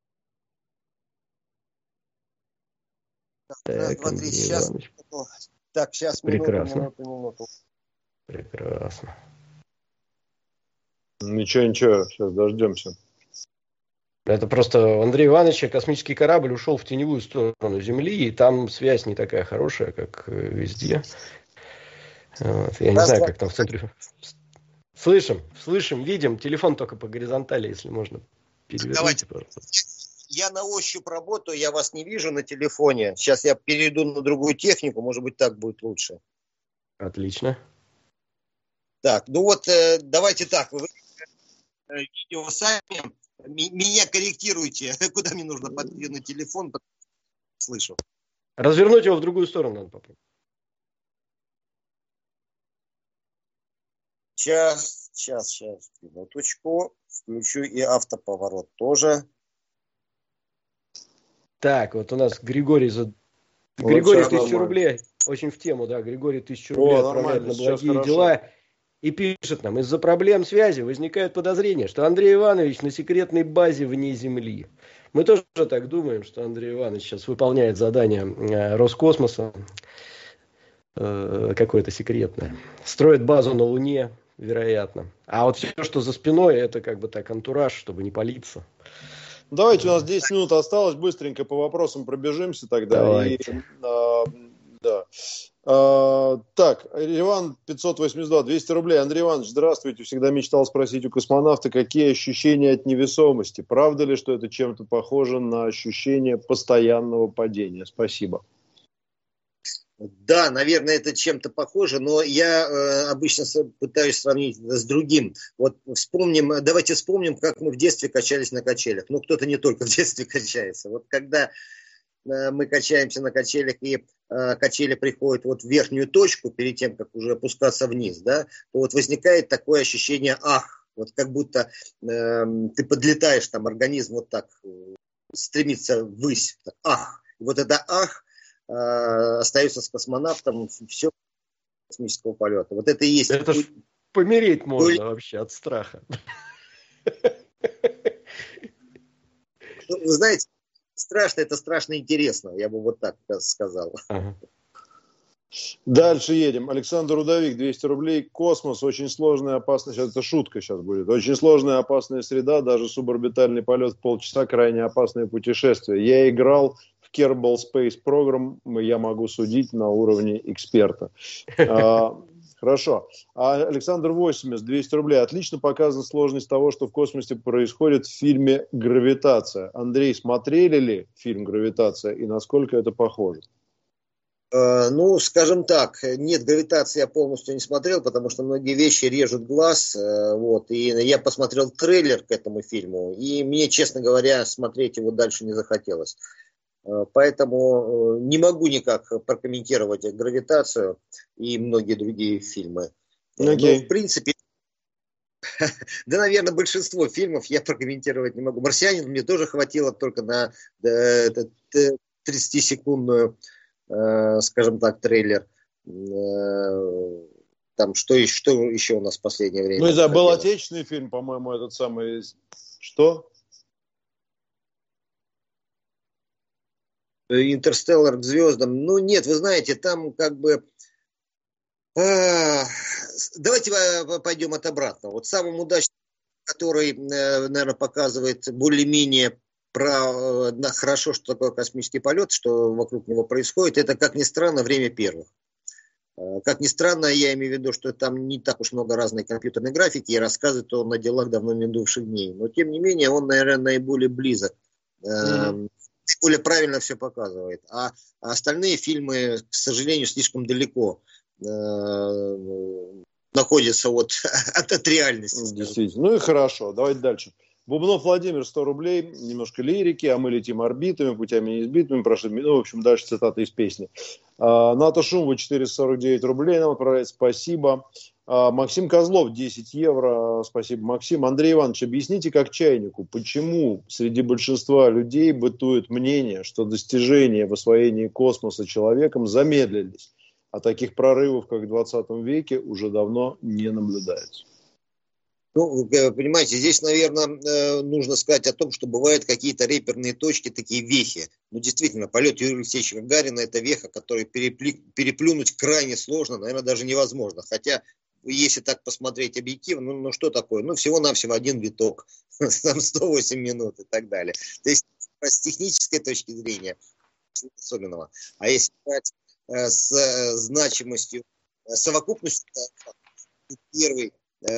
Так, Андрей Иванович. Так, сейчас прекрасно. минуту, минуту, минуту. Прекрасно. Ничего, ничего, сейчас дождемся. Это просто Андрей Иванович, космический корабль ушел в теневую сторону Земли, и там связь не такая хорошая, как везде. Вот. Я не знаю, как там в центре. Слышим, слышим, видим. Телефон только по горизонтали, если можно. Переверните, пожалуйста. Я на ощупь работаю, я вас не вижу на телефоне. Сейчас я перейду на другую технику, может быть, так будет лучше. Отлично. Так, ну вот э, давайте так. Вы э, видео сами, м- меня корректируйте, куда мне нужно подвинуть телефон, слышу. Развернуть его в другую сторону надо попробовать. Сейчас, сейчас, сейчас, минуточку. Включу и автоповорот тоже. Так, вот у нас Григорий за... Вот Григорий сейчас тысячу нормально. рублей. Очень в тему, да. Григорий тысячу рублей О, отправляет нормально, на сейчас благие хорошо. дела. И пишет нам: из-за проблем связи возникает подозрение, что Андрей Иванович на секретной базе вне Земли. Мы тоже так думаем, что Андрей Иванович сейчас выполняет задание э, Роскосмоса, э, какое-то секретное. Строит базу на Луне, вероятно. А вот все, что за спиной, это как бы так антураж, чтобы не палиться. Давайте, у нас десять минут осталось, быстренько по вопросам пробежимся тогда. Давайте. И, а, да. а, так, Иван пятьсот восемьдесят два, двести рублей. Андрей Иванович, здравствуйте. Всегда мечтал спросить у космонавта, какие ощущения от невесомости. Правда ли, что это чем-то похоже на ощущение постоянного падения? Спасибо. Да, наверное, это чем-то похоже, но я э, обычно с- пытаюсь сравнить с другим. Вот вспомним, давайте вспомним, как мы в детстве качались на качелях. Ну, кто-то не только в детстве качается. Вот когда э, мы качаемся на качелях, и э, качели приходят вот в верхнюю точку, перед тем, как уже опускаться вниз, да, то вот возникает такое ощущение «ах», вот как будто э, ты подлетаешь, там организм вот так э, стремится ввысь, так, «ах». И вот это «ах» остается с космонавтом все космического полета. Вот это и есть. Это ж помереть можно Были- вообще от страха. Ну, вы знаете, страшно, это страшно интересно, я бы вот так сказал. Ага. Дальше едем. Александр Удовик, двести рублей. Космос, очень сложная, опасная, сейчас это шутка сейчас будет, очень сложная, опасная среда, даже суборбитальный полет в полчаса, крайне опасное путешествие. Я играл в Kerbal Space Program, я могу судить на уровне эксперта. А, хорошо. А Александр восемьдесят, двести рублей. Отлично показана сложность того, что в космосе происходит в фильме «Гравитация». Андрей, смотрели ли фильм «Гравитация» и насколько это похоже? Э, Ну, скажем так, нет, гравитации я полностью не смотрел, потому что многие вещи режут глаз. э, Вот, и я посмотрел трейлер к этому фильму, и мне, честно говоря, смотреть его дальше не захотелось. Э, Поэтому э, не могу никак прокомментировать гравитацию и многие другие фильмы. Э, Окей. Но, в принципе, да, наверное, большинство фильмов я прокомментировать не могу. «Марсианин» мне тоже хватило только на э, э, тридцатисекундную, э, скажем так, трейлер. Э, Там что, еще- что еще у нас в последнее время? Ну, не знаю, был выходило? отечественный фильм, по-моему, этот самый... Что? «Интерстеллар» к звездам. Ну, нет, вы знаете, там как бы... а, Давайте э, пойдем от обратного. Вот самым удачным, который, наверное, показывает более-менее про, э, на- хорошо, что такое космический полет, что вокруг него происходит, это, как ни странно, «Время первых». Как ни странно, я имею в виду, что там не так уж много разной компьютерной графики, и рассказывает он о делах давно минувших дней. Но, тем не менее, он, наверное, наиболее близок, mm-hmm. более правильно все показывает. А остальные фильмы, к сожалению, слишком далеко находятся от, от, от реальности. Действительно. Ну и хорошо, давайте дальше. Бубнов Владимир, сто рублей, немножко лирики, а мы летим орбитами, путями неизбитыми, прошли, ну, в общем, дальше цитата из песни. А, Ната Шумова, четыреста сорок девять рублей нам отправляет, спасибо. А, Максим Козлов, десять евро, спасибо, Максим. Андрей Иванович, объясните как чайнику, почему среди большинства людей бытует мнение, что достижения в освоении космоса человеком замедлились, а таких прорывов, как в двадцатом веке, уже давно не наблюдается? Ну, понимаете, здесь, наверное, нужно сказать о том, что бывают какие-то реперные точки, такие вехи. Ну, действительно, полет Юрия Алексеевича Гагарина – это веха, которую переплюнуть крайне сложно, наверное, даже невозможно. Хотя, если так посмотреть объективно, ну, ну что такое? Ну, всего-навсего один виток, там сто восемь минут и так далее. То есть, с технической точки зрения, ничего особенного. А если брать с значимостью, совокупностью, первый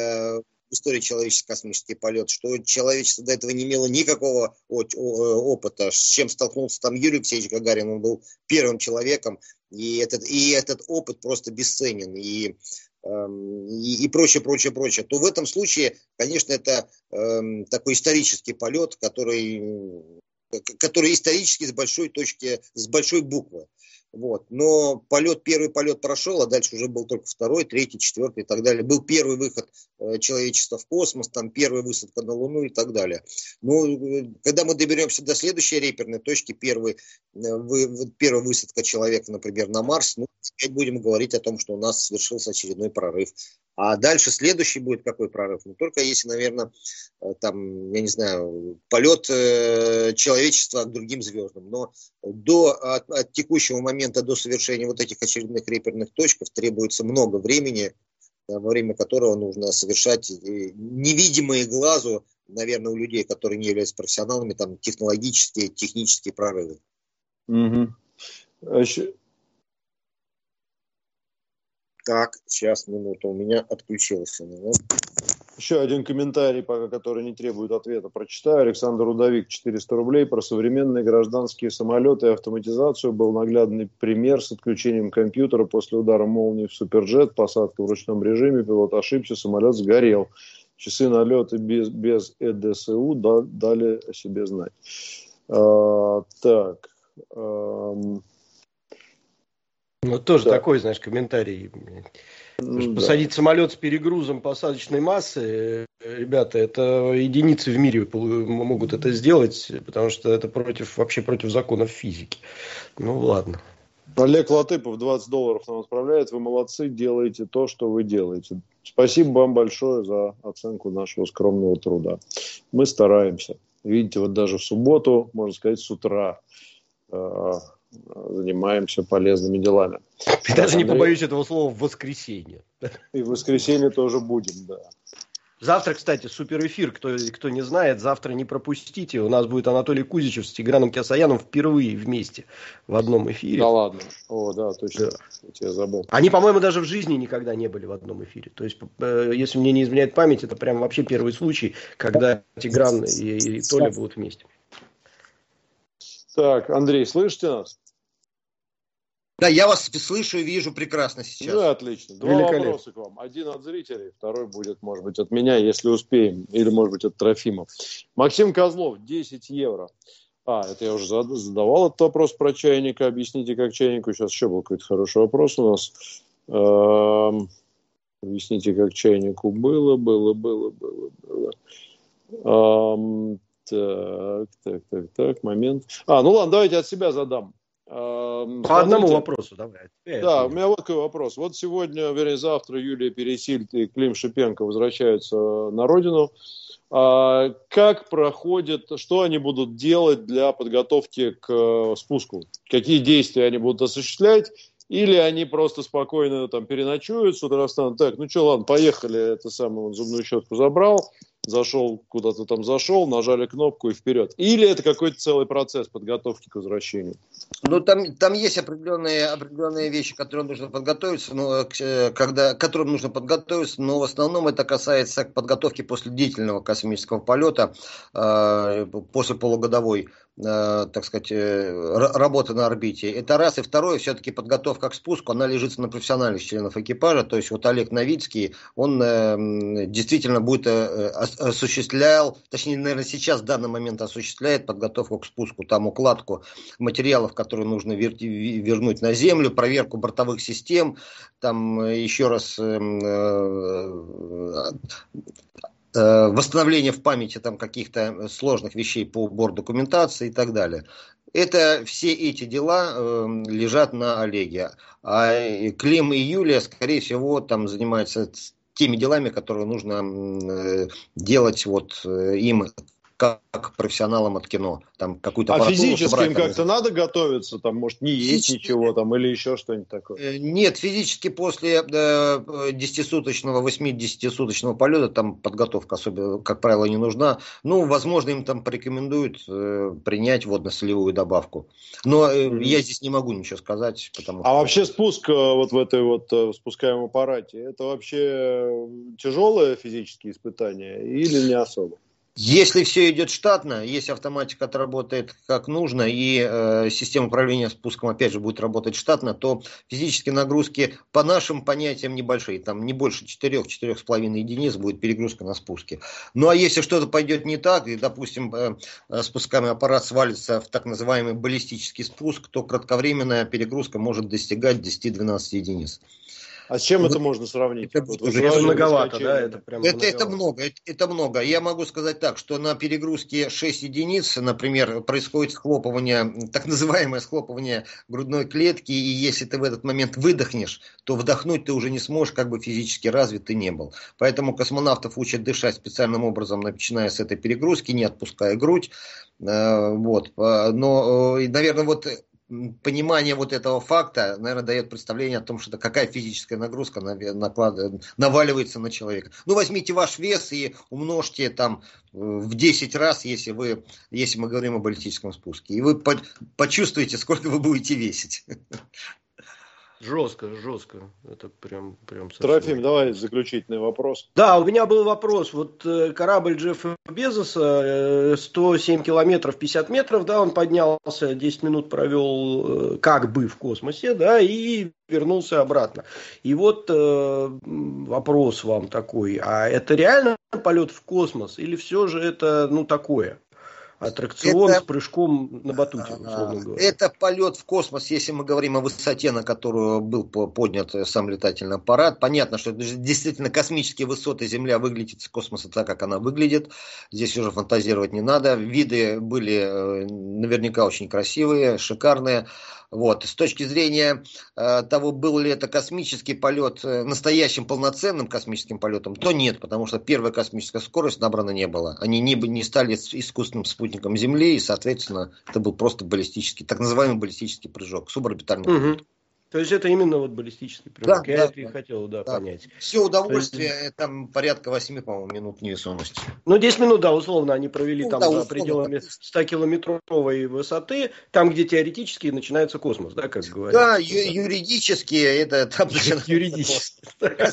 в истории человеческий космический полет, что человечество до этого не имело никакого опыта, с чем столкнулся там Юрий Алексеевич Гагарин, он был первым человеком, и этот, и этот опыт просто бесценен, и, и, и прочее, прочее, прочее, то в этом случае, конечно, это э, такой исторический полет, который, который исторически с большой точки, с большой буквы. Вот. Но полет, первый полет прошел, а дальше уже был только второй, третий, четвертый и так далее. Был первый выход э, человечества в космос, там первая высадка на Луну и так далее. Но э, когда мы доберемся до следующей реперной точки, первый, э, вы, первая высадка человека, например, на Марс, ну, опять будем говорить о том, что у нас совершился очередной прорыв. А дальше следующий будет какой прорыв? Ну, только если, наверное, там, я не знаю, полет э, человечества к другим звездам. Но до, от, от текущего момента до совершения вот этих очередных реперных точек требуется много времени, да, во время которого нужно совершать невидимые глазу, наверное, у людей, которые не являются профессионалами, там, технологические, технические прорывы. Угу. Так, сейчас, минуту, у меня отключилось. Ну. Еще один комментарий, пока который не требует ответа, прочитаю. Александр Удовик, четыреста рублей. Про современные гражданские самолеты и автоматизацию был наглядный пример с отключением компьютера после удара молнии в Суперджет, посадка в ручном режиме, пилот ошибся, самолет сгорел. Часы налета без, без ЭДСУ дали о себе знать. А, так... А... Ну, тоже да. такой, знаешь, комментарий. Ну, посадить да. самолет с перегрузом посадочной массы, ребята, это единицы в мире могут это сделать, потому что это против, вообще против законов физики. Ну, ладно. Олег Латыпов, двадцать долларов нам отправляет. Вы молодцы, делаете то, что вы делаете. Спасибо вам большое за оценку нашего скромного труда. Мы стараемся. Видите, вот даже в субботу, можно сказать, с утра занимаемся полезными делами. И даже Андрей... не побоюсь этого слова, в воскресенье. И в воскресенье тоже будем, да. Завтра, кстати, супер эфир, кто, кто не знает, завтра не пропустите. У нас будет Анатолий Кузичев с Тиграном Кеосаяном впервые вместе в одном эфире. Да ладно. О, да, точно. Да. Я забыл. Они, по-моему, даже в жизни никогда не были в одном эфире. То есть, если мне не изменяет память, это прям вообще первый случай, когда Тигран и, и Толя будут вместе. Так, Андрей, слышите нас? Да, я вас слышу и вижу прекрасно сейчас. Ну, отлично. Два вопроса к вам. Один от зрителей, второй будет, может быть, от меня, если успеем. Или, может быть, от Трофима. Максим Козлов, десять евро. А, это я уже задавал этот вопрос про чайника. Объясните, как чайнику. Сейчас еще был какой-то хороший вопрос у нас. Эм, объясните, как чайнику было, было, было, было, было. Эм, так, так, так, так, момент. А, ну ладно, давайте от себя задам. По Смотрите, одному вопросу, давай. Да, у меня вот такой вопрос. Вот сегодня, вернее, завтра Юлия Пересильд и Клим Шипенко возвращаются на родину. А как проходит, что они будут делать для подготовки к спуску? Какие действия они будут осуществлять? Или они просто спокойно там переночуют, с утра встанут, так, ну что, ладно, поехали, это самое, он зубную щетку забрал, зашел, куда-то там зашел, нажали кнопку и вперед. Или это какой-то целый процесс подготовки к возвращению? Ну, там, там есть определенные, определенные вещи, к которым нужно подготовиться, но, когда, к которым нужно подготовиться, но в основном это касается подготовки после длительного космического полета, э, после полугодовой, э, так сказать, э, работы на орбите. Это раз. И второе, все-таки подготовка к спуску, она лежится на профессиональных членов экипажа. То есть вот Олег Новицкий, он э, действительно будет э, осуществлял, точнее, наверное, сейчас в данный момент осуществляет подготовку к спуску, там укладку материалов, которые нужно вер- вернуть на Землю, проверку бортовых систем, там еще раз э, э, восстановление в памяти там каких-то сложных вещей по борт-документации и так далее. Это все эти дела э, лежат на Олеге. А Клим и Юлия, скорее всего, там занимаются теми делами, которые нужно э, делать вот э, им, как профессионалам от кино. Там какую-то а физически собрать, им там, как-то надо готовиться? Там, может, не есть физически... ничего там или еще что-нибудь такое? Нет, физически после э, десятисуточного, восьмидесятисуточного полета там подготовка особенно, как правило, не нужна. Ну, возможно, им там порекомендуют э, принять водно-солевую добавку. Но э, mm-hmm. я здесь не могу ничего сказать. Потому а что... вообще спуск вот в этой вот в спускаемом аппарате, это вообще тяжелое физические испытания или не особо? Если все идет штатно, если автоматика отработает как нужно и э, система управления спуском опять же будет работать штатно, то физические нагрузки по нашим понятиям небольшие, там не больше четырех-четырех с половиной единиц будет перегрузка на спуске. Ну а если что-то пойдет не так, и допустим э, спускаемый аппарат свалится в так называемый баллистический спуск, то кратковременная перегрузка может достигать десять-двенадцать единиц. А с чем ну, это можно сравнить? Это, вот это многовато, да? Это, прям это, это много, это, это много. Я могу сказать так, что на перегрузке шесть единиц, например, происходит схлопывание, так называемое схлопывание грудной клетки, и если ты в этот момент выдохнешь, то вдохнуть ты уже не сможешь, как бы физически развит ты не был. Поэтому космонавтов учат дышать специальным образом, начиная с этой перегрузки, не отпуская грудь. Вот. Но, наверное, вот... понимание вот этого факта, наверное, дает представление о том, что какая физическая нагрузка наклад... наваливается на человека. Ну, возьмите ваш вес и умножьте там в десять раз, если, вы, если мы говорим о баллистическом спуске. И вы по... почувствуете, сколько вы будете весить. Жестко, жестко. Это прям, прям совсем... Трофим, давай заключительный вопрос. Да, у меня был вопрос. Вот корабль Джеффа Безоса, сто семь километров пятьдесят метров, да, он поднялся, десять минут провел как бы в космосе, да, и вернулся обратно. И вот э, вопрос вам такой, а это реально полет в космос или все же это, ну, такое? Аттракцион это, с прыжком на батуте, условно говоря. Это полет в космос, если мы говорим о высоте, на которую был поднят сам летательный аппарат. Понятно, что действительно космические высоты Земля выглядит с космоса так, как она выглядит. Здесь уже фантазировать не надо. Виды были наверняка очень красивые, шикарные. Вот. С точки зрения э, того, был ли это космический полет э, настоящим полноценным космическим полетом, то нет, потому что первая космическая скорость набрана не была. Они не, не стали искусственным спутником Земли, и, соответственно, это был просто баллистический, так называемый баллистический прыжок, суборбитальный угу. полет. То есть это именно вот баллистический прыжок. Да, Я да, это и да, хотел, да, да. понять. Все удовольствие, есть... там порядка восемь, по-моему, минут невесомости. Ну, десять минут, да, условно, они провели ну, там да, за пределами ста-километровой высоты, там, где теоретически начинается космос, да, как говорят. Да, ю- юридически это там начинается юридически.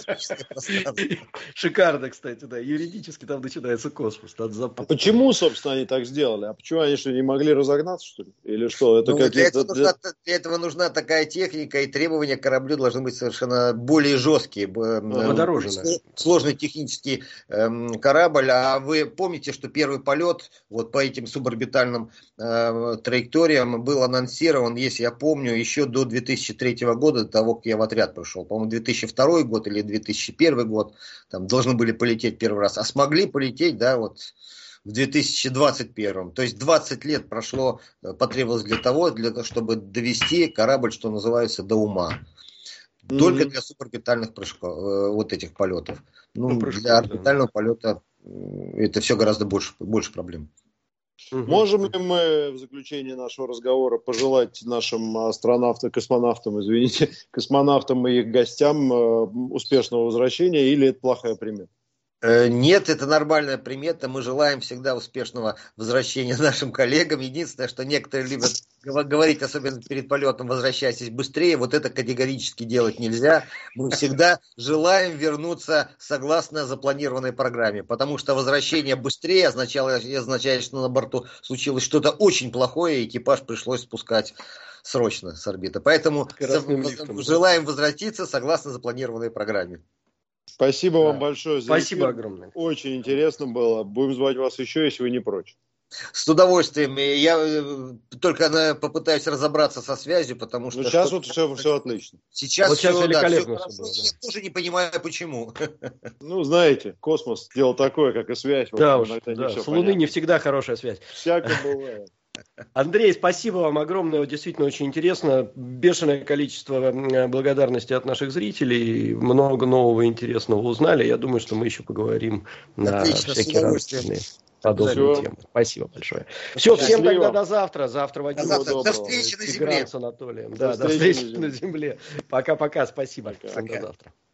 Шикарно, кстати, да, юридически там начинается космос. А почему, собственно, они так сделали? А почему они что, не могли разогнаться, что ли? Или что? Это ну, для, этого нужна, для этого нужна такая техника, и требования к кораблю должны быть совершенно более жесткие. Подороженные. Сложный технический эм, корабль. А вы помните, что первый полет вот по этим суборбитальным э, траекториям был анонсирован, если я помню, еще до две тысячи третьего года, до того, как я в отряд пришел. По-моему, две тысячи второй год или две тысячи первый год там должны были полететь первый раз. А смогли полететь, да, вот в две тысячи двадцать первом. То есть двадцать лет прошло, потребовалось для того, для того, чтобы довести корабль, что называется, до ума. Только mm-hmm. для суборбитальных прыжков, вот этих полетов. Ну, ну прыжков, для орбитального да. полета это все гораздо больше, больше проблем. Mm-hmm. Можем ли мы в заключение нашего разговора пожелать нашим астронавтам, космонавтам, извините, космонавтам и их гостям успешного возвращения, или это плохая примета? Нет, это нормальная примета. Мы желаем всегда успешного возвращения нашим коллегам. Единственное, что некоторые любят говорить, особенно перед полетом, возвращайтесь быстрее. Вот это категорически делать нельзя. Мы всегда желаем вернуться согласно запланированной программе. Потому что возвращение быстрее означало, означает, что на борту случилось что-то очень плохое, и экипаж пришлось спускать срочно с орбиты. Поэтому желаем возвратиться согласно запланированной программе. Спасибо да. вам большое за Спасибо эфир. огромное. Очень интересно было. Будем звать вас еще, если вы не прочь. С удовольствием. Я только попытаюсь разобраться со связью, потому что... Ну, сейчас вот все, все отлично. Сейчас, вот все, сейчас великолепно да, все было. Я тоже не понимаю, почему. Ну, знаете, космос дело такое, как и связь. Да вот, уж, да, да. с Луны понятно. не всегда хорошая связь. Всякое бывает. Андрей, спасибо вам огромное, действительно очень интересно. Бешеное количество благодарности от наших зрителей, много нового интересного узнали. Я думаю, что мы еще поговорим на Отлично, всякие разные подобные Все. темы. Спасибо большое. Все, всем Счастливо. тогда до завтра. Завтра в До, завтра. До встречи на земле. С Анатолием. До Да, до встречи встречи на на земле. Пока-пока, спасибо. Пока. До завтра.